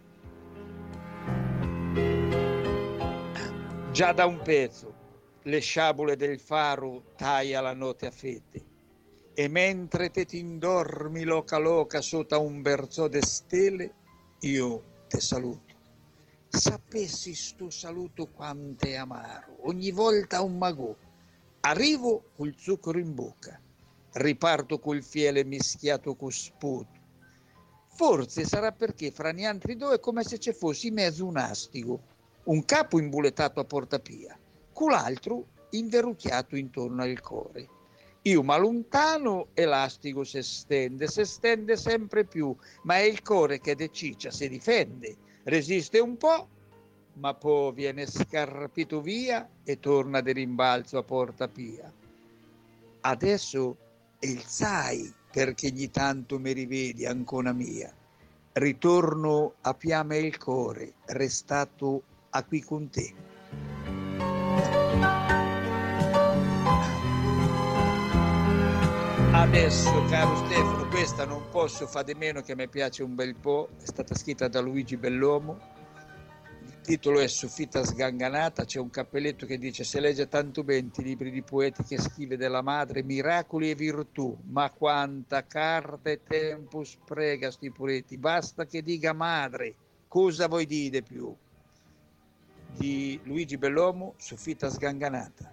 S2: Già da un pezzo le sciabole del faro taglia la notte a fette, e mentre te ti indormi loca loca sotto un berzò de stelle, io te saluto. Sapessi sto saluto quanto è amaro, ogni volta un magò. Arrivo col zucchero in bocca, riparto col fiele mischiato con sputo. Forse sarà perché fra gli altri due è come se ci fossi in mezzo un astigo, un capo imbulettato a portapia, con l'altro inverrucchiato intorno al core. Io ma lontano e l'astigo si stende, si stende sempre più, ma è il core che de ciccia, si difende, resiste un po', ma poi viene scarpito via e torna di rimbalzo a porta pia. Adesso il sai perché ogni tanto mi rivedi, ancona mia. Ritorno a piame il core, restato a qui con te. Adesso, caro Stefano, questa non posso fare di meno che mi piace un bel po', è stata scritta da Luigi Bellomo, il titolo è Soffitta sganganata, c'è un cappelletto che dice se legge tanto bene i libri di poeti che scrive della madre, miracoli e virtù, ma quanta carta e tempo sprega sti poeti, basta che dica madre, cosa vuoi dire più? Di Luigi Bellomo, Soffitta sganganata.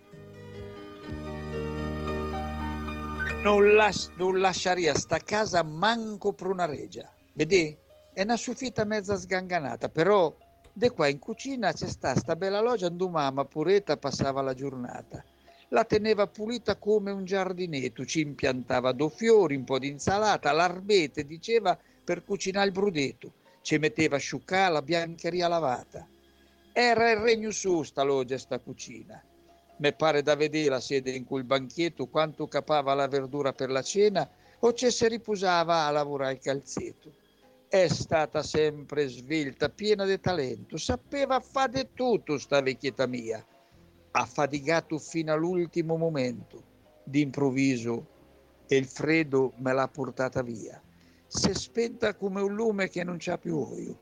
S2: Non, las- non lasciaria sta casa manco per una regia. Vedi? È una soffitta mezza sganganata, però de qua in cucina c'è sta sta bella loggia dove mamma puretta passava la giornata. La teneva pulita come un giardinetto, ci impiantava do fiori, un po' di insalata, l'arbete diceva per cucinare il brudetto, ci metteva asciucare la biancheria lavata. Era il regno su sta loggia e sta cucina. Me pare da vedere la sede in quel banchetto quanto capava la verdura per la cena, o ci si riposava a lavorare il calzetto. È stata sempre svelta, piena di talento, sapeva fare di tutto sta vecchietta mia. Ha faticato fino all'ultimo momento. D'improvviso il freddo me l'ha portata via. Si è spenta come un lume che non c'ha più olio.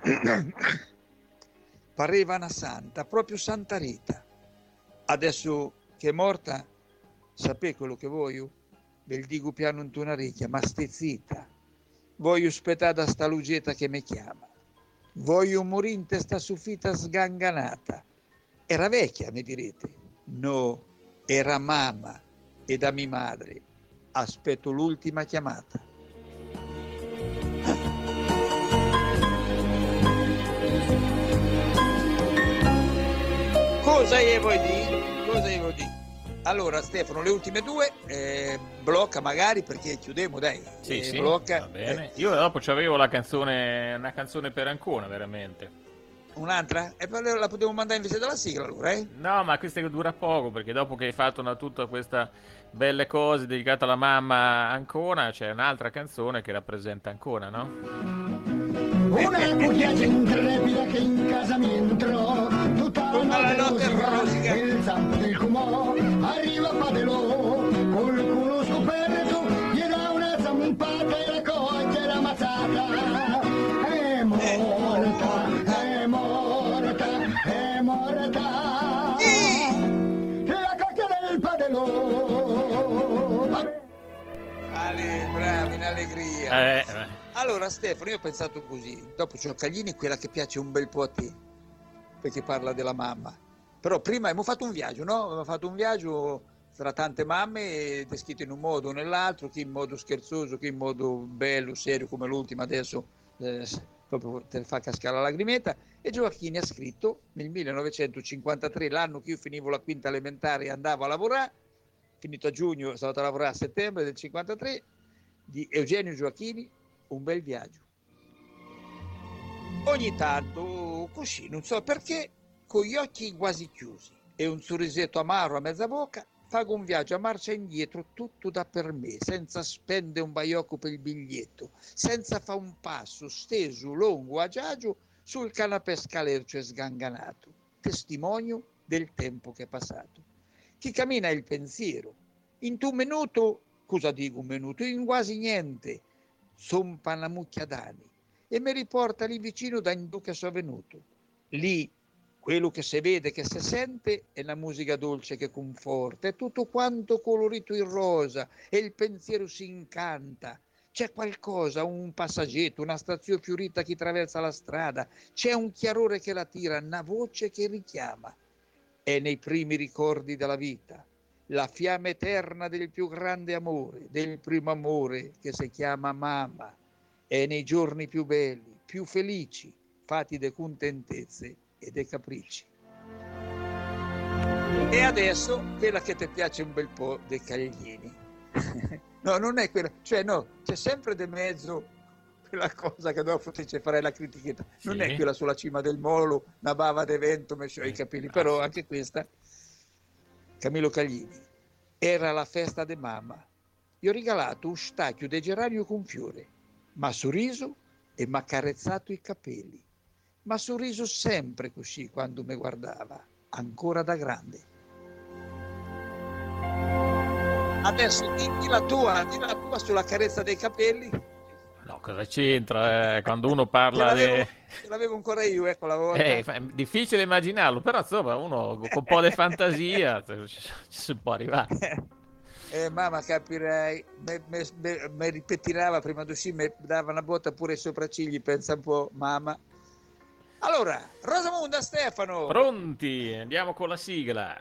S2: Pareva una santa, proprio Santa Rita. Adesso che è morta, sapete quello che voglio? Ve lo dico piano in una ricchia, ma stai zitta. Voglio aspettare da sta lugetta che mi chiama. Voglio morire in testa suffita sganganata. Era vecchia, mi direte. No, era mamma e da mia madre. Aspetto l'ultima chiamata. Cosa gli vuoi dire? Cosa gli vuoi dire? Allora Stefano, le ultime due, eh, blocca magari perché chiudiamo, dai.
S1: Sì,
S2: eh,
S1: sì,
S2: blocca.
S1: va bene.
S2: Eh,
S1: Io dopo c'avevo la canzone, una canzone per Ancona, veramente.
S2: Un'altra? E poi la potevo mandare invece dalla sigla allora, eh?
S1: No, ma questa che dura poco, perché dopo che hai fatto una, tutta questa belle cose dedicate alla mamma Ancona, c'è un'altra canzone che rappresenta Ancona, no?
S10: Una cucchiaia intrepida che in casa mi entrò, tutta la notte rosica, il zampo del cumò, arriva Padelò, col culo scoperto, gli dà una zampata e la coglie la mazzata. È morta, è morta, è morta, la cocchia del Padelò.
S2: Ale, bravi, in allegria.
S1: Eh, eh.
S2: Allora Stefano, io ho pensato così, dopo c'ho Caglini, quella che piace un bel po' a te, perché parla della mamma. Però prima abbiamo fatto un viaggio, no? Abbiamo fatto un viaggio tra tante mamme, descritte in un modo o nell'altro, chi in modo scherzoso, chi in modo bello, serio, come l'ultima adesso, eh, proprio te fa cascare la lagrimetta. E Gioacchini ha scritto nel millenovecentocinquantatré, l'anno che io finivo la quinta elementare e andavo a lavorare, finito a giugno, sono andato a lavorare a settembre del cinquantatré, di Eugenio Gioacchini, Un bel viaggio. Ogni tanto, così, non so perché, con gli occhi quasi chiusi e un sorrisetto amaro a mezza bocca, fago un viaggio a marcia indietro, tutto da per me, senza spendere un baiocco per il biglietto, senza fa un passo steso, lungo, agio, sul canapè scalercio e sganganato, testimonio del tempo che è passato. Chi cammina è il pensiero. In tu minuto, cosa dico un minuto? In quasi niente, sompa una mucchia d'anni e mi riporta lì vicino da in che sono venuto. Lì, quello che si vede, che si sente, è la musica dolce che conforta, è tutto quanto colorito in rosa e il pensiero si incanta. C'è qualcosa, un passaggetto, una stazione fiorita che attraversa la strada, c'è un chiarore che la tira, una voce che richiama. È nei primi ricordi della vita, la fiamma eterna del più grande amore, del primo amore che si chiama mamma. È nei giorni più belli, più felici, fatti de contentezze e dei capricci. E adesso quella che ti piace un bel po' dei Cagliini. No, non è quella, cioè no, c'è sempre di mezzo quella cosa che dopo ti ci farai la critichetta. Non
S1: Sì.
S2: è quella sulla cima del molo, una bava de vento, messo i capelli, però anche questa, Camillo Caglini. Era la festa di mamma. Gli ho regalato un stacchio di geranio con fiore, ma sorriso e m'ha carezzato i capelli. Ma sorriso sempre così quando mi guardava, ancora da grande. Adesso di la tua, di la tua sulla carezza dei capelli.
S1: No, cosa c'entra? eh, quando uno
S2: Ce
S1: parla
S2: l'avevo,
S1: di...
S2: ce l'avevo ancora io, ecco la volta.
S1: Eh, fa- è difficile immaginarlo, però insomma uno con un po' di fantasia ci ci si può arrivare.
S2: Eh, mamma, capirai, mi ripetirava prima di uscire, mi dava una botta pure ai sopraccigli, pensa un po', mamma. Allora, Rosamunda, Stefano.
S1: Pronti? Andiamo con la sigla.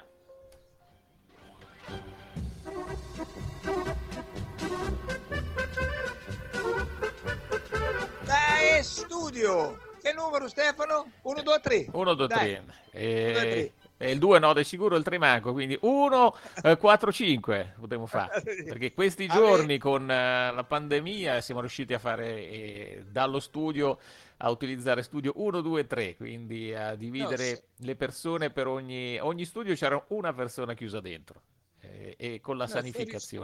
S2: Dai, studio. Che numero, Stefano? uno, due, tre.
S1: uno, due,
S2: Dai.
S1: tre.
S2: uno, due, tre.
S1: E... e il due no, di sicuro il tre manco, quindi uno, quattro, cinque potremmo fare. Perché questi giorni con eh, la pandemia siamo riusciti a fare eh, dallo studio a utilizzare studio uno, due, tre, quindi a dividere
S2: No, sì.
S1: le persone per ogni, ogni studio c'era una persona chiusa dentro eh, e con la
S2: No, fuori-
S1: sanificazione.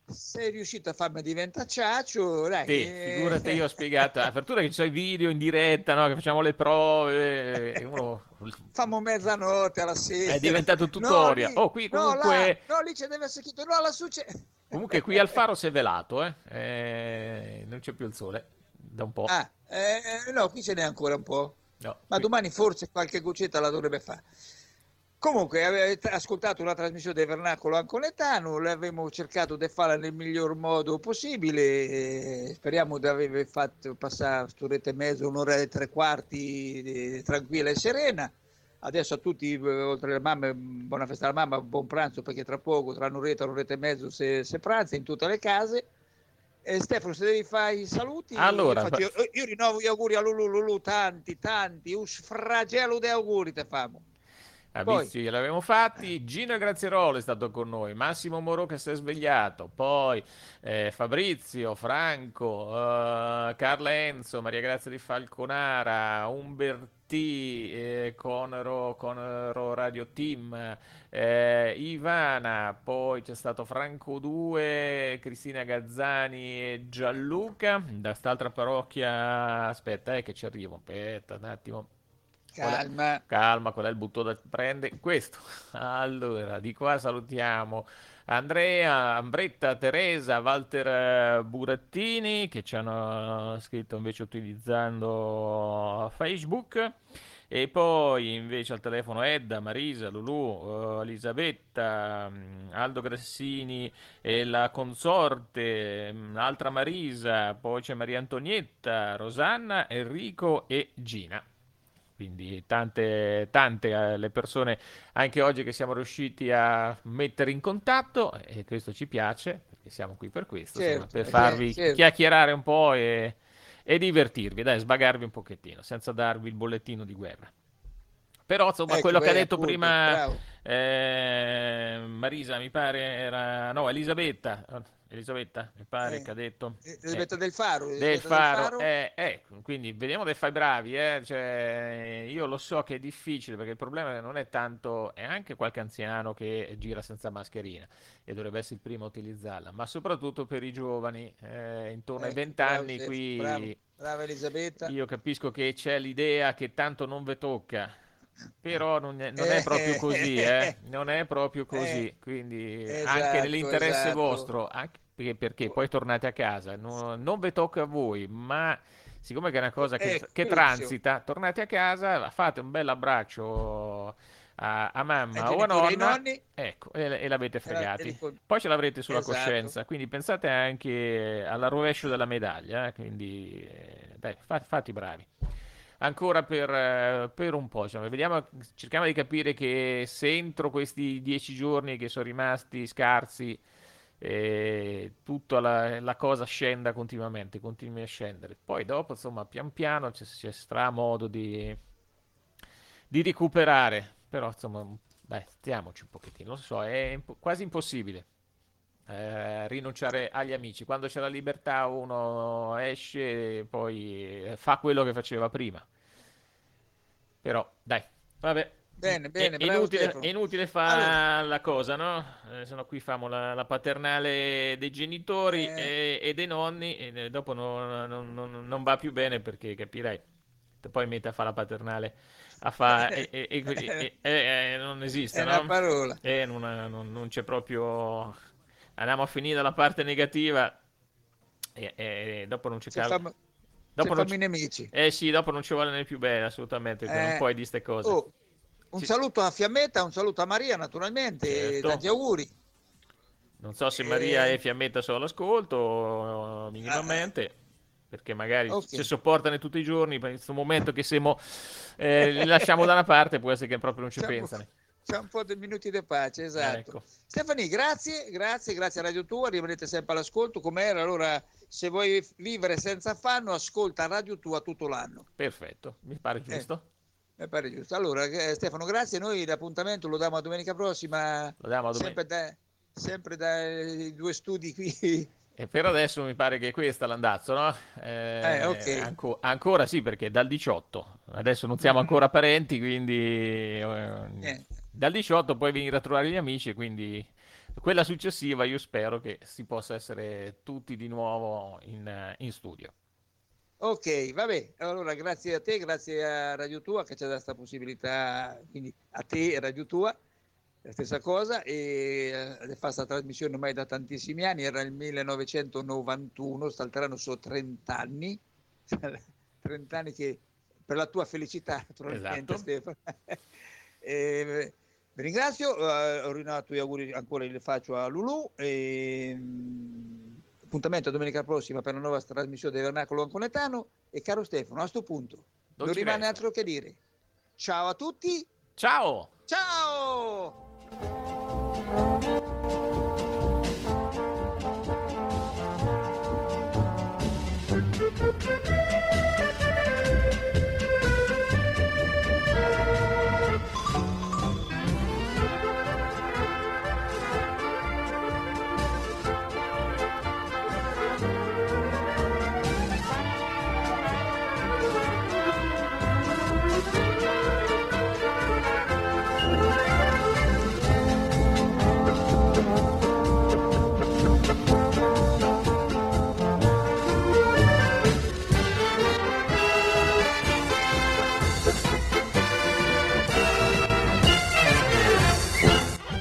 S2: sei riuscito a farmi diventare ciaccio, dai.
S1: Sì,
S2: eh,
S1: figurati, io ho spiegato, a fortuna che ci sono i video in diretta, no? Che facciamo le prove, e uno
S2: Famo mezzanotte alla sera.
S1: è diventato
S2: No,
S1: tutoria.
S2: lì,
S1: Oh, qui
S2: no, là,
S1: comunque,
S2: no, lì c'è deve essere scritto, no, lassù c'è.
S1: comunque qui al faro si è velato, eh? Eh, non c'è più il sole, da un po'.
S2: Ah, eh, no, qui ce n'è ancora un po'.
S1: No,
S2: Ma
S1: qui-
S2: domani forse qualche goccetta la dovrebbe fare. Comunque, avete ascoltato una trasmissione del Vernacolo Anconetano, l'abbiamo cercato di farla nel miglior modo possibile, e speriamo di aver fatto passare quest'oretta e mezzo, un'ora e tre quarti eh, tranquilla e serena. Adesso a tutti, eh, oltre alle mamme, buona festa alla mamma, buon pranzo, perché tra poco, tra un'oretta, un'oretta e mezzo, se, se pranza in tutte le case. E Stefano, se devi fare i saluti,
S1: Allora,
S2: io, faccio- io- io rinnovo gli auguri a Lulu, Lulu, tanti, tanti, un sfragello di auguri te famo.
S1: a
S2: Poi-
S1: vizi gliel'avevamo fatti. Gino Grazierolo è stato con noi, Massimo Moro che si è svegliato, poi eh, Fabrizio, Franco, eh, Carla Enzo, Maria Grazia di Falconara, Umberti, eh, Conero, Conero Radio Team, eh, Ivana, poi c'è stato Franco due, Cristina Gazzani e Gianluca. Da quest'altra parrocchia, aspetta, eh, che ci arrivo, aspetta un attimo. Qual è-
S2: Calma.
S1: Calma, qual è il bottone da prende? Questo. Allora, di qua salutiamo Andrea, Ambretta, Teresa, Walter eh, Burattini che ci hanno scritto invece utilizzando Facebook. E poi invece al telefono Edda, Marisa, Lulù, eh, Elisabetta, mh, Aldo Grassini e la consorte, mh, altra Marisa, poi c'è Maria Antonietta, Rosanna, Enrico e Gina. Quindi tante, tante eh, le persone anche oggi che siamo riusciti a mettere in contatto, e questo ci piace, perché siamo qui per questo, insomma,
S2: Certo,
S1: per
S2: eh,
S1: farvi
S2: certo.
S1: chiacchierare un po' e, e divertirvi, dai, svagarvi un pochettino, senza darvi il bollettino di guerra. Però, insomma,
S2: Ecco,
S1: quello che ha
S2: eh,
S1: detto
S2: appunto,
S1: prima
S2: bravo.
S1: eh, Marisa, mi pare era... No, Elisabetta. Elisabetta, mi pare
S2: Eh,
S1: che ha detto...
S2: Elisabetta
S1: eh,
S2: del Faro.
S1: del
S2: Elisabetta
S1: Faro, eh, eh, quindi vediamo dei fai bravi, eh, cioè, io lo so che è difficile perché il problema non è tanto, è anche qualche anziano che gira senza mascherina e dovrebbe essere il primo a utilizzarla, ma soprattutto per i giovani, eh, intorno ai
S2: Ecco,
S1: venti
S2: bravo,
S1: anni,
S2: Stefano,
S1: qui
S2: bravo, brava Elisabetta.
S1: io capisco che c'è l'idea che tanto non ve tocca, però non è, non è
S2: Eh,
S1: proprio così, eh, non è proprio così,
S2: eh,
S1: quindi
S2: esatto,
S1: anche nell'interesse
S2: esatto.
S1: vostro, anche perché, perché poi tornate a casa, no- non vi tocca a voi, ma siccome che è una cosa che,
S2: Eh,
S1: che
S2: Fuzio.
S1: transita, tornate a casa, fate un bel abbraccio a, a
S2: Ai
S1: mamma o a
S2: genitori e ai
S1: nonna,
S2: nonni.
S1: ecco, e, e l'avete
S2: E la- e
S1: fregati.
S2: li con-
S1: Poi ce l'avrete sulla
S2: Esatto.
S1: coscienza, quindi pensate anche alla rovescio della medaglia, eh, quindi eh, dai, fa- fate i bravi. Ancora per, eh, per un po', insomma, vediamo, cerchiamo di capire che se entro questi dieci giorni che sono rimasti scarsi, eh, tutta la, la cosa scenda continuamente, continui a scendere. Poi dopo, insomma, pian piano ci, ci sarà modo di, di recuperare, però insomma, dai, stiamoci un pochettino, lo so, è imp- quasi impossibile eh, rinunciare agli amici. Quando c'è la libertà uno esce e poi eh, fa quello che faceva prima. Però, dai, vabbè.
S2: Bene,
S1: È,
S2: bene,
S1: è
S2: bravo
S1: inutile,
S2: Stefano.
S1: è inutile fare la cosa, no? Eh, se no qui famo la, la paternale dei genitori
S2: Eh.
S1: e, e dei nonni e eh, dopo non, non- non- non va più bene perché capirai, poi mette a fare la paternale a fa, e, e- e- e- e- e non esiste,
S2: È una
S1: no?
S2: parola.
S1: E non, non- non c'è proprio... Andiamo a finire dalla parte negativa e, e dopo non c'è
S2: Se
S1: caso.
S2: famo,
S1: Dopo
S2: se
S1: non
S2: fammi
S1: ci-
S2: nemici.
S1: Eh sì, dopo non ci vuole né più bene, assolutamente, perché non
S2: Eh.
S1: puoi di ste cose.
S2: Oh, un
S1: Sì.
S2: saluto a Fiammetta, un saluto a Maria naturalmente,
S1: Certo.
S2: tanti auguri.
S1: Non so se
S2: Eh.
S1: Maria e Fiammetta sono all'ascolto o minimamente, perché magari
S2: Ok.
S1: se sopportano tutti i giorni, in questo momento che siamo, eh, li lasciamo da una parte, può essere che proprio non ci
S2: Siamo-
S1: pensano.
S2: C'è un po' di minuti di pace, esatto.
S1: Ecco.
S2: Stefani, grazie, grazie, grazie a Radio Tua, rimanete sempre all'ascolto come era. Allora, se vuoi vivere senza affanno, ascolta Radio Tua tutto l'anno.
S1: Perfetto, mi pare giusto.
S2: Mi pare giusto. Allora, eh, Stefano, grazie. Noi l'appuntamento lo diamo a domenica prossima,
S1: Lo diamo a domen-
S2: sempre, da, sempre dai due studi qui.
S1: E per adesso mi pare che questa è l'andazzo, no? Eh,
S2: Eh, ok.
S1: anco- ancora sì, perché dal diciotto, adesso non siamo ancora parenti, quindi eh,
S2: Niente.
S1: dal diciotto puoi venire a trovare gli amici, quindi quella successiva io spero che si possa essere tutti di nuovo in, in studio.
S2: Ok, vabbè, allora grazie a te, grazie a Radio Tua che ci ha dato questa possibilità, quindi a te e Radio Tua, la stessa cosa, e eh, fa questa trasmissione ormai da tantissimi anni, era il millenovecentonovantuno, salteranno solo trenta anni, trenta anni che per la tua felicità, naturalmente,
S1: Esatto.
S2: Stefano. E, vi ringrazio, eh, ho rinnovato gli auguri, ancora li faccio a Lulu, e, mm, appuntamento a domenica prossima per la nuova trasmissione del Vernacolo Anconetano, e caro Stefano, a questo punto non,
S1: Non ci
S2: rimane
S1: resta.
S2: altro che dire ciao a tutti,
S1: Ciao!
S2: ciao!